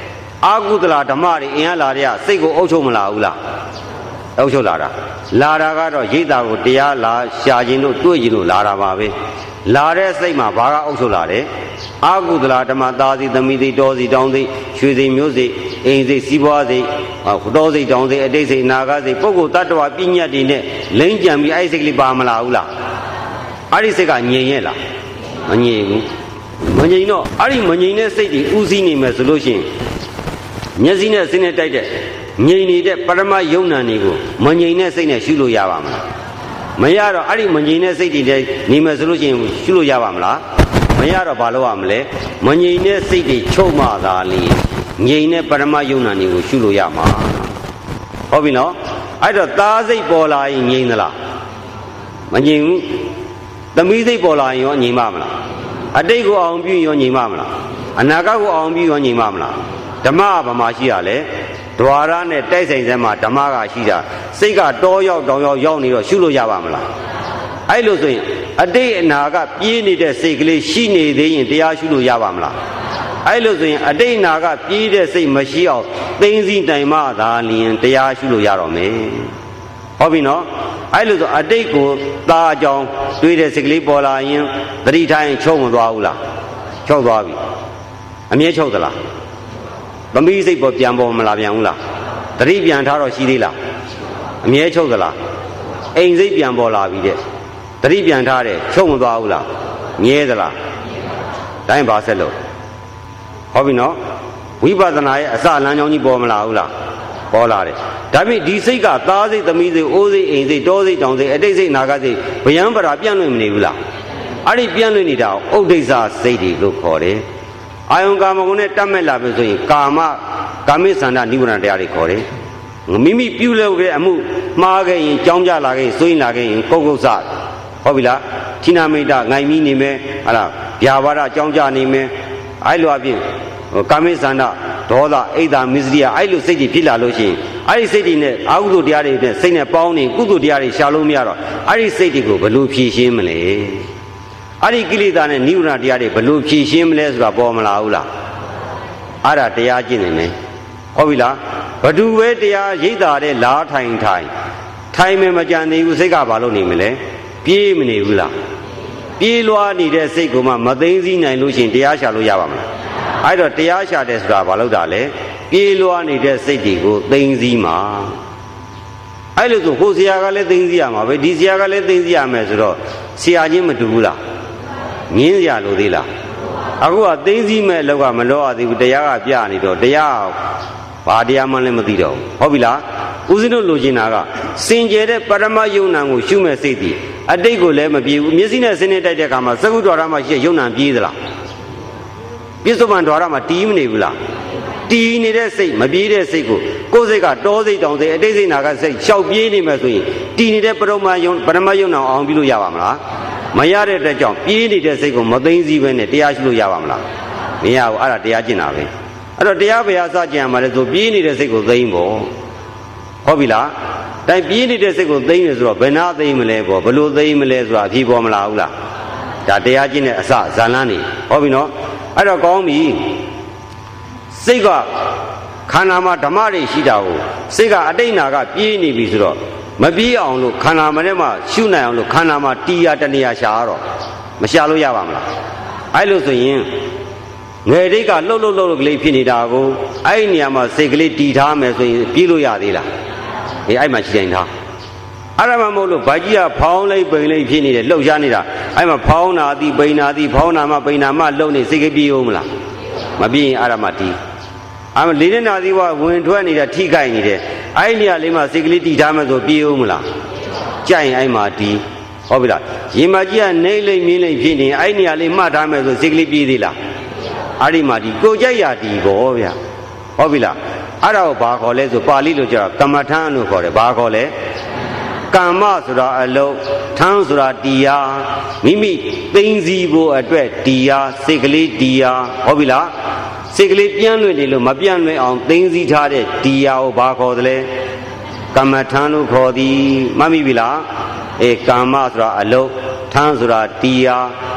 အာကုသလာဓမ္မတွေအင်အားလာတဲ့စိတ်ကိုအုပ်ချုပ်မလာဘူးလားအုပ်ချုပ်လာတာကတော့ရိတ်တာကိုတရားလာရှာခြင်းတို့တွေ့ခြင်းတို့လာတာပါပဲလာတဲ့စိတ်မှာဘာကအုပ်ချုပ်လာတယ်အာကုသလာဓမ္မသားစီသမီးစီတောစီတောင်းစီရွှေစီမျိုးစီအိမ်စီစီးပွားစီတောစီတောင်းစီအတိတ်စီနာဂစီပုဂ္ဂိုလ်တ attva ပညာတွေနဲ့လိမ့်ကြံပြီးအဲ့ဒီစိတ်ကလေးပါမလာဘူးလားအဲ့ဒီစိတ်ကငြိမ်ရဲ့လားမငြိမ်ဘူးမငြိမ်တော့အဲ့ဒီမငြိမ်တဲ့စိတ်တွေဥစည်းနေမယ်ဆိုလို့ရှိရင်မျက်စိနဲ့စိတ်နဲ့တိုက်တဲ့ငြိမ်နေတဲ့ပရမယုံနာတွေကိုမငြိမ်တဲ့စိတ်နဲ့ရှုလို့ရပါမလားမရတော့အဲ့ဒီမငြိမ်တဲ့စိတ်တွေနဲ့နေမယ်ဆိုလို့ရှိရင်ရှုလို့ရပါမလားမရတော့ဘာလုပ်ရမလဲမငြိမ်တဲ့စိတ်တွေချုပ်မှသာလေငြိမ်တဲ့ပရမယုံနာတွေကိုရှုလို့ရမှာဟုတ်ပြီနော်အဲ့တော့သားစိတ်ပေါ်လာရင်ငြိမ်သလားမငြိမ်ဘူးသမီးစိတ်ပေါ်လာရင်ရောငြိမ်ပါမလားအတိတ်ကိုအောင်ပြုရောငြိမ်ပါမလားအနာဂတ်ကိုအောင်ပြုရောငြိမ်ပါမလားဓမ္မကဘာမှရှိရလဲဒွါရနဲ့တိုက်ဆိုင်စဲမှာဓမ္မကရှိတာစိတ်ကတောရောက်တောင်ရောက်နေတော့ရှုလို့ရပါမလားအဲ့လိုဆိုရင်အတိတ်အနာကပြေးနေတဲ့စိတ်ကလေးရှိနေသေးရင်တရားရှုလို့ရပါမလားအဲ့လိုဆိုရင်အတိတ်အနာကပြေးတဲ့စိတ်မရှိအောင်သိသိတိုင်မှသာလျင်တရားရှုလို့ရတော့မယ်ဟုတ်ပြီနော်အဲ့လိုဆိုအတိတ်ကိုသာအကြောင်းတွေးတဲ့စိတ်ကလေးပေါ်လာရင်သတိထားရင်ချုပ်မသွားဘူးလားချုပ်သွားပြီအမြဲချုပ်သလားသမီးစိတ်ပေါ်ပြန်ပေါ်မလာပြန်ဘူးလားသတိပြန်ထားတော့ရှိသေးလားအမြဲချုပ်သလားအိမ်စိတ်ပြန်ပေါ်လာပြီတဲ့သတိပြန်ထားတယ်ချုပ်မသွားဘူးလားမြဲသလားတိုင်းပါဆက်လို့ဟုတ်ပြီနော်ဝိပဿနာရဲ့အစလမ်းကြောင်းကြီးပေါ်မလာဘူးလားပေါ်လာတယ်ဒါပေမဲ့ဒီစိတ်ကသားစိတ်သမီးစိတ်အိုးစိတ်အိမ်စိတ်တောစိတ်တောင်စိတ်အတိတ်စိတ်နာဂစိတ်ဗျံပရာပြန့်လွင့်မနေဘူးလားအဲ့ဒီပြန့်လွင့်နေတာဥဒိစ္စစိတ်တွေလို့ခေါ်တယ်အာယုံကာမဂုဏ်နဲ့တတ်မဲ့လာပြီဆိုရင်ကာမိသန္တာနိဗ္ဗာန်တရားတွေခေါ်တယ်မိမိပြုလုပ်တဲ့အမှုမှားခဲ့ရင်ကြောင်းကြလာခဲ့ရင်စိုးရင်လာခဲ့ရင်ကုတ်ကုတ်စဟုတ်ပြီလားဌိနမိတ်တငိုင်မီနေမယ်ဟာလားဗျာပါဒကြောင်းကြနေမယ်အဲ့လိုအပြင်ကာမိသန္တာဒေါသအိတ်တာမစ္စရိယအဲ့လိုစိတ်တွေဖြစ်လာလို့ရှိရင်အဲ့ဒီစိတ်တွေနဲ့အာဟုတုတရားတွေနဲ့စိတ်နဲ့ပေါင်းနေကုသိုလ်တရားတွေရှာလို့မရတော့အဲ့ဒီစိတ်တွေကိုဘယ်လိုဖြည့်ရှင်းမလဲအဲ့ဒီကိလေသာနဲ့နိဗ္ဗာန်တရားတွေဘယ်လိုဖြည့်ရှင်းမလဲဆိုတာပေါ်မလာဘူးလားအဲ့ဒါတရားကျင့်နေမယ်ဟုတ်ပြီလားဘဒုဝဲတရားရိပ်တာတဲ့လားထိုင်မယ်မကြံသေးဘူးစိတ်ကဘာလို့နေမလဲပြေးမနေဘူးလားပြေးလွှားနေတဲ့စိတ်ကမှမသိသိနိုင်လို့ရှိရင်တရားရှာလို့ရပါမလားအဲ့တော့တရားရှာတယ်ဆိုတာဘာလို့တာလဲပြေးလွှားနေတဲ့စိတ်တွေကိုသိသိမှာအဲ့လိုဆိုဟိုဆရာကလည်းသိသိရမှာပဲဒီဆရာကလည်းသိသိရမယ်ဆိုတော့ဆရာချင်းမတူဘူးလားငင်းရလို့သေးလားအခုကသိသိမဲ့လောက်ကမလောရသေးဘူးတရားကပြနေတော့တရားဘာတရားမှလည်းမသိတော့ဘူးဟုတ်ပြီလားဦးဇင်းတို့လိုချင်တာကစင်ကြယ်တဲ့ပရမယုံနာကိုရှုမဲ့စိတ်တည်အတိတ်ကိုလည်းမပြေဘူးမျက်စိနဲ့စင်းနဲ့တိုက်တဲ့အခါမှာသကုဒ္ဒရာမှာရှိတဲ့ယုံနာပြေးသလားပြစ္ဆုတ်ပန်ဒွါရမှာတီးမနေဘူးလားတီးနေတဲ့စိတ်မပြေးတဲ့စိတ်ကိုကိုယ်စိတ်ကတောစိတ်တောင်စိတ်အတိတ်စိတ်နာကစိတ်လျှောက်ပြေးနေမှဆိုရင်တီးနေတဲ့ပရမယုံနာအောင်ပြီးလို့ရပါမလားမရတဲ့အတွက်ကြောင့်ပြေးနေတဲ့စိတ်ကိုမသိသိပဲနဲ့တရားရှိလို့ရပါမလားမရဘူးအဲ့ဒါတရားကျင့်တာပဲအဲ့တော့တရားဘယ်အစကျင့်ရမှာလဲဆိုပြေးနေတဲ့စိတ်ကိုသိမ့်ဖို့ဟုတ်ပြီလားတိုင်ပြေးနေတဲ့စိတ်ကိုသိမ့်နေဆိုတော့ဘယ်နာသိမ့်မလဲပေါ့ဘလို့သိမ့်မလဲဆိုတာအဖြေပေါ်မလာဘူးလားဒါတရားကျင့်တဲ့အစဇာလန်းနေဟုတ်ပြီနော်အဲ့တော့ကောင်းပြီစိတ်ကခန္ဓာမှာဓမ္မတွေရှိတာကိုစိတ်ကအတိတ်နာကပြေးနေပြီဆိုတော့မပြေးအောင်လို့ခန္ဓာမထဲမှာရှုနိုင်အောင်လို့ခန္ဓာမှာတီးရတနေရရှာတော့မရှာလို့ရပါမလားအဲ့လိုဆိုရင်ငယ်တိတ်ကလှုပ်ကလေးဖြစ်နေတာကိုအဲ့ဒီနေရာမှာစိတ်ကလေးတီထားမယ်ဆိုရင်ပြေးလို့ရသေးလားအဲ့မှာရှိတိုင်းထားအဲ့ဒါမှမဟုတ်လို့ဗာကြီးကဖောင်းလိုက်ပိန်လိုက်ဖြစ်နေတယ်လှုပ်ရှားနေတာအဲ့မှာဖောင်းနာသည်ပိန်နာသည်ဖောင်းနာမှပိန်နာမှလှုပ်နေစိတ်ကပြေးဦးမလားမပြေးရင်အဲ့ဒါမှတီးလေးနဲ့နာသည်ကဝင်ထွက်နေတာထိခိုက်နေတယ်အဲ့ဒီနေရာလေးမှာစိတ်ကလေးတီထားမယ်ဆိုပြေးဦးမလားကြိုက်ရင်အဲ့မှာတီးဟုတ်ပြီလားရင်မကြီးကနေလိမ့်မြင်းလိမ့်ဖြစ်နေအဲ့ဒီနေရာလေးမှတ်ထားမယ်ဆိုစိတ်ကလေးပြေးသေးလားအဲ့ဒီမှာတီးကိုကြိုက်ရတီးပေါ့ဗျာဟုတ်ပြီလားအဲ့ဒါကိုဘာခေါ်လဲဆိုပါဠိလိုကျတော့ကမ္မထံလို့ခေါ်တယ်ဘာခေါ်လဲကမ္မဆိုတာအလုံးထံဆိုတာတရားမိမိသိသိဖို့အတွက်တရားစိတ်ကလေးတရားဟုတ်ပြီလားစိတ်ကလေးပြန့်လွင့်နေလို့မပြန့်လွင့်အောင်သိသိထားတဲ့တရားကိုဘာခေါ်သလဲကမ္မထံလို့ခေါ်သည်မှတ်မိပြီလားကမ္မဆိုတာအလုံးထံဆိုတာတရား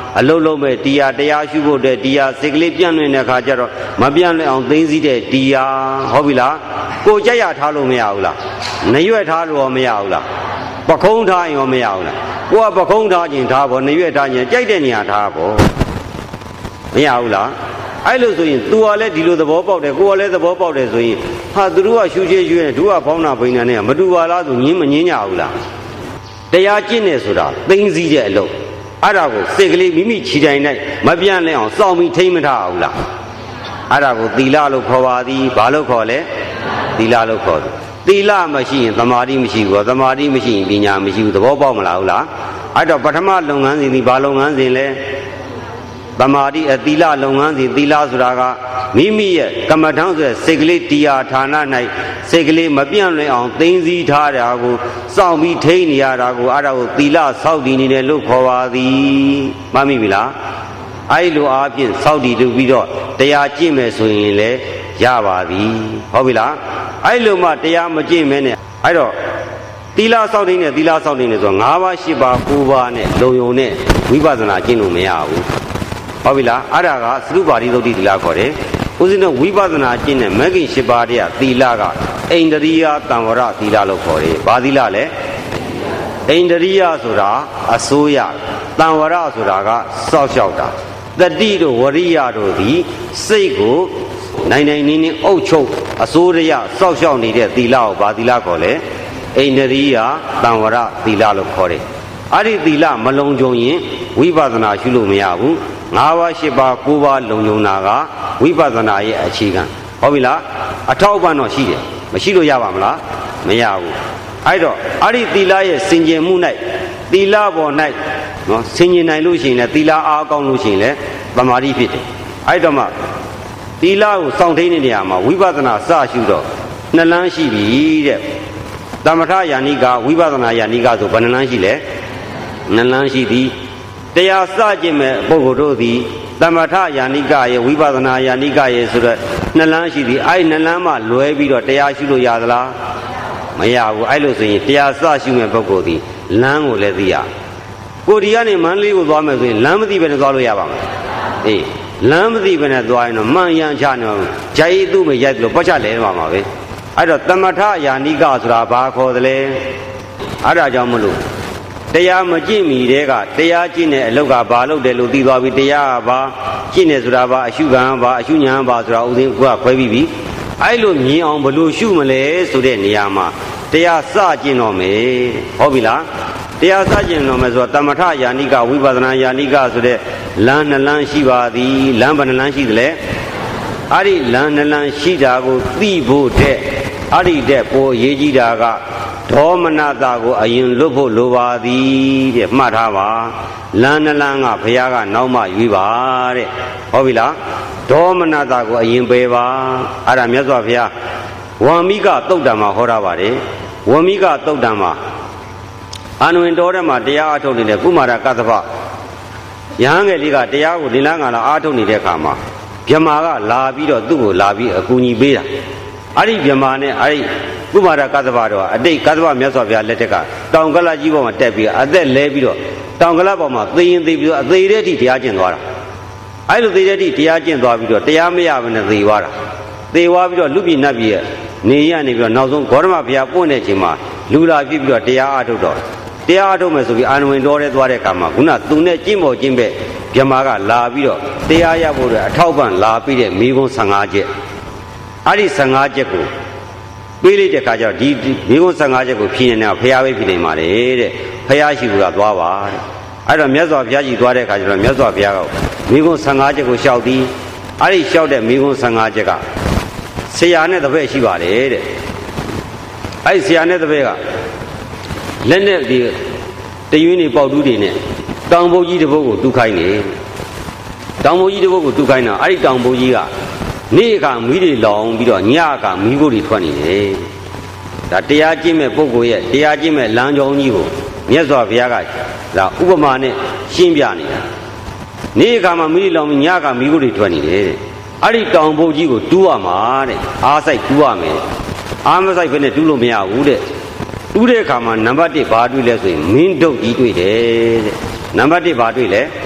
အလုံးလုံးပဲတရားရှုဖို့တဲ့တရားစိတ်ကလေးပြန့်လွင့်တဲ့ခါကျတော့မပြန့်လွင့်အောင်သိသိတဲ့တရားဟုတ်ပြီလားကိုကြက်ရထားလို့မရဘူးလားနရွက်ထားလို့ရောမရဘူးလားပခုံးထားရင်ရောမရဘူးလားကိုကပခုံးထားခြင်းထားဖို့နရွက်ထားခြင်းကြိုက်တဲ့နေရာထားဖို့မရဘူးလားအဲ့လိုဆိုရင် तू ကလည်းဒီလိုသဘောပေါက်တယ်ကိုကလည်းသဘောပေါက်တယ်ဆိုရင်ဟာသူတို့ကရှုချေရွေးတယ်သူကဖောင်းတာပိန်တာနဲ့မတူပါလားသူညင်းမညင်းကြဘူးလားတရားကျင့်တယ်ဆိုတာသိသိတဲ့အလုပ်အဲ့ဒါကိုစိတ်ကလေးမိမိခြေတိုင်၌မပြန့်လဲအောင်စောင့်ပြီးထိမ့်မထားဘူးလားအဲ့ဒါကိုသီလလို့ခေါ်ပါသည်ဘာလို့ခေါ်လဲသီလလို့ခေါ်တယ်သီလမရှိရင်သမာဓိမရှိဘူးသမာဓိမရှိရင်ပညာမရှိဘူးသဘောပေါက်မလားဟုတ်လားအဲ့တော့ပထမလုပ်ငန်းစဉ်ဒီဘာလုပ်ငန်းစဉ်လဲသမာဓိအသီလလုပ်ငန်းစဉ်သီလဆိုတာကမိမိရဲ့ကမ္မထံဆိုတဲ့စိတ်ကလေးတရားဌာန၌စိတ်ကလေးမပြန့်လွင့်အောင်သိသိထားတာကိုစောင့်ပြီးထိန်းနေရတာကိုအဲ့ဒါကိုသီလစောင့်တည်နေတယ်လို့ခေါ်ပါသည်မှတ်မိပြီလားအဲ့လိုအားဖြင့်စောင့်တည်လုပ်ပြီးတော့တရားကျင့်မယ်ဆိုရင်လည်းရပါပြီဟုတ်ပြီလားအဲ့လိုမှတရားမကျင့်မဲနဲ့အဲ့တော့သီလစောင့်တည်နေသီလစောင့်တည်နေဆို5ပါး10ပါး9ပါးနဲ့လုံယုံနဲ့ဝိပဿနာကျင့်လို့မရဘူးဟုတ်ပြီလားအဲ့ဒါကသရုပါဠိသုတ်တိသီလခေါ်တယ်ဦးဇင်းတို့ဝိပဿနာကျင့်တဲ့မဂ္ဂင်၈ပါးတည်းကသီလကအိန္ဒရိယတံဝရသီလလို့ခေါ်တယ်ဘာသီလလဲအိန္ဒရိယဆိုတာအစိုးရတံဝရဆိုတာကစောင့်ရှောက်တာတတိတို့ဝရိယတို့သည်စိတ်ကိုနိုင်နိုင်နင်းနင်းအုပ်ချုပ်အစိုးရစောင့်ရှောက်နေတဲ့သီလကိုဘာသီလခေါ်လဲအိန္ဒရိယတံဝရသီလလို့ခေါ်တယ်အဲ့ဒီသီလမလုံးကြုံရင်ဝိပဿနာရှုလို့မရဘူး5ပါး10ပါး9ပါးလုံုံတာကဝိပဿနာရဲ့အခြေခံဟုတ်ပြီလားအထောက်အပံ့တော့ရှိတယ်မရှိလို့ရပါမလားမရဘူးအဲ့တော့အဲ့ဒီသီလရဲ့စင်ကြယ်မှု၌သီလပေါ်၌နော်စင်ကြယ်နိုင်လို့ရှိရင်လည်းသီလအားကောင်းလို့ရှိရင်လည်းသမာဓိဖြစ်တယ်အဲ့တော့မှသီလကိုစောင့်ထိန်တဲ့နေရာမှာဝိပဿနာစရှုတော့နှစ်လမ်းရှိပြီတဲ့သမထယာနိကဝိပဿနာယာနိကဆိုဘယ်နှလမ်းရှိလဲနှစ်လမ်းရှိသည်တရားစကျင့်မဲ့ပုဂ္ဂိုလ်တို့သည်သမထယာနိကရဲ့ဝိပဿနာယာနိကရဲ့ဆိုတော့နှစ်လမ်းရှိသည်အဲ့နှစ်လမ်းမှလွဲပြီးတော့တရားရှုလို့ရသလားမရဘူးအဲ့လိုဆိုရင်တရားစရှုမဲ့ပုဂ္ဂိုလ်သည်လမ်းကိုလည်းသိရကိုဒီကနေမန္တလေးကိုသွားမယ်ဆိုရင်လမ်းမသိဘဲနဲ့သွားလို့ရပါမလားအေးလမ်းမသိဘဲနဲ့သွားရင်တော့မှန်ရန်ချနေမှာဂျာယီသူ့မရိုက်လို့ပတ်ချလဲမှာပဲအဲ့တော့သမထယာနိကဆိုတာဘာခေါ်သလဲအဲ့ဒါကြောင့်မလို့တရားမကျင့်မီတဲ့ကတရားကျင့်တဲ့အလုပ်ကဘာလုပ်တယ်လို့သိသွားပြီတရားကဘာကျင့်နေဆိုတာဘာအရှုခံဘာအရှုညာဘာဆိုတာဥစဉ်ကခွဲပြီးပြီအဲ့လိုမြင်အောင်ဘလို့ရှုမလဲဆိုတဲ့နေရာမှာတရားစကျင့်တော့မယ်ဟုတ်ပြီလားတရားစကျင့်တော့မယ်ဆိုတော့သမထယာနိကဝိပဿနာယာနိကဆိုတဲ့လမ်းနှစ်လမ်းရှိပါသည်လမ်းဘယ်နှလမ်းရှိသလဲအဲ့ဒီလမ်းနှစ်လမ်းရှိတာကိုသိဖို့တဲ့အဲ့ဒီတဲ့ပေါ်ရေးကြည့်တာကဒေါမနတာကိုအရင်လွတ်ဖို့လိုပါသည်တဲ့မှတ်ထားပါလမ်းနှလန်းကဘုရားကနောက်မှရွေးပါတဲ့ဟုတ်ပြီလားဒေါမနတာကိုအရင်ပယ်ပါအဲ့ဒါမြတ်စွာဘုရားဝံမိကသုတ်တံမှာဟောထားပါတယ်ဝံမိကသုတ်တံမှာအာနဝင်တော်ထဲမှာတရားအထုတ်နေတဲ့ကုမာရကတ္တဗယဟန်ငယ်လေးကတရားကိုဒီလန်းကလာအားထုတ်နေတဲ့အခါမှာဗြဟ္မာကလာပြီးတော့သူ့ကိုလာပြီးအကူအညီပေးတာအဲ့ဒီဗြဟ္မာနဲ့အဲ့ဒီကုမာရကတ္တဗတော်အတိတ်ကတ္တဗမြတ်စွာဘုရားလက်ထက်ကတောင်ကလကြီးပေါ်မှာတက်ပြီးအသက်လဲပြီးတော့တောင်ကလပေါ်မှာသေရင်သေပြီးတော့အသေးတဲ့အထိတရားကျင့်သွားတာအဲ့လိုသေတဲ့အထိတရားကျင့်သွားပြီးတော့တရားမရဘဲနဲ့သေသွားတာသေသွားပြီးတော့လူပြည်နတ်ပြည်ရဲ့နေရနေပြီးတော့နောက်ဆုံးဂေါတမဘုရားပွင့်တဲ့အချိန်မှာလူလာဖြစ်ပြီးတော့တရားအားထုတ်တော့တရားအားထုတ်မယ်ဆိုပြီးအာနဝင်တော်ထဲသွားတဲ့အခါမှာခုနသူနဲ့ကျင့်ပေါ်ကျင့်ပဲဗြဟ္မာကလာပြီးတော့တရားရဖို့အတွက်အထောက်ပံ့လာပြီးတဲ့မိဂုံ15ချက်အဲ့ဒီ15ချက်ကိုပေးလိုက်တဲ့အခါကျတော့ဒီမိဂုံ15ချက်ကိုဖြည့်နေတာဘုရားပဲဖြည့်နေပါလေတဲ့ဘုရားရှိခိုးကသွားပါတဲ့အဲ့တော့မြတ်စွာဘုရားကြီးသွားတဲ့အခါကျတော့မြတ်စွာဘုရားကမိဂုံ15ချက်ကိုလျှောက်သည်အဲ့ဒီလျှောက်တဲ့မိဂုံ15ချက်ကဆရာနဲ့တပည့်ရှိပါတယ်တဲ့အဲ့ဒီဆရာနဲ့တပည့်ကလက်နဲ့ဒီတရွင်းနေပေါက်တူးတွေနဲ့တောင်ဘုတ်ကြီးတစ်ပုဒ်ကိုတူးခိုင်းနေတောင်ဘုတ်ကြီးတစ်ပုဒ်ကိုတူးခိုင်းတာအဲ့ဒီတောင်ဘုတ်ကြီးကနေ့ကမီးတွေလောင်ပြီးတော့ညကမီးခိုးတွေထွက်နေတယ်ဒါတရားကျင့်မဲ့ပုဂ္ဂိုလ်ရဲ့တရားကျင့်မဲ့လမ်းကြောင်းကြီးကိုမြတ်စွာဘုရားကဒါဥပမာနဲ့ရှင်းပြနေတာနေ့ကမှမီးတွေလောင်ပြီးညကမီးခိုးတွေထွက်နေတယ်အဲ့ဒီတောင်ဘုတ်ကြီးကိုတူးရမှာတဲ့အားစိုက်တူးရမယ်အားမစိုက်ဘဲနဲ့တူးလို့မရဘူးတဲ့တူးတဲ့အခါမှာနံပါတ်1ဘာတွေ့လဲဆိုရင်မင်းဒုတ်ကြီးတွေ့တယ်တဲ့နံပါတ်1ဘာတွေ့လဲ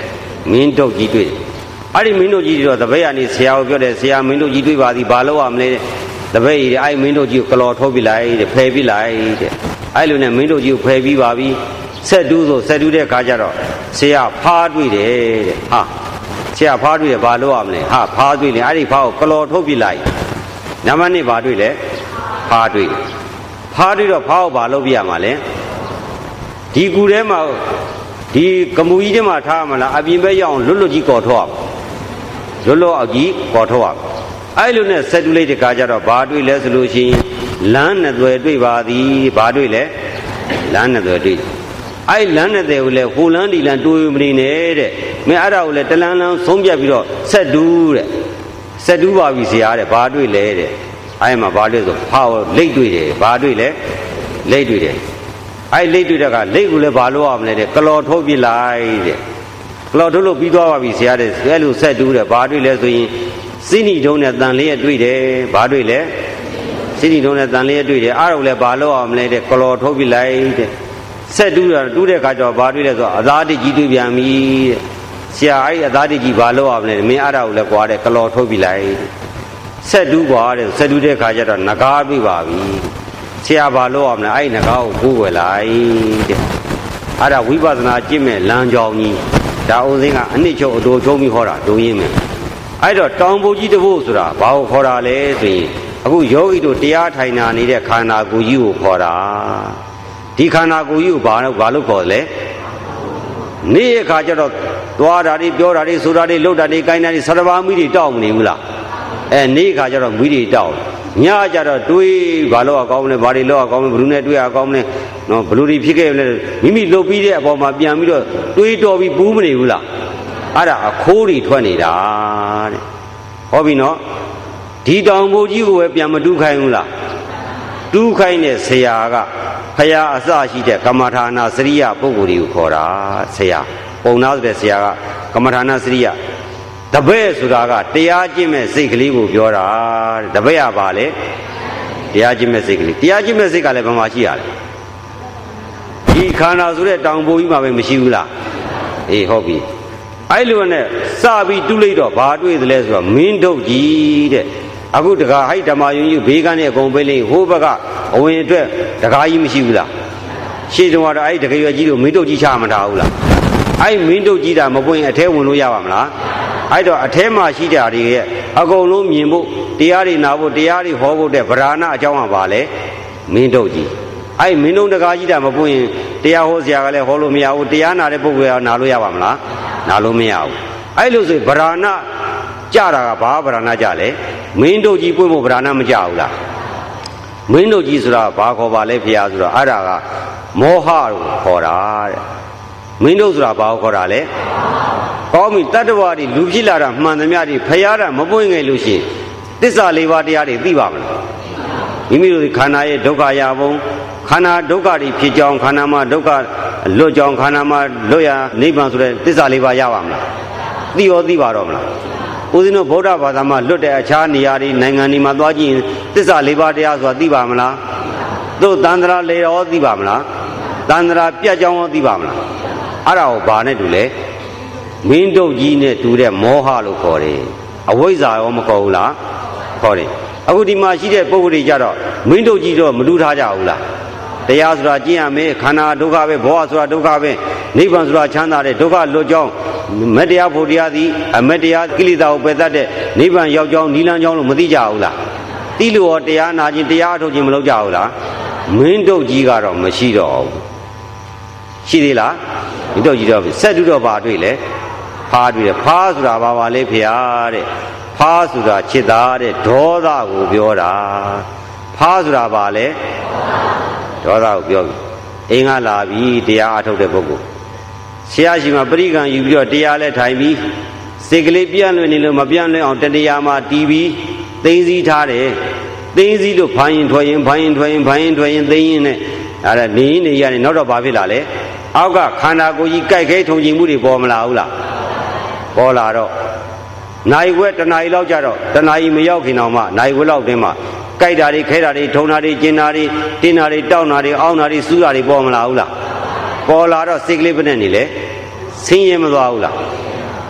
မင်းတို့ကြီးတွေ့အဲ့ဒီမင်းတို့ကြီးတော့တပည့်ကနေဆရာကိုပြောတယ်ဆရာမင်းတို့ကြီးတွေ့ပါသည်ဘာလို့ရမလဲတပည့်ကြီးအဲ့မင်းတို့ကြီးကိုကလော်ထိုးပြလိုက်တဲ့ဖယ်ပြလိုက်တဲ့အဲ့လိုနဲ့မင်းတို့ကြီးကိုဖယ်ပြီးပါပြီဆက်တူးဆိုဆက်တူးတဲ့ခါကျတော့ဆရာဖားတွေ့တယ်တဲ့ဟာဆရာဖားတွေ့တယ်ဘာလို့ရမလဲဟာဖားတွေ့တယ်အဲ့ဒီဖားကိုကလော်ထိုးပြလိုက်နံပါတ်1ဘာတွေ့လဲဖားတွေ့တယ်ဖားတွေ့တော့ဖားကိုဘာလုပ်ပြရမှာလဲဒီကူထဲမှာဒီကမူကြီးထဲမှာထားမလားအပြင်ဘက်ရောက်အောင်လွတ်လွတ်ကြီးကော်ထောက်လွတ်လွတ်အောင်ကြီးကော်ထောက်အဲ့လိုနဲ့ဆက်တူးလိုက်တဲ့ခါကျတော့ဘာတွေ့လဲဆိုလို့ရှိရင်လမ်းနဲ့သွယ်တွေ့ပါသည်ဘာတွေ့လဲလမ်းနဲ့သွယ်တွေ့အဲ့လမ်းနဲ့သွယ်ကိုလဲဟိုလမ်းဒီလမ်းတွေးမနေနဲ့တဲ့မင်းအဲ့ဒါကိုလဲတလန်းလန်းဆုံးပြတ်ပြီးတော့ဆက်တူးတဲ့ဆက်တူးပါပြီဆရာတဲ့ဘာတွေ့လဲတဲ့အဲ့မှာဘာတွေ့ဆိုဖားလိတ်တွေ့တယ်ဘာတွေ့လဲလိတ်တွေ့တယ်အဲ့လိတ်တွေ့တဲ့ကလိတ်ကိုလည်းဘာလို့ရမလဲတဲ့ကလော်ထိုးပြလိုက်တဲ့ကလော်ထိုးလို့ပြီးသွားပါပြီဆရာတဲ့အဲ့လိုဆက်တူးတယ်ဘာတွေ့လဲဆိုရင်စိနီတုံးနဲ့တန်လေးရတွေ့တယ်ဘာတွေ့လဲစိနီတုံးနဲ့တန်လေးရတွေ့တယ်အားတော့လည်းဘာလို့ရမလဲတဲ့ကလော်ထိုးပြလိုက်တဲ့ဆက်တူးတာတူးတဲ့ခါကျတော့ဘာတွေ့လဲဆိုတော့အသားတိကြီးတွေ့ပြန်ပြီတဲ့ဆရာအဲ့အသားတိကြီးဘာလို့ရမလဲမင်းအားတော့လည်းကွာတဲ့ကလော်ထိုးပြလိုက်ဆက်တူးကွာတဲ့ဆက်တူးတဲ့ခါကျတော့ငကားတွေ့ပါပြီဆရာဘာလို့ရမလဲအဲ့ငကားကိုကိုးွယ်လိုက်တဲ့အဲ့ဒါဝိပဿနာကျင့်မဲ့လမ်းကြောင်းကြီးဒါဦးစင်းကအနှစ်ချုပ်အတူချုံးပြီးဟောတာဒုရင်းမယ်အဲ့တော့တောင်ပုတ်ကြီးတဖို့ဆိုတာဘာကိုခေါ်တာလဲဆိုရင်အခုယောဂီတို့တရားထိုင်နာနေတဲ့ခန္ဓာကိုယ်ကြီးကိုခေါ်တာဒီခန္ဓာကိုယ်ကြီးကိုဘာလို့ခေါ်လဲနေ့ရခါကျတော့သွားတာတွေပြောတာတွေဆိုတာတွေလှုပ်တာတွေကိုင်းတာတွေဆရဘာမိတွေတောက်မနေဘူးလားနေ့ခါကျတော့မိတွေတောက်ညကြတော့တွေးဘာလို့အကောင်းလဲဘာတွေလို့အကောင်းလဲဘလူနဲ့တွေးအကောင်းလဲနော်ဘလူတွေဖြစ်ခဲ့လဲမိမိလှုပ်ပြီးတဲ့အပေါ်မှာပြန်ပြီးတော့တွေးတော်ပြီးပူးမနေဘူးလားအဲ့ဒါအခိုးတွေထွက်နေတာတဲ့ဟောပြီနော်ဒီတောင်ပိုးကြီးကိုပဲပြန်မတူးခိုင်းဘူးလားတူးခိုင်းတဲ့ဆရာကဖရာအစရှိတဲ့ကမ္မထာနာစရိယပုဂ္ဂိုလ်တွေကိုခေါ်တာဆရာပုံနာဆိုတဲ့ဆရာကကမ္မထာနာစရိယတပည့်ဆိုတာကတရားကျင့်မဲ့စိတ်ကလေးကိုပြောတာတပည့်ရပါလေတရားကျင့်မဲ့စိတ်ကလေးတရားကျင့်မဲ့စိတ်ကလည်းဘာမှရှိရလဲဒီခန္ဓာဆိုတဲ့တောင်ပိုးကြီးမှာပဲမရှိဘူးလားအေးဟုတ်ပြီအဲ့လိုနဲ့စပြီးတူးလိုက်တော့ဘာတွေ့သလဲဆိုတော့မင်းတို့ကြီးတဲ့အခုတကားဟိုက်ဓမ္မယုံကြီးဘေးကနေအကုန်ပေးလိုက်ဟိုဘက်ကအဝင်အတွက်တကားကြီးမရှိဘူးလားရှေ့တုန်းကတော့အဲ့တကယ်ရွယ်ကြီးတို့မင်းတို့ကြီးချမထားဘူးလားအဲ့မင်းတို့ကြီးတာမပွင့်အထဲဝင်လို့ရပါမလားအဲ့တော့အထဲမှာရှိတာတွေရဲ့အကုန်လုံးမြင်ဖို့တရားတွေနာဖို့တရားတွေဟောဖို့တဲ့ဗราဏအကြောင်းကပါလေမင်းတို့ကြီးအဲ့မင်းတို့တကားကြီးတာမပွင့်ရင်တရားဟောစရာကလည်းဟောလို့မရဘူးတရားနာတဲ့ပုဂ္ဂိုလ်ကနာလို့ရပါမလားနာလို့မရဘူးအဲ့လိုဆိုဗราဏကြတာကဘာဗราဏကြလဲမင်းတို့ကြီးပွင့်ဖို့ဗราဏမကြဘူးလားမင်းတို့ကြီးဆိုတာဘာခေါ်ပါလဲဖေဟာဆိုတော့အဲ့ဒါကမောဟကိုခေါ်တာတဲ့မင်းတို့ဆိုတာဘာကိုခေါ်တာလဲကောင်းပြီတတ္တဝါတွေလူဖြစ်လာတာမှန်သမျှတွေဖျားတာမပွင့်ငယ်လို့ရှိရင်သစ္စာ၄ပါးတရားတွေသိပါမလားမိမိတို့ခန္ဓာရဲ့ဒုက္ခရာပုံခန္ဓာဒုက္ခတွေဖြစ်ကြောင်းခန္ဓာမှာဒုက္ခလွတ်ကြောင်းခန္ဓာမှာလွတ်ရနိဗ္ဗာန်ဆိုတဲ့သစ္စာ၄ပါးရပါမလားသိရောသိပါတော့မလားဦးဇင်းတို့ဗုဒ္ဓဘာသာမှာလွတ်တဲ့အခြားနေရာတွေနိုင်ငံတွေမှာသွားကြည့်ရင်သစ္စာ၄ပါးတရားဆိုတာသိပါမလားတို့သန္တရာလေရောသိပါမလားသန္တရာပြတ်ကြောင်းရောသိပါမလားအဲ့ဒါကိုဘာနဲ့တူလဲမင်းတို့ကြီးနဲ့တူတဲ့မောဟလို့ခေါ်တယ်အဝိဇ္ဇာရောမခေါ်ဘူးလားခေါ်တယ်အခုဒီမှာရှိတဲ့ပုဂ္ဂိုလ်တွေကြတော့မင်းတို့ကြီးတော့မတူထားကြဘူးလားတရားဆိုတာကျင့်ရမယ်ခန္ဓာဒုက္ခပဲဘောဟဆိုတာဒုက္ခပဲနိဗ္ဗာန်ဆိုတာချမ်းသာတဲ့ဒုက္ခလွတ်ကြောင်းမတရားဖို့တရားသည်အမတရားကိလေသာကိုပယ်တတ်တဲ့နိဗ္ဗာန်ရောက်ကြောင်းနိလန်းကြောင်းလို့မသိကြဘူးလားသိလို့ရောတရားနာခြင်းတရားအထုတ်ခြင်းမလုပ်ကြဘူးလားမင်းတို့ကြီးကတော့မရှိတော့ဘူးရှိသေးလားမင်းတို့ကြီးတော့ဆက်တူတော့ပါတွေ့လေဖားတွေ့တယ်ဖားဆိုတာဘာပါလဲဖေဟာတဲ့ဖားဆိုတာจิตသားတဲ့ဒေါသကိုပြောတာဖားဆိုတာဘာလဲဒေါသကိုပြောပြီအိမ်ကလာပြီးတရားအထုတ်တဲ့ပုဂ္ဂိုလ်ဆရာရှိမှပရိကံယူပြီးတော့တရားလဲထိုင်ပြီးစိတ်ကလေးပြန့်လွင့်နေလို့မပြန့်လွင့်အောင်တတရားမှာတီးပြီးသိသိစည်းထားတယ်သိသိစည်းလို့ဖိုင်းရင်ထွက်ရင်ဖိုင်းရင်ထွက်ရင်ဖိုင်းရင်ထွက်ရင်သိရင်နဲ့အဲ့ဒါနေနေရတယ်နောက်တော့ဘာဖြစ်လာလဲအောက်ကခန္ဓာကိုယ်ကြီးကြိုက်ခဲထုံချင်မှုတွေပေါ်မလာဘူးလားပေါ်လာတော့နိုင်ဝဲတနာရီလောက်ကြတော့တနာရီမရောက်ခင်တော့မှနိုင်ဝဲလောက်တင်းမှကြိုက်တာတွေခဲတာတွေထုံတာတွေကျင်တာတွေတင်းတာတွေတောက်တာတွေအောင်းတာတွေစူးတာတွေပေါ်မလာဘူးလားပေါ်လာတော့စိတ်ကလေးပဲနဲ့နေလေဆင်းရဲမသွားဘူးလား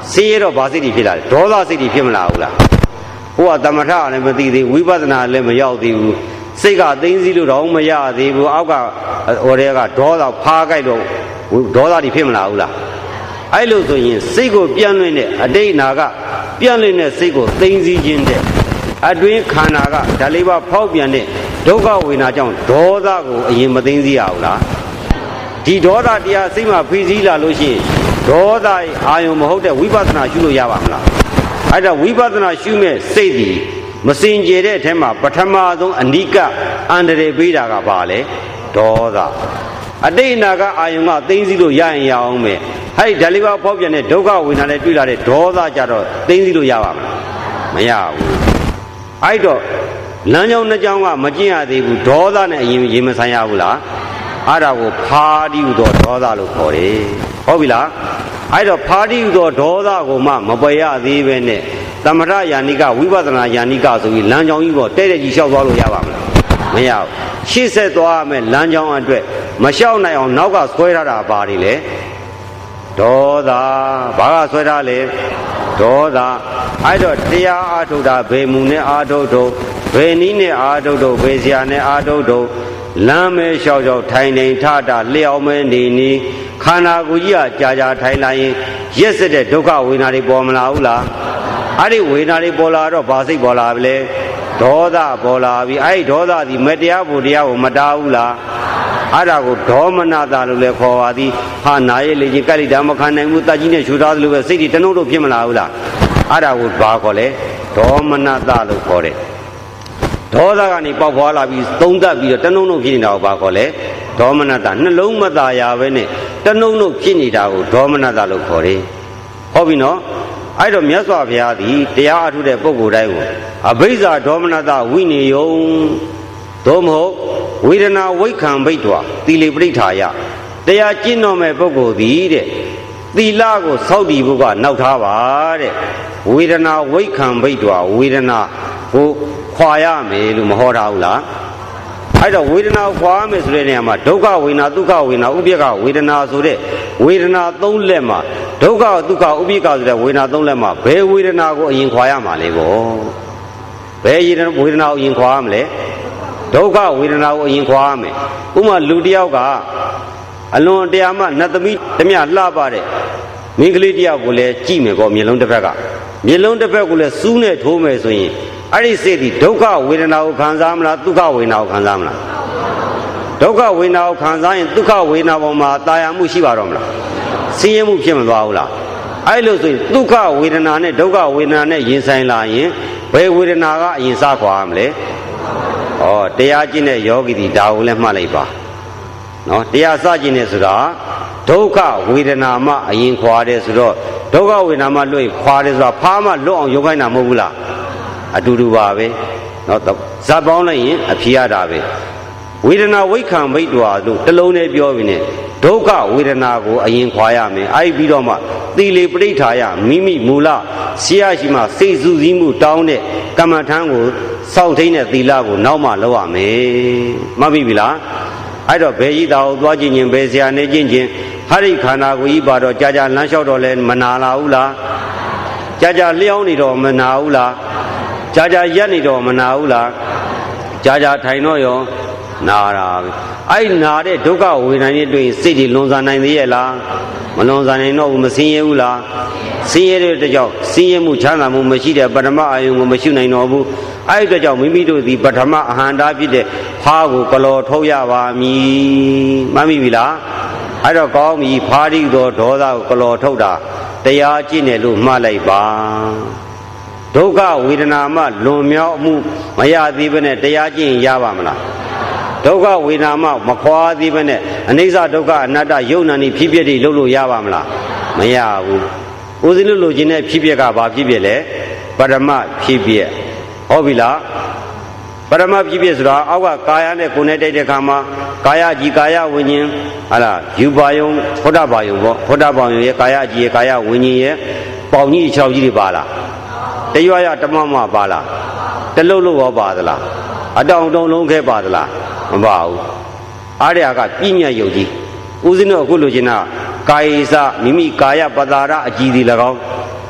စေရတော့ဘာစိတ်တွေဖြစ်လာလဲဒေါသစိတ်တွေဖြစ်မလာဘူးလားဟိုကသမထလည်းမသိသေးဝိပဿနာလည်းမရောက်သေးဘူးစိတ်ကသိသိလို့တော့မရသေးဘူးအောက်ကဟိုတွေကဒေါသဖားကြိုက်တော့ဒေါသတွေဖြစ်မလာဘူးလားအဲ့လိုဆိုရင်စိတ်ကိုပြန့်လွင့်တဲ့အတိတ်နာကပြန့်လွင့်တဲ့စိတ်ကိုသိသိခြင်းတဲ့အတွင်းခန္ဓာကဓာလေးပါဖောက်ပြန်တဲ့ဒုက္ခဝေဒနာကြောင့်ဒေါသကိုအရင်မသိသိရဘူးလားဒီဒေါသတရားစိတ်မှာဖိစီးလာလို့ရှိရင်ဒေါသအာယုံမဟုတ်တဲ့ဝိပဿနာရှုလို့ရပါမလားအဲ့ဒါဝိပဿနာရှုမဲ့စိတ်ဒီမစင်ကြယ်တဲ့အထက်မှာပထမဆုံးအနိကအန္တရာယ်ပေးတာကဘာလဲဒေါသအတိတ်အနာကအာယုံကသိသိလို့ရရင်ရအောင်မယ်အဲ့ဒီဓာလေးပါဖောက်ပြန်တဲ့ဒုက္ခဝေဒနာနဲ့တွေ့လာတဲ့ဒေါသကြတော့သိသိလို့ရပါမလားမရဘူးအဲ့တော့လမ်းကြောင်းနှစ်ကြောင်းကမကျင့်ရသေးဘူးဒေါသနဲ့အရင်ရင်မဆိုင်ရဘူးလားအဲ့ဒါကိုဖာတိဟူသောဒေါသလို့ခေါ်တယ်ဟုတ်ပြီလားအဲ့တော့ဖာတိဟူသောဒေါသကိုမှမပယ်ရသေးပဲနဲ့သမထယာနိကဝိပဿနာယာနိကဆိုပြီးလမ်းကြောင်းကြီးပေါ်တဲ့ကြီးလျှောက်သွားလို့ရပါမလားမရဘူးရှေ့ဆက်သွားရမယ်လမ်းကြောင်းအတွက်မလျှောက်နိုင်အောင်နောက်ကဆွဲထားတာပါလေဒေါသဘာကဆွဲထားလဲဒေါသအဲ့တော့တရားအားထုတ်တာဘယ်မူနဲ့အားထုတ်တော့ဘယ်နည်းနဲ့အားထုတ်တော့ဘယ်ဆရာနဲ့အားထုတ်တော့လမ်းမဲလျှောက်လျှောက်ထိုင်နေထတာလျှောက်မဲနေနီးခန္ဓာကိုယ်ကြီးကကြာထိုင်လာရင်ရက်စက်တဲ့ဒုက္ခဝေဒနာတွေပေါ်မလာဘူးလားအဲ့ဒီဝေဒနာတွေပေါ်လာတော့ဘာစိတ်ပေါ်လာပြီလဲဒေါသပေါ်လာပြီအဲ့ဒီဒေါသသည်မတရားဖို့တရားကိုမတားဘူးလားအဲ့ဒါကိုဒေါမနတာလို့လည်းခေါ်ပါသည်ဟာနာရဲ့လေကြီးကလိတာမခံနိုင်ဘူးတကြီးနဲ့ရှူထားသလိုပဲစိတ်တွေတနှုတ်လို့ဖြစ်မလာဘူးလားအဲ့ဒါကိုဘာခေါ်လဲဒေါမနတာလို့ခေါ်တယ်ဒေါသကနေပေါက်ဖွာလာပြီးသုံးသပ်ပြီးတော့တနှုံနှုံဖြစ်နေတာကိုဘာခေါ်လဲဒေါမနတနှလုံးမသာရပဲနဲ့တနှုံနှုံဖြစ်နေတာကိုဒေါမနတလို့ခေါ်တယ်ဟုတ်ပြီနော်အဲ့တော့မြတ်စွာဘုရားသည်တရားအထုတဲ့ပုဂ္ဂိုလ်တိုင်းကိုအဘိဇ္ဇာဒေါမနတဝိနေယုံသို့မဟုတ်ဝေဒနာဝိခံဘိတ်တော်သီလေပဋိဌာယတရားကျင့်တော်မဲ့ပုဂ္ဂိုလ်သည်တဲ့သီလကိုစောင့်တည်ဖို့ကနောက်ထားပါတဲ့ဝေဒနာဝိခံဘိတ်တော်ဝေဒနာကိုခွာရမယ်လို့မဟောထားဘူးလားအဲ့တော့ဝေဒနာကိုခွာရမယ်ဆိုတဲ့နေရာမှာဒုက္ခဝေဒနာဒုက္ခဝေဒနာဥပိ္ပခဝေဒနာဆိုတဲ့ဝေဒနာ၃လက်မှာဒုက္ခဒုက္ခဥပိ္ပခဆိုတဲ့ဝေဒနာ၃လက်မှာဘယ်ဝေဒနာကိုအရင်ခွာရမှာလဲပေါ့ဘယ်ဝေဒနာကိုအရင်ခွာရမလဲဒုက္ခဝေဒနာကိုအရင်ခွာရမယ်ဥပမာလူတစ်ယောက်ကအလွန်တရားမှနတ်သမီးတမျှလှပတဲ့မိန်းကလေးတစ်ယောက်ကိုလည်းကြည့်မယ်ပေါ့မျက်လုံးတစ်ဖက်ကမျက်လုံးတစ်ဖက်ကိုလည်းစူးနဲ့ထိုးမယ်ဆိုရင်အဲ့ဒီစိတ်ဒီဒုက္ခဝေဒနာကိုခံစားမလားဒုက္ခဝေဒနာကိုခံစားမလားဒုက္ခဝေဒနာကိုခံစားရင်ဒုက္ခဝေဒနာပေါ်မှာတာယာမှုရှိပါတော့မလားဆင်းရဲမှုဖြစ်မသွားဘူးလားအဲ့လိုဆိုရင်ဒုက္ခဝေဒနာနဲ့ဒုက္ခဝေဒနာနဲ့ရင်ဆိုင်လာရင်ဘယ်ဝေဒနာကအရင်စားခွာရမလဲဩတရားကျင့်တဲ့ယောဂီဒီဒါကိုလည်းမှတ်လိုက်ပါနော်တရားစကျင့်နေဆိုတာဒုက္ခဝေဒနာမှအရင်ခွာတယ်ဆိုတော့ဒုက္ခဝေဒနာမှလွတ်ခွာတယ်ဆိုတာဖားမှလွတ်အောင်ရုပ်ခိုင်းတာမဟုတ်ဘူးလားအတူတူပါပဲเนาะဇတ်ပေါင်းလိုက်ရင်အဖြေရတာပဲဝေဒနာဝိခံဘိတ်တော်လို့တလုံးနဲ့ပြောပြီးနေဒုက္ခဝေဒနာကိုအရင်ခွာရမယ်အဲ့ပြီးတော့မှသီလေပဋိဌာယမိမိမူလဆရာရှိမှစိတ်စုစည်းမှုတောင်းတဲ့ကမ္မထံကိုစောင့်ထိန်တဲ့သီလကိုနောက်မှလောက်ရမယ်မှတ်ပြီလားအဲ့တော့ဘယ်ဤတော်သွားကြည့်ရင်ဘယ်ဆရာနေကြည့်ချင်းဟာရိခန္ဓာကိုကြီးပါတော့ကြာကြာလမ်းလျှောက်တော့လဲမနာလာဘူးလားကြာကြာလျှောင်းနေတော့မနာဘူးလားကြာကြာရက်နေတော့မနာဘူးလားကြာကြာထိုင်တော့ရောနာတာပဲအဲ့နာတဲ့ဒုက္ခဝေဒနာနဲ့တွေ့ရင်စိတ်တွေလွန်ဆန်နိုင်သေးရဲ့လားမလွန်ဆန်နိုင်တော့ဘူးမဆင်းရဲဘူးလားဆင်းရဲတဲ့ကြောင့်ဆင်းရဲမှုချမ်းသာမှုမရှိတဲ့ပထမအာယုံကိုမရှိနိုင်တော့ဘူးအဲ့ဒီအတွက်ကြောင့်မိမိတို့ဒီပထမအဟန္တာဖြစ်တဲ့ဖားကိုကလော်ထုတ်ရပါမည်မှတ်မိပြီလားအဲ့တော့ကောင်းပြီဖားတိသောဒေါသကိုကလော်ထုတ်တာတရားကျင့်တယ်လို့မှတ်လိုက်ပါဒုက္ခဝေဒနာမှလွန်မြောက်မှုမရသေးဘဲနဲ့တရားကျင့်ရပါမလားဒုက္ခဝေဒနာမှမခွာသေးဘဲနဲ့အနိစ္စဒုက္ခအနတ္တယုံနာနေဖြစ်ဖြစ်တွေလုပ်လို့ရပါမလားမရဘူးဦးဇင်းတို့လိုချင်တဲ့ဖြစ်ဖြစ်ကဘာဖြစ်ဖြစ်လဲပရမဖြစ်ဖြစ်ဟုတ်ပြီလားပရမဖြစ်ဖြစ်ဆိုတာအောက်ကကာယနဲ့ကိုယ်နဲ့တိုက်တဲ့ခါမှာကာယကြီးကာယဝิญဉ်ဟာလားယူပါယုံဖုဒ္ဓဘာယုံပေါ့ဖုဒ္ဓဘာယုံရဲ့ကာယကြီးရဲ့ကာယဝิญဉ်ရဲ့ပေါင်ကြီး6ကြီးတွေပါလားတရွရတမမပါလားတလုတ်လို့ရောပါသလားအတောင်တုံလုံးခဲပါသလားမပါဘူးအားရကပြည့်ညတ်ယုတ်ကြီးဦးဇင်းတို့အခုလိုချင်တာကာယိစမိမိကာယပတာရအကြည်ဒီ၎င်း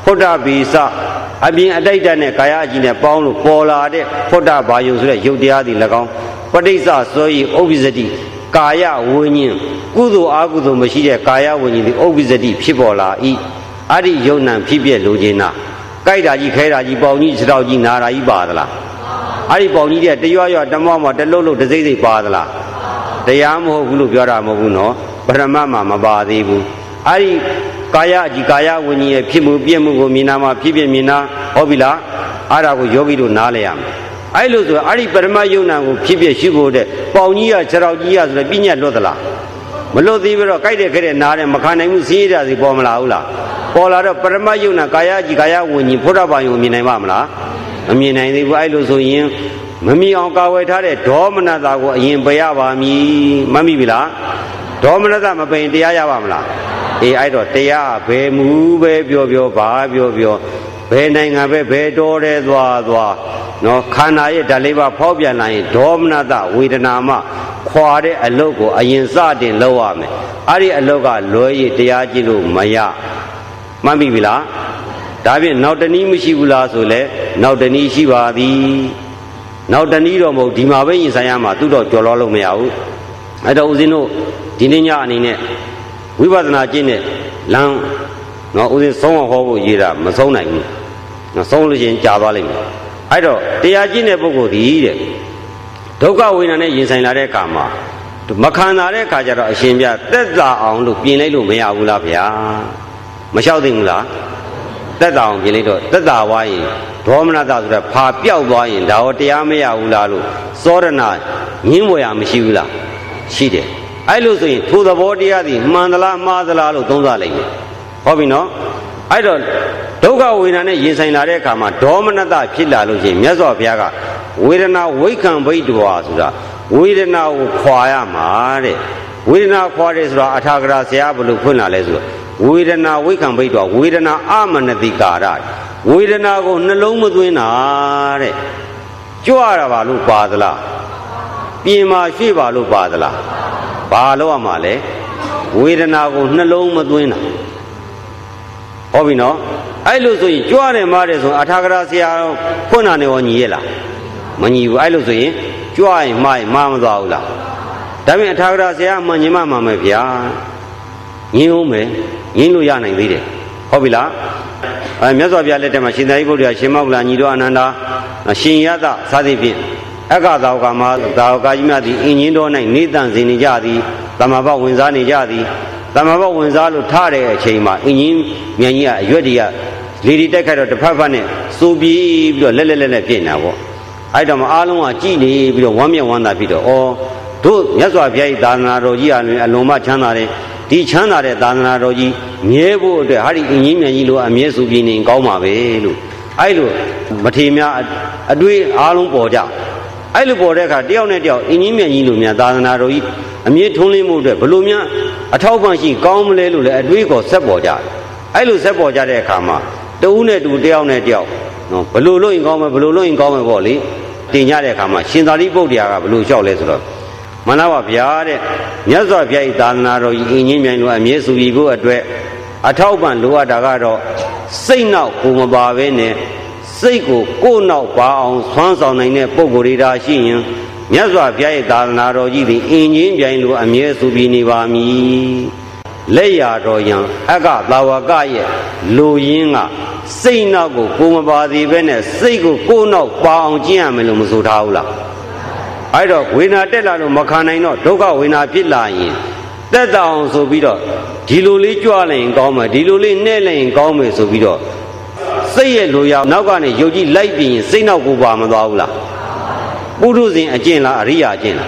ဖုဒ္ဓဗီစအပြင်အတိုက်တနဲ့ကာယအကြီးနဲ့ပေါင်းလို့ပေါ်လာတဲ့ဖုဒ္ဓဘာယုံဆိုတဲ့ယုတ်တရားသည်၎င်းပဋိစ္စစွဲဤဥပ္ပဇ္ဇတိကာယဝိညာဉ်ကုသိုလ်အကုသိုလ်မရှိတဲ့ကာယဝိညာဉ်သည်ဥပ္ပဇ္ဇတိဖြစ်ပေါ်လာ၏အဲ့ဒီယုံနံဖြစ်ပြလိုခြင်းနာကြိုက်တာကြီးခဲတာကြီးပေါင်ကြီးခြေထောက်ကြီးနာတာကြီးပါသလားအဲ့ဒီပေါင်ကြီးတဲ့တရွရွတမောမောတလုတ်လုတ်တစိမ့်စိမ့်ပါသလားတရားမဟုတ်ဘူးလို့ပြောတာမဟုတ်ဘူးနော်ပရမတ်မှာမပါသေးဘူးအဲ့ဒီကာယအကြီးကာယဝိညာဉ်ရဲ့ဖြစ်မှုပြည့်မှုကိုမြင်နာမှာဖြစ်ဖြစ်မြင်နာဟုတ်ပြီလားအဲ့ဒါကိုယောဂီတို့နားလည်ရမယ်အဲ့လိုဆိုအဲ့ဒီပရမတ်ယုံနာကိုဖြစ်ဖြစ်ရှိဖို့တဲ့ပေါင်ကြီးရခြေထောက်ကြီးရဆိုတဲ့ပြညတ်လွတ်သလားမလွတ်သေးပြီးတော့ကြိုက်တဲ့ခဲတဲ့နားတဲ့မခံနိုင်ဘူးစည်းရစီပေါ်မလာဘူးလားပေါ်လာတော့ပရမတ်ယုံနာကာယအကြီးကာယဝိညာဉ်ဖုဒ္ဓဘာယုံမြင်နိုင်ပါမလားမမြင်နိုင်သေးဘူးအဲ့လိုဆိုရင်မမြင်အောင်ကာဝယ်ထားတဲ့ဒေါမနတာကိုအရင်ပယ်ရပါမည်မှတ်မိပြီလားဒေါမနတာမပယ်ရင်တရားရပါမလားအေးအဲ့တော့တရားဘယ်မူပဲပြောပြောဘာပြောပြောဘယ်နိုင်ငံပဲဘယ်တော်တဲ့သွားနော်ခန္ဓာရဲ့ဓာတ်လေးပါဖောက်ပြန်လာရင်ဒေါမနတာဝေဒနာမှခွာတဲ့အလုပ်ကိုအရင်စတင်လုပ်ရမယ်အဲ့ဒီအလုပ်ကလွယ်ရတရားကြည့်လို့မရမှတ်မိပြီလားဒါဖြင့်နောက်တနည်းမရှိဘူးလားဆိုလဲနောက်တနည်းရှိပါသည်နောက်တနည်းတော့မဟုတ်ဒီမှာပဲရင်ဆိုင်ရမှာသူတော့ကြော်လို့မရဘူးအဲ့တော့ဦးဇင်းတို့ဒီနေ့ညအနေနဲ့ဝိပဿနာကျင့်တဲ့လမ်းနော်ဦးဇင်းဆုံးဟောဖို့ရေးတာမဆုံးနိုင်ဘူးနော်ဆုံးလို့ရှိရင်ကြာသွားလိမ့်မယ်အဲ့တော့တရားကျင့်တဲ့ပုဂ္ဂိုလ်ဒီတဲ့ဒုက္ခဝေဒနာနဲ့ရင်ဆိုင်လာတဲ့အခါမှာမခံစားတဲ့အခါကျတော့အရှင်ပြသက်သာအောင်လို့ပြင်လိုက်လို့မရဘူးလားဗျာမလျှောက်သိဘူးလားသက်သာအောင်ပြင်လိုက်တော့သက်သာသွားရင်ဒေါမနတာဆိုတဲ့ဖာပြောက်သွားရင်ဒါဟောတရားမရဘူးလားလို့စောရဏညင်းဝယ်ရမရှိဘူးလားရှိတယ်အဲ့လိုဆိုရင်ထိုသဘောတရားသည်မှန်သလားမှားသလားလို့သုံးသပ်လိုက်မယ်ဟုတ်ပြီနော်အဲ့တော့ဒုက္ခဝေဒနာနဲ့ရင်ဆိုင်လာတဲ့အခါမှာဒေါမနတာဖြစ်လာလို့ရှိရင်မြတ်စွာဘုရားကဝေဒနာဝိခံဘိတ္တဝါဆိုတာဝေဒနာကိုခွာရမှာတဲ့ဝေဒနာခွာတယ်ဆိုတာအထာဂရဆရာဘယ်လိုဖွင့်လာလဲဆိုတော့ဝေဒနာဝိခံဘိတ္တဝါဝေဒနာအမနတိကာရဝေဒနာကိုနှလုံးမသွင်းတာတဲ့ကြွရတာပါလို့ပါသလားပြင်မာရွှေ့ပါလို့ပါသလားဘာလို့ရမှာလဲဝေဒနာကိုနှလုံးမသွင်းတာဟုတ်ပြီနော်အဲ့လိုဆိုရင်ကြွတယ်မားတယ်ဆိုရင်အထာဂရဆရာဖွင့်တာနဲ့ရောညီရဲ့လားမညီဘူးအဲ့လိုဆိုရင်ကြွရင်မာမသွားဘူးလားဒါပေမဲ့အထာဂရဆရာမှန်ညီမှမှန်မယ်ဗျာညင်းဦးမယ်ညင်းလို့ရနိုင်သေးတယ်ဟုတ်ပြီလားမြတ်စွာဘုရားလက်ထက်မှာရှင်သာရိပုတ္တရာရှင်မောက္ကလညီတော်အနန္ဒာရှင်ယသစသည်ဖြင့်အက္ခသာဝကမှာသာဝကကြီးများသည်အင်းကြီးတော်၌နေတန်စင်နေကြသည်တမ္မာဘဝင်စားနေကြသည်တမ္မာဘဝင်စားလို့ထားတဲ့အချိန်မှာအင်းကြီးမြန်ကြီးကအရွက်တွေကလေဒီတက်ခတ်တော့တစ်ဖက်ဖက်နဲ့စိုးပြေးပြီးတော့လက်ပြနေတာပေါ့အဲ့တော့မှအားလုံးကကြည်နေပြီးတော့ဝမ်းမြောက်ဝမ်းသာပြီးတော့ဩတို့မြတ်စွာဘုရား၏သာသနာတော်ကြီးအလွန်မှချမ်းသာတယ်ဒီချမ်းသာတဲ့သာသနာတော်ကြီးမြဲဖို့အတွက်ဟာဒီအင်းကြီးမြန်ကြီးလိုအမြဲစိုးပြေးနေကောင်းပါပဲလို့အဲ့လိုမထေများအတွေ့အားလုံးပေါ်ကြအဲ့လိုပေါ်တဲ့အခါတယောက်နဲ့တယောက်အင်းကြီးမြန်ကြီးလိုများသာသနာတော်ကြီးအမြဲထုံးလင်းမှုအတွက်ဘလို့များအထောက်ပံ့ရှိကောင်းမလဲလို့လည်းအတွေ့အခေါ်ဆက်ပေါ်ကြတယ်အဲ့လိုဆက်ပေါ်ကြတဲ့အခါမှာတဦးနဲ့တူတယောက်နဲ့တယောက်နော်ဘလို့လို့ရင်ကောင်းမယ်ဘလို့လို့ရင်ကောင်းမယ်ပေါ့လေတင်ကြတဲ့အခါမှာရှင်သာရိပုတ္တရာကဘလို့လျှောက်လဲဆိုတော့မနာပါဗျာတဲ့မြတ်စွာဘုရား၏သာသနာတော်ကြီးအင်းကြီးမြိုင်လိုအမြဲစုပြီးဖို့အတွက်အထောက်ပံ့လိုအပ်တာကတော့စိတ်နောက်ကိုမပါဘဲနဲ့စိတ်ကိုကိုယ်နောက်ပါအောင်ဆွမ်းဆောင်နိုင်တဲ့ပုဂ္ဂိုလ်တွေဒါရှိရင်မြတ်စွာဘုရား၏သာသနာတော်ကြီးသည်အင်းကြီးမြိုင်လိုအမြဲစုပြီးနေပါမည်လက်ရတော်ယံအက္ခသာဝကရဲ့လူရင်းကစိတ်နောက်ကိုကိုမပါသေးပဲနဲ့စိတ်ကိုကိုယ်နောက်ပါအောင်ကျင့်ရမယ်လို့မဆိုထားဘူးလားအဲ့တော့ဝေဒနာတက်လာလို့မခံနိုင်တော့ဒုက္ခဝေဒနာဖြစ်လာရင်တက်တောင်ဆိုပြီးတော့ဒီလိုလေးကြွလိုက်ရင်ကောင်းမယ်ဒီလိုလေးနဲ့လိုက်ရင်ကောင်းမယ်ဆိုပြီးတော့စိတ်ရဲ့လိုရနောက်ကနေယုတ်ကြည်လိုက်ပြီးရင်စိတ်နောက်ကိုပါမသွားဘူးလားပုထုဇဉ်အကျင့်လားအရိယာအကျင့်လား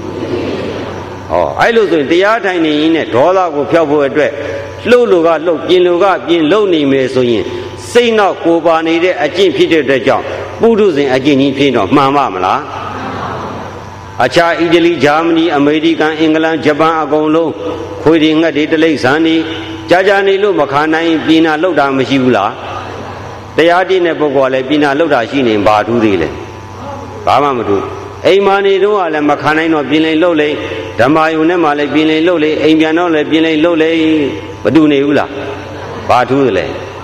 အဲ့လိုဆိုရင်တရားထိုင်နေရင်နဲ့ဒေါသကိုဖျောက်ဖို့အတွက်လှုပ်လို့ကလှုပ်ပြင်လို့ကပြင်လှုပ်နေမယ်ဆိုရင်စိတ်နောက်ကိုပါနေတဲ့အကျင့်ဖြစ်တဲ့အတွက်ကြောင့်ပုထုဇဉ်အကျင့်ကြီးဖြစ်တော့မှန်ပါမလားအခြားအီတလီဂျာမနီအမေရိကန်အင်္ဂလန်ဂျပန်အကုန်လုံးခွေတွေငှက်တွေတိရစ္ဆာန်တွေကြာနေလို့မခါနိုင်ပြည်နာလှုပ်တာမရှိဘူးလားတရားတည်တဲ့ပုဂ္ဂိုလ်ကလည်းပြည်နာလှုပ်တာရှိနေဘာထူးသေးလဲဘာမှမထူးအိမ်မာနေတော့ကလည်းမခါနိုင်တော့ပြင်လိန်လှုပ်လေဓမ္မယုံနဲ့မှလည်းပြင်လိန်လှုပ်လေအိမ်ပြန်တော့လည်းပြင်လိန်လှုပ်လေမတူနေဘူးလားဘာထူးသလဲ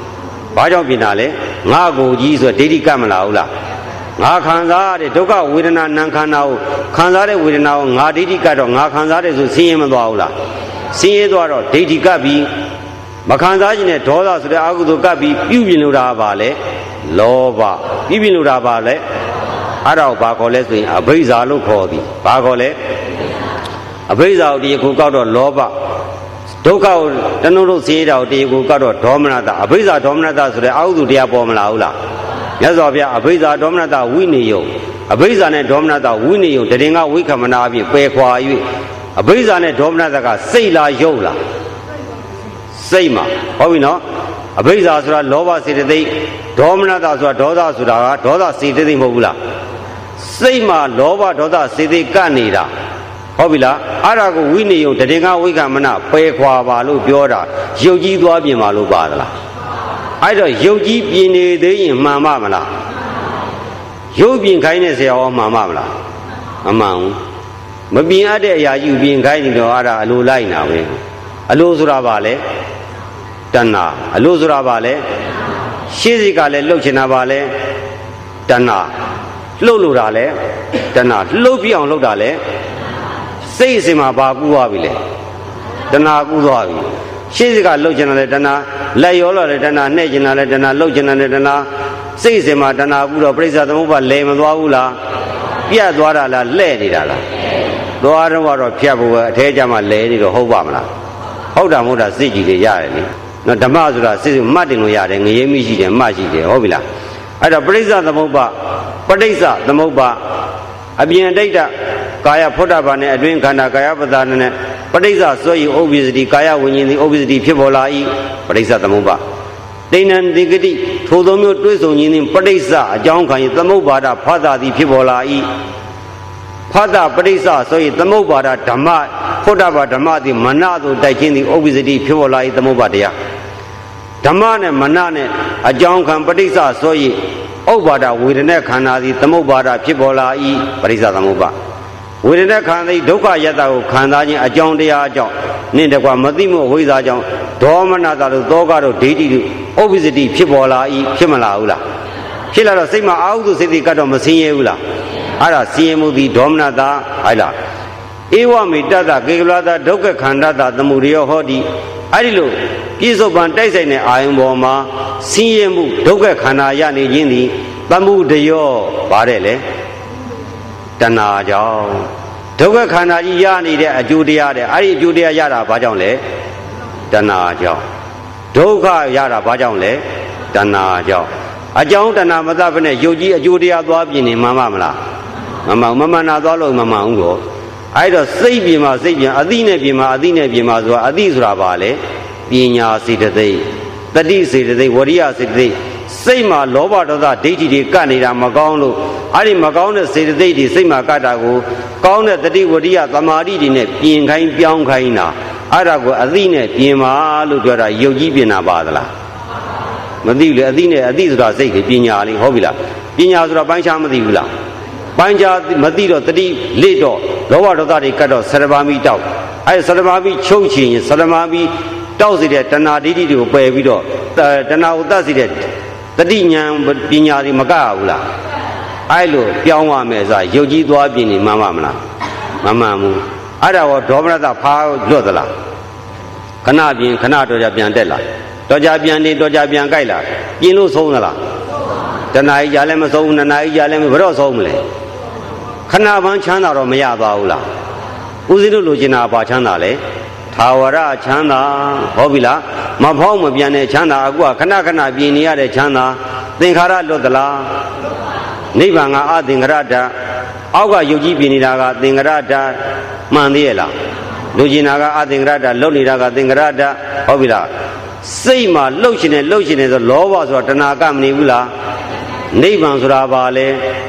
ဘာကြောင့်ပြင်တာလဲငါကိုကြီးဆိုဒိဋ္ဌိကမလာဘူးလားငါခံစားတဲ့ဒုက္ခဝေဒနာနာခန္ဓာကိုခံစားတဲ့ဝေဒနာကိုငါဒိဋ္ဌိကတော့ငါခံစားတယ်ဆိုဆင်းရဲမသွားဘူးလားဆင်းရဲသွားတော့ဒိဋ္ဌိကပြီးမခံစားခြင်းနဲ့ဒေါသဆိုတဲ့အကုသိုလ်ကပြီးပြုပြင်လို့တာပါလေလောဘပြုပြင်လို့တာပါလေအဲ့ဒါကိုဘာခေါ်လဲဆိုရင်အဘိဇ္ဇာလို့ခေါ်သည်ဘာခေါ်လဲအဘိဇ္ဇာကိုဒီခုကောက်တော့လောဘဒုက္ခကိုတဏှုတို့စေးတာကိုဒီခုကောက်တော့ဒေါမနတအဘိဇ္ဇာဒေါမနတဆိုတဲ့အကုသိုလ်တရားပေါ်မလာဘူးလားမြတ်စွာဘုရားအဘိဇ္ဇာဒေါမနတဝိနည်းယုံအဘိဇ္ဇာနဲ့ဒေါမနတဝိနည်းယုံတရင်ကဝိခမနာအပြင်ပယ်ခွာ၍အဘိဇ္ဇာနဲ့ဒေါမနတကစိတ်လားယုတ်လားစိတ်မှာဟုတ်ပြီနော်အဘိဇ္ဇာဆိုတာလောဘစေတသိက်ဒေါမနတဆိုတာဒေါသဆိုတာကဒေါသစေတသိက်မဟုတ်ဘူးလားစိတ်မှာလောဘဒေါသစေတသိက်ကပ်နေတာဟုတ်ပြီလားအဲ့ဒါကိုဝိနည်းယုံတရင်ကဝိခမနာပယ်ခွာပါလို့ပြောတာယုတ်ကြီးသွားပြင်ပါလို့ပါသလားအဲ့တော့ယုတ်ကြီးပြင်နေသေးရင်မှန်ပါမလားယုတ်ပြင်ခိုင်းတဲ့ဆရာရောမှန်ပါမလားမမှန်ဘူးမပြင်အပ်တဲ့အရာကြီးပြင်ခိုင်းနေတော့အဲ့ဒါအလိုလိုက်နာပဲအလိုဆိုတာပါလေတဏှာအလိုဆိုတာပါလေရှေးစိတ်ကလည်းလှုပ်ချင်တာပါလေတဏှာလှုပ်လို့တာလေတဏှာလှုပ်ပြအောင်လှုပ်တာလေစိတ်အစဉ်မှာဘာကူးသွားပြီလဲတဏှာကူးသွားပြီရှေးစိတ်ကလှုပ်ချင်တာလေတဏှာလက်ရောလာလေတဏှာနှဲ့ချင်တာလေတဏှာလှုပ်ချင်တာလေတဏှာစိတ်အစဉ်မှာတဏှာကူးတော့ပြိဿသမုပ္ပါလဲမသွားဘူးလားပြတ်သွားတာလားလဲ့နေတာလားသွားတော့ဖြတ်ဖို့ပဲအထဲကျမှလဲနေတော့ဟုတ်ပါမလားဟုတ်တာမဟုတ်တာစိတ်ကြည်တွေရတယ်လေနော်ဓမ္မဆိုတာစိတ်မှတ်တင်လို့ရတယ်ငရေမိရှိတယ်မှတ်ရှိတယ်ဟုတ်ပြီလားအဲ့တော့ပရိစ္ဆသမုပ္ပါပဋိစ္စသမုပ္ပါအပြင်အတိတ်ကာယဖုဒ္ဓဘာနဲ့အတွင်းခန္ဓာကာယပဒါနဲ့ပဋိစ္စစွဲဤဥပ္ပစ္စတိကာယဝိညာဉ်သည်ဥပ္ပစ္စတိဖြစ်ပေါ်လာ၏ပဋိစ္စသမုပ္ပါတိဏံတိဂတိထိုသောမျိုးတွေးဆုံခြင်းသည်ပဋိစ္စအကြောင်းခံ၏သမုပ္ပါဒဖသသည်ဖြစ်ပေါ်လာ၏ဖသပဋိစ္စဆို၏သမုပ္ပါဒဓမ္မဖုဒ္ဓဘာဓမ္မသည်မနသို့တိုက်ခြင်းသည်ဥပ္ပစ္စတိဖြစ်ပေါ်လာ၏သမုပ္ပါတရားဓမ္မနဲ့မနနဲ့အကြောင်းခံပဋိစ္စဆို၏ဥပ္ပါဒဝေဒနာခန္ဓာသည်သမုပ္ပါဒဖြစ်ပေါ်လာ၏ပဋိစ္စသမုပ္ပါဝေဒနာခန္ဓာသည်ဒုက္ခယတ္တကိုခံစားခြင်းအကြောင်းတရားအကြောင်းနှင့်တကွမသိမှုဝိဇ္ဇာကြောင့်ဒေါမနတတို့သောကတို့ဒိဋ္ဌိတို့ဥပ္ပစ္စတိဖြစ်ပေါ်လာ၏ဖြစ်မလာဘူးလားဖြစ်လာတော့စိတ်မှာအာဟုတုစိတ်တိကတ်တော့မဆင်းရဲဘူးလားအဲ့ဒါဆင်းရဲမှုသည်ဒေါမနတဟဲ့လားဧဝမေတ္တကေကလတာဒုက္ခခန္ဓာတာသမုဒယောဟောတိအဲ့ဒီလိုပြစ္ဆုတ်ပံတိုက်ဆိုင်တဲ့အာယုံပေါ်မှာဆင်းရဲမှုဒုက္ခခန္ဓာရနေခြင်းသည်သမုဒယောဗါတဲ့လေတဏှာကြောင့်ဒုက္ခခန္ဓာကြီးရနေတဲ့အကျိုးတရားတဲ့အဲ့ဒီအကျိုးတရားရတာဘာကြောင့်လဲတဏှာကြောင့်ဒုက္ခရတာဘာကြောင့်လဲတဏှာကြောင့်အကြောင်းတဏှာမသဘဲနဲ့ယုတ်ကြီးအကျိုးတရားသွားပြင်နေမှန်ပါမလားမမှန်နာသွားလို့မမှန်ဘူးတော့အဲ့တော့စိတ်ပြင်မှာစိတ်ပြင်အသိနဲ့ပြင်မှာအသိနဲ့ပြင်မှာဆိုတာအသိဆိုတာဘာလဲပညာစေတသိက်တတိစေတသိက်ဝရိယစေတသိက်စိတ်မှာလောဘဒေါသဒိဋ္ဌိတွေကပ်နေတာမကောင်းလို့အဲ့ဒီမကောင်းတဲ့စေတသိက်တွေစိတ်မှာကပ်တာကိုကောင်းတဲ့တတိဝရိယသမာဓိတွေနဲ့ပြင်ခိုင်းပြောင်းခိုင်းတာအဲ့ဒါကိုအသိနဲ့ပြင်ပါလို့ပြောတာယုတ်ကြီးပြင်တာပါသလားမသိဘူးလေအသိနဲ့အသိဆိုတာစိတ်ကပညာလေးဟုတ်ပြီလားပညာဆိုတာပိုင်းခြားမသိဘူးလားပိုင်းခြားမသိတော့တတိလေ့တော့လောဘဒေါသတွေကတ်တော့ဆရဘာမိတောက်အဲ့ဆရဘာမိချုပ်ချင်ရင်ဆရဘာမိတောက်စီတဲ့တဏှာဒိဋ္ဌိတွေကိုပယ်ပြီးတော့တဏှာကိုတတ်စီတဲ့တတိဉာဏ်ပညာတွေမကရဘူးလားအဲ့လိုပြောင်းရမယ်ဆိုတာယုတ်ကြီးသွားပြင်နေမှန်ပါမလားမမှန်ဘူးအဲ့ဒါတော့ဒေါမနတဖားလွတ်သလားခဏပြင်ခဏတော့ကြပြန်တက်လာတော့ကြပြန်နေတော့ကြပြန်ကြိုက်လာပြင်လို့ဆုံးသလားတဏှာကြီးကြလည်းမဆုံးဘူးနှစ်နာရီကြလည်းဘယ်တော့ဆုံးမလဲခဏပန်းချမ်းသာတော့မရသွားဘူးလားဦးဇင်းတို့လိုချင်တာဘာချမ်းသာလဲထာဝရချမ်းသာဟုတ်ပြီလားမဖောက်မပြန်တဲ့ချမ်းသာအခုကခဏခဏပြင်နေရတဲ့ချမ်းသာသင်္ခါရလွတ်သလားနိဗ္ဗာန်ကအသင်္ခါရဓာတ်အောက်ကယုတ်ကြီးပြင်နေတာကသင်္ခါရဓာတ်မှန်သေးရဲ့လားလူကျင်တာကအသင်္ခါရဓာတ်လှုပ်နေတာကသင်္ခါရဓာတ်ဟုတ်ပြီလားစိတ်မှာလှုပ်ရှင်နေဆိုလောဘဆိုတာတဏှာကမနေဘူးလားနိဗ္ဗာန်ဆိုတာဘာလဲ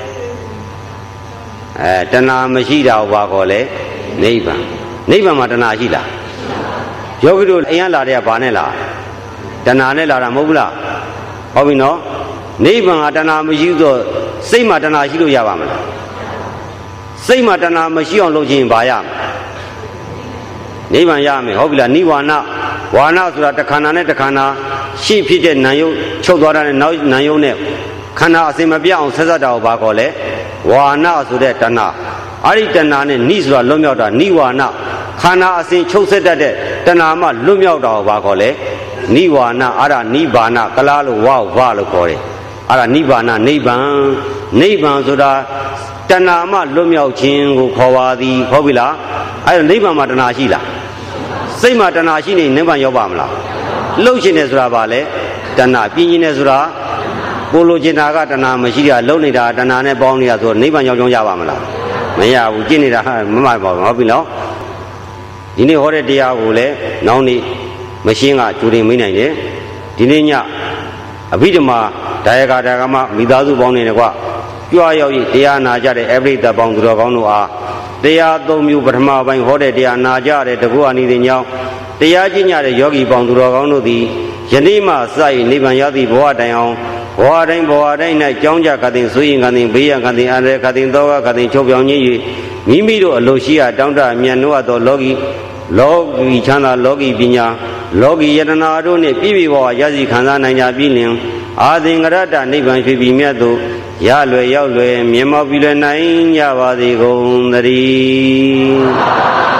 တဏှာမရှိတာဘာခေါ်လဲနိဗ္ဗာန်မှာတဏှာရှိလားယောဂီတို့အရင်လာတဲ့ကဘာနဲ့လာတဏှာနဲ့လာတာမဟုတ်ဘူးလားဟုတ်ပြီနော်နိဗ္ဗာန်ကတဏှာမရှိတော့စိတ်မှာတဏှာရှိလို့ရပါမလားစိတ်မှာတဏှာမရှိအောင်လုပ်ခြင်းဘာရမလဲနိဗ္ဗာန်ရမယ်ဟုတ်ပြီလားနိဗ္ဗာန်ဝါနာဆိုတာတခန္ဓာနဲ့တခန္ဓာရှိဖြစ်တဲ့နာယုတ်ချုပ်သွားတဲ့နောက်နာယုတ်နဲ့ခန္ဓာအစဉ်မပြတ်အောင်ဆက်ဆက်တာကိုဘာခေါ်လဲဝါနာဆိုတဲ့တဏှာအဲ့ဒီတဏှာနဲ့နိဆိုတာလွတ်မြောက်တာနိဝါနခန္ဓာအစဉ်ချုပ်ဆက်တတ်တဲ့တဏှာမှလွတ်မြောက်တာကိုဘာခေါ်လဲနိဝါနအဲ့ဒါနိဗ္ဗာန်ကလားလို့ဝါလို့ခေါ်တယ်အဲ့ဒါနိဗ္ဗာန်နိဗ္ဗာန်နိဗ္ဗာန်ဆိုတာတဏှာမှလွတ်မြောက်ခြင်းကိုခေါ်ပါသည်ဟုတ်ပြီလားအဲ့ဒါနိဗ္ဗာန်မှာတဏှာရှိလားစိတ်မှာတဏှာရှိနေနိဗ္ဗာန်ရောက်ပါမလားလှုပ်ရှင်တယ်ဆိုတာဘာလဲတဏှာပြင်းခြင်းတယ်ဆိုတာကိုလိုချင်တာကတဏှာမရှိတာလှုပ်နေတာတဏှာနဲ့ပေါင်းနေတာဆိုနိဗ္ဗာန်ရောက်ကြောင်းရပါမလားမရဘူးကြည့်နေတာမမှန်ပါဘူးဟုတ်ပြီနော်ဒီနေ့ဟောတဲ့တရားကိုလည်းနောက်နေ့မရှင်းကကြိုတင်မိနိုင်တယ်ဒီနေ့ညအဘိဓမ္မာဒါယကဒါကမမိသားစုပေါင်းနေတယ်ကွကြွားရောက်ရင်တရားနာကြတဲ့အပရိသတ်ပေါင်းသူတော်ကောင်းတို့အားတရားသုံးမျိုးပထမပိုင်းဟောတဲ့တရားနာကြတဲ့တကူအနိသင်ကြောင့်တရားကျင့်ကြတဲ့ယောဂီပေါင်းသူတော်ကောင်းတို့သည်ယနေ့မှစ၍နိဗ္ဗာန်ရသည့်ဘဝတိုင်အောင်ဘဝတိုင်း၌ကြောင်းကြခတဲ့ဆိုရင်ခတဲ့ဘေးရန်ခတဲ့အရေခတဲ့သောကခတဲ့ချုပ်ပြောင်းခြင်း၍မိမိတို့အလိုရှိရာတောင်းတအမြတ်နိုးသောလောကီချမ်းသာလောကီပညာလောကီယတနာတို့နှင့်ပြည့်ပြည့်ဝဝရရှိခံစားနိုင်ကြပြီးလင်အာသင်္ကရတနိဗ္ဗာန်ဖြစ်ပြီးမြတ်သို့ရလွယ်ရောက်လွယ်မြင်မောက်ပြီးလွယ်နိုင်ကြပါစေကုန်သတည်း